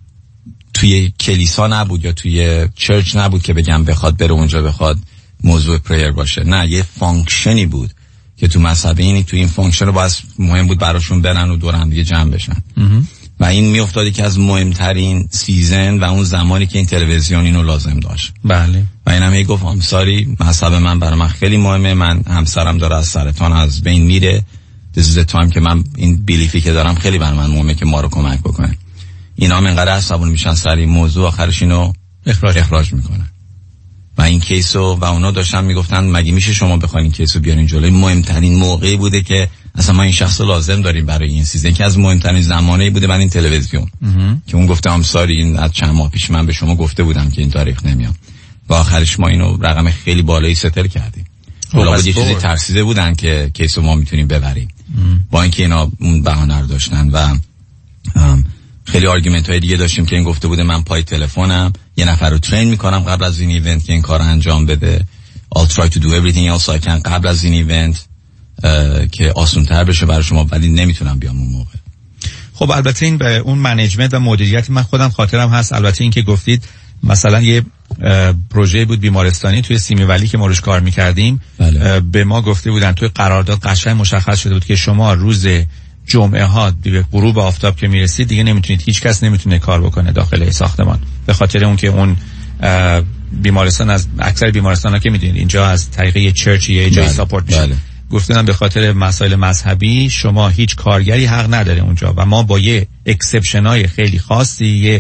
توی کلیسا نبود یا توی چرچ نبود که بگم بخواد بره اونجا بخواد موضوع پریر باشه، نه یه فانکشنی بود که تو مذهب اینی تو این فانکشن رو باز مهم بود براشون برن و دور هم دیگه جمع بشن. و این میافتاد که از مهمترین سیزن و اون زمانی که این تلویزیون اینو لازم داشت. بله. و اینم هی گفت ساری مذهب من برای من خیلی مهمه، من همسرم داره از سرطان از بین میره، this is the time که من این بیلیفی که دارم خیلی برای من مهمه که ما رو کمک بکنه. اینا هم اینقدر عصبانی میشن سر این موضوع آخرش اینو اخراج میکنن. و این کیسو و اونا داشتن میگفتن مگه میشه شما بخواید این کیسو بیارین جلوی؟ مهمترین موقعی بوده که اصلا ما این شخص رو لازم داریم برای این سیزن، که از مهمترین زمانه‌ای بوده برای این تلویزیون که اون گفته ساری این از چند ماه پیش من به شما گفته بودم که این تاریخ نمیام و آخرش ما اینو رقم خیلی بالایی ستل کردیم. حالا بود یه چیزی ترسیده بودن که کیسو ما میتونیم ببریم با اینکه اینا اون بهانه رو داشتن و خیلی آرگومنت های دیگه داشتیم که این گفته بوده من پای تلفنم یه نفر رو ترین میکنم قبل از این ایونت که این کار انجام بده. I'll try to do everything else I can قبل از این ایونت که آسان‌تر بشه برای شما، ولی نمیتونم بیام اون موقع. خب البته این به اون منیجمنت و مدیریت من خودم خاطرم هست. البته این که گفتید مثلا یه پروژه بود بیمارستانی توی سیمی ولی که ما روش کار میکردیم. بله. به ما گفته بودن توی قرارداد قشنگ مشخص شده بود که شما روز جمعه ها به غروب آفتاب که میرسید دیگه نمیتونید، هیچ کس نمیتونه کار بکنه داخل ساختمان، به خاطر اون که اون بیمارستان از اکثر بیمارستان ها که میدونید اینجا از طریق یه چرچ یه جای ساپورت میشه. بله. گفتن به خاطر مسائل مذهبی شما هیچ کارگری حق نداره اونجا و ما با یه اکسپشنای خیلی خاصی، یه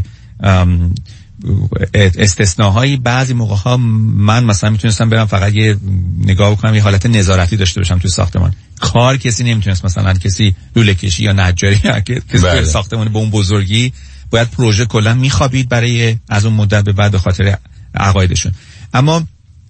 استثناهایی بعضی موقع ها من مثلا میتونستم برم فقط یه نگاه بکنم، یه حالت نظارتی داشته باشم تو ساختمان. کار کسی نمیتونست، مثلا کسی لوله کشی یا نجاری یا کسی تو ساختمان به اون بزرگی باید پروژه کلا میخوابید برای از اون مدت به بعد به خاطر عقایدشون. اما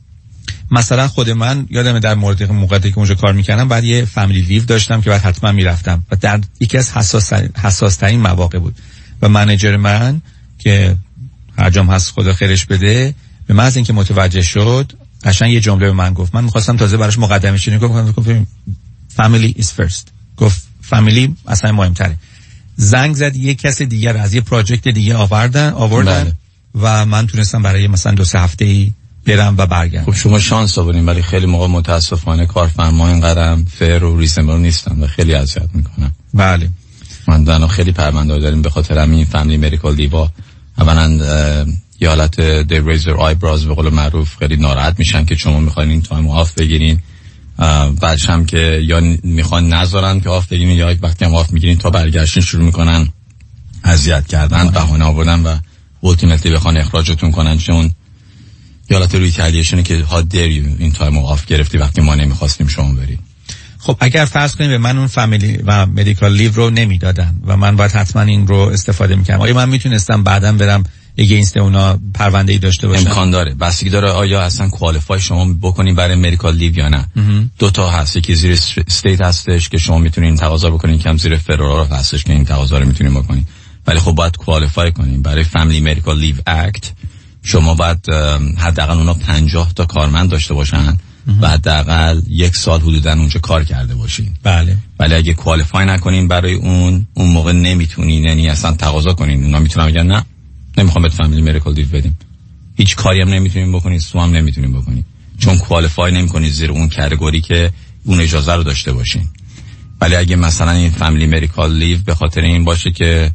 مثلا خود من یادمه در مورد موقعی که اونجا کار میکردم بعد یه فامیلی لیو داشتم که بعد حتما میرفتم و در یکی از حساس ترین مواقع بود و منیجر من که هر جام هست خدا خیرش بده، به محض اینکه متوجه شد قشنگ یه جمله به من گفت. من می‌خواستم تازه براش مقدمه چینی گفتم family is first، گفت فامیلی اصلا مهمتره. زنگ زد یه کس دیگر از یه پروژکت دیگه آوردن بله. و من تونستم برای مثلا 2-3 هفته‌ای برم و برگردم. خب شما شانس آوردین، ولی خیلی موقع متاسفانه کارفرما اینقدرم فیر و ریزنبل نیستن و خیلی اذیت میکنن. بله من دارم خیلی پرونده داریم به خاطر همین فامیلی مدیکال لیوا. اولا یه حالت they raise their eyebrows به قول معروف، خیلی ناراحت میشن که شما میخواین این تایم آف بگیرین، بعدش هم که یا میخوان نذارن که آف بگیرین یا وقتی هم آف میگیرین تا برگشتین شروع میکنن اذیت کردن، بهانه آوردن و ultimately بخوان اخراجتون کنن، چون یه حالت ریتالیشنه که how dare you این تایم آف گرفتی وقتی ما نمیخواستیم شما برید. خب اگر فرض کنیم به من اون فامیلی و مدیکال لیو رو نمیدادن و من باید حتما این رو استفاده میکردم، آیا من میتونستم بعداً برم اگینست اونا پرونده‌ای داشته باشم؟ امکان داره، بستگی داره آیا اصلا کوالیفای شما بکنین برای مدیکال لیو یا نه. دو تا هست، یکی زیر استیت هستش که شما میتونین تقاضا بکنین، کم زیر فدرال هستش که این تقاضا رو میتونین بکنین، ولی خب باید کوالیفای کنین. برای فامیلی مدیکال لیو اکت شما باید حداقل اونا 50 تا کارمند داشته باشن و حداقل 1 سال حدوداً اونجا کار کرده باشین. بله. ولی اگه کوالیفای نکنین برای اون موقع نمیتونین، یعنی اصلا تقاضا کنین، اونا میتونن بگن نه نمیخوام بهت فامیلی مدیکال لیو بدیم، هیچ کاری هم نمیتونین بکنین، سو هم نمیتونین بکنین، چون کوالیفای نمیکنین زیر اون کاتگوری که اون اجازه رو داشته باشین. ولی اگه مثلا این فامیلی مدیکال لیو به خاطر این باشه که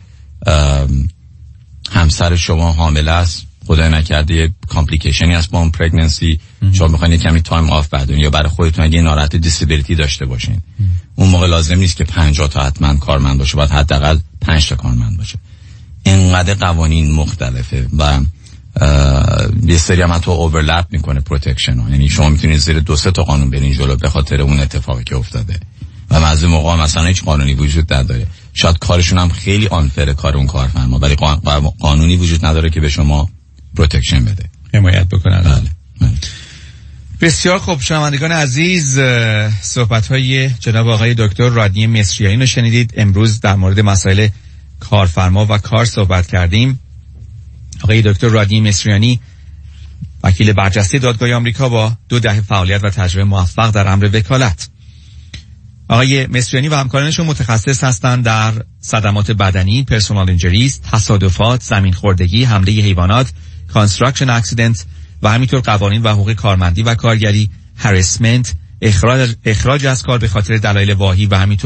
همسر شما حامله است، خدای نکرده یه کامپلیکیشنی هست با اون پرگننسی، شما میخواین یه کمی تایم آف بدون، یا برای خودتون اگه ناراحت دیسابیلیتی داشته باشین، اون موقع لازم نیست که 50 تا حتما کارمند باشه، باید حداقل 5 تا کارمند باشه. اینقدر قوانین مختلفه و یه سری هم حتی اوورلپ میکنه پروتکشن ها، یعنی شما میتونید زیر 2-3 تا قانون برین جلو به خاطر اون اتفاقی که افتاده و بعضی موقع مثلا هیچ قانونی وجود نداره، شاید کارشون هم خیلی آنفر کار اون کارفرما، ولی قانونی وجود نداره که به شما پروتکشن بده، حمایت بکنن. بله. بسیار خوب شنوندگان عزیز، صحبت‌های جناب آقای دکتر رادنی مصریانی رو شنیدید. امروز در مورد مسائل کارفرما و کار صحبت کردیم. آقای دکتر رادنی مصریانی وکیل برجسته دادگاه آمریکا با 2 دهه فعالیت و تجربه موفق در امر وکالت. آقای مصریانی و همکارانشون متخصص هستند در صدمات بدنی، پرسونال انجریز، تصادفات، زمین خوردگی، حمله حیوانات، کانستراکشن اکسیدنت و همینطور قوانین و حقوق کارمندی و کارگری، هراسمنت، اخراج از کار به خاطر دلایل واهی و همینطور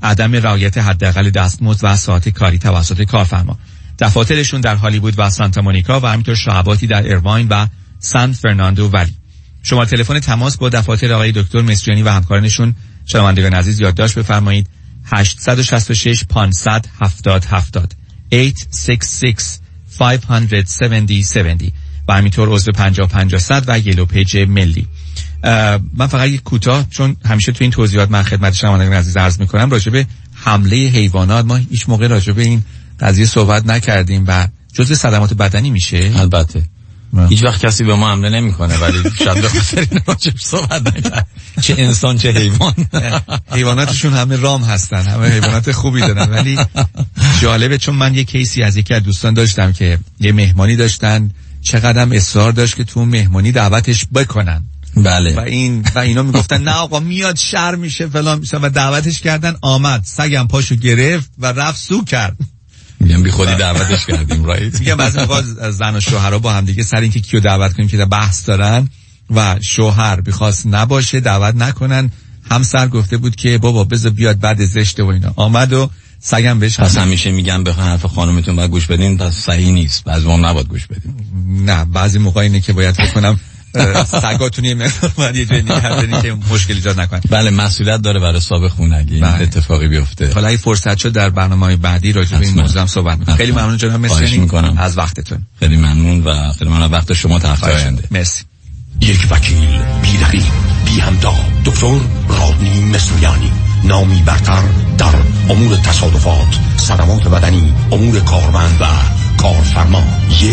عدم رعایت حداقل دستمزد و ساعت کاری توسط کارفرما. دفاترشون در هالیوود و سانتا مونیکا و همینطور شعباتی در ایرواین و سان فرناندو ولی. شما تلفن تماس با دفاتر آقای دکتر مصریانی و همکارانشون شنوندگان عزیز یادداشت بفرمایید 866 500 70 70 866 500 70 و همینطور عضو 50 100 و یلو پیج ملی. من فقط یک کوتاه، چون همیشه تو این توضیحات من خدمت شنوندگان عزیز عرض میکنم، راجع به حمله حیوانات ما هیچ موقع راجع به این قضیه صحبت نکردیم و جزء صدمات بدنی میشه. البته هیچ وقت کسی به ما حمله نمیکنه، ولی شاید به خاطر این راجعش صحبت نکرد. چه انسان چه حیوان. حیواناتشون همه رام هستن، همه حیوانات خوبی دارن. ولی جالبه چون من یک کیسی از یکی از دوستان داشتم که یه مهمانی داشتن، چقدر اصرار داشت که تو مهمانی دعوتش بکنن. بله. و اینا میگفتن نه آقا میاد شر میشه فلان میشه و دعوتش کردن، آمد سگم پاشو گرفت و رفت سو کرد. میگم بی خودی دعوتش کردیم رایت. میگم بعضی موقع زن و شوهرها با هم دیگه سر اینکه کیو دعوت کنیم که بحث دارن و شوهر بخواست نباشه دعوت نکنن، همسر گفته بود که بابا بذار بیاد بعد زشته و اینا، آمد و سگم بهش پس همیشه میگم به حرف خانومتون باید گوش بدین، پس صحیح نیست، بعضی موقع نباید گوش بدین. نه بعضی موقع اینه که باید بکنم سگاتون یه مقدار یه جایی نگه که مشکل ایجاد نکنه. بله مسئولیت داره برای صاحب خونگی اتفاقی بیفته. حالا اگه فرصت شد در برنامه‌های بعدی راجع به این موضوع هم صحبت می‌کنم. خیلی ممنون جناب مصریانی از وقتتون. خیلی ممنون و خیلی ممنون وقت شما تا هفته آینده. مرسی. یک وکیل بی رقیب بی همتا، دکتر رادنی مصریانی، نامی برتر در امور تصادفات، صدمات بدنی، امور کارمند و کارفرما.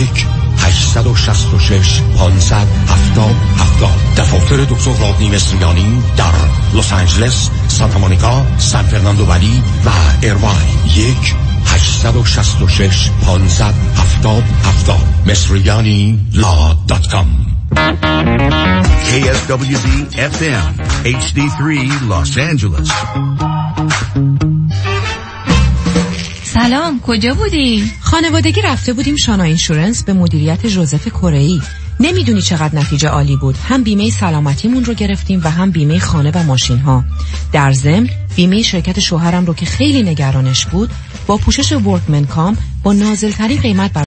1-866 570 70. دفاتر دکتر رادنی مصریانی در لس آنجلس، سانتا مونیکا، سان فرناندو ولی و ایرواین. 1-866 570 70. مصریانی.com. KSWZ FM HD3 Los Angeles. سلام، کجا بودی؟ خانوادگی رفته بودیم شانا اینشورنس به مدیریت ژوزف کره‌ای. نمیدونی چقدر نتیجه عالی بود. هم بیمه سلامتیمون رو گرفتیم و هم بیمه خانه و ماشین ها. در ضمن بیمه شرکت شوهرم رو که خیلی نگرانش بود با پوشش ورکمن کام با نازل‌ترین قیمت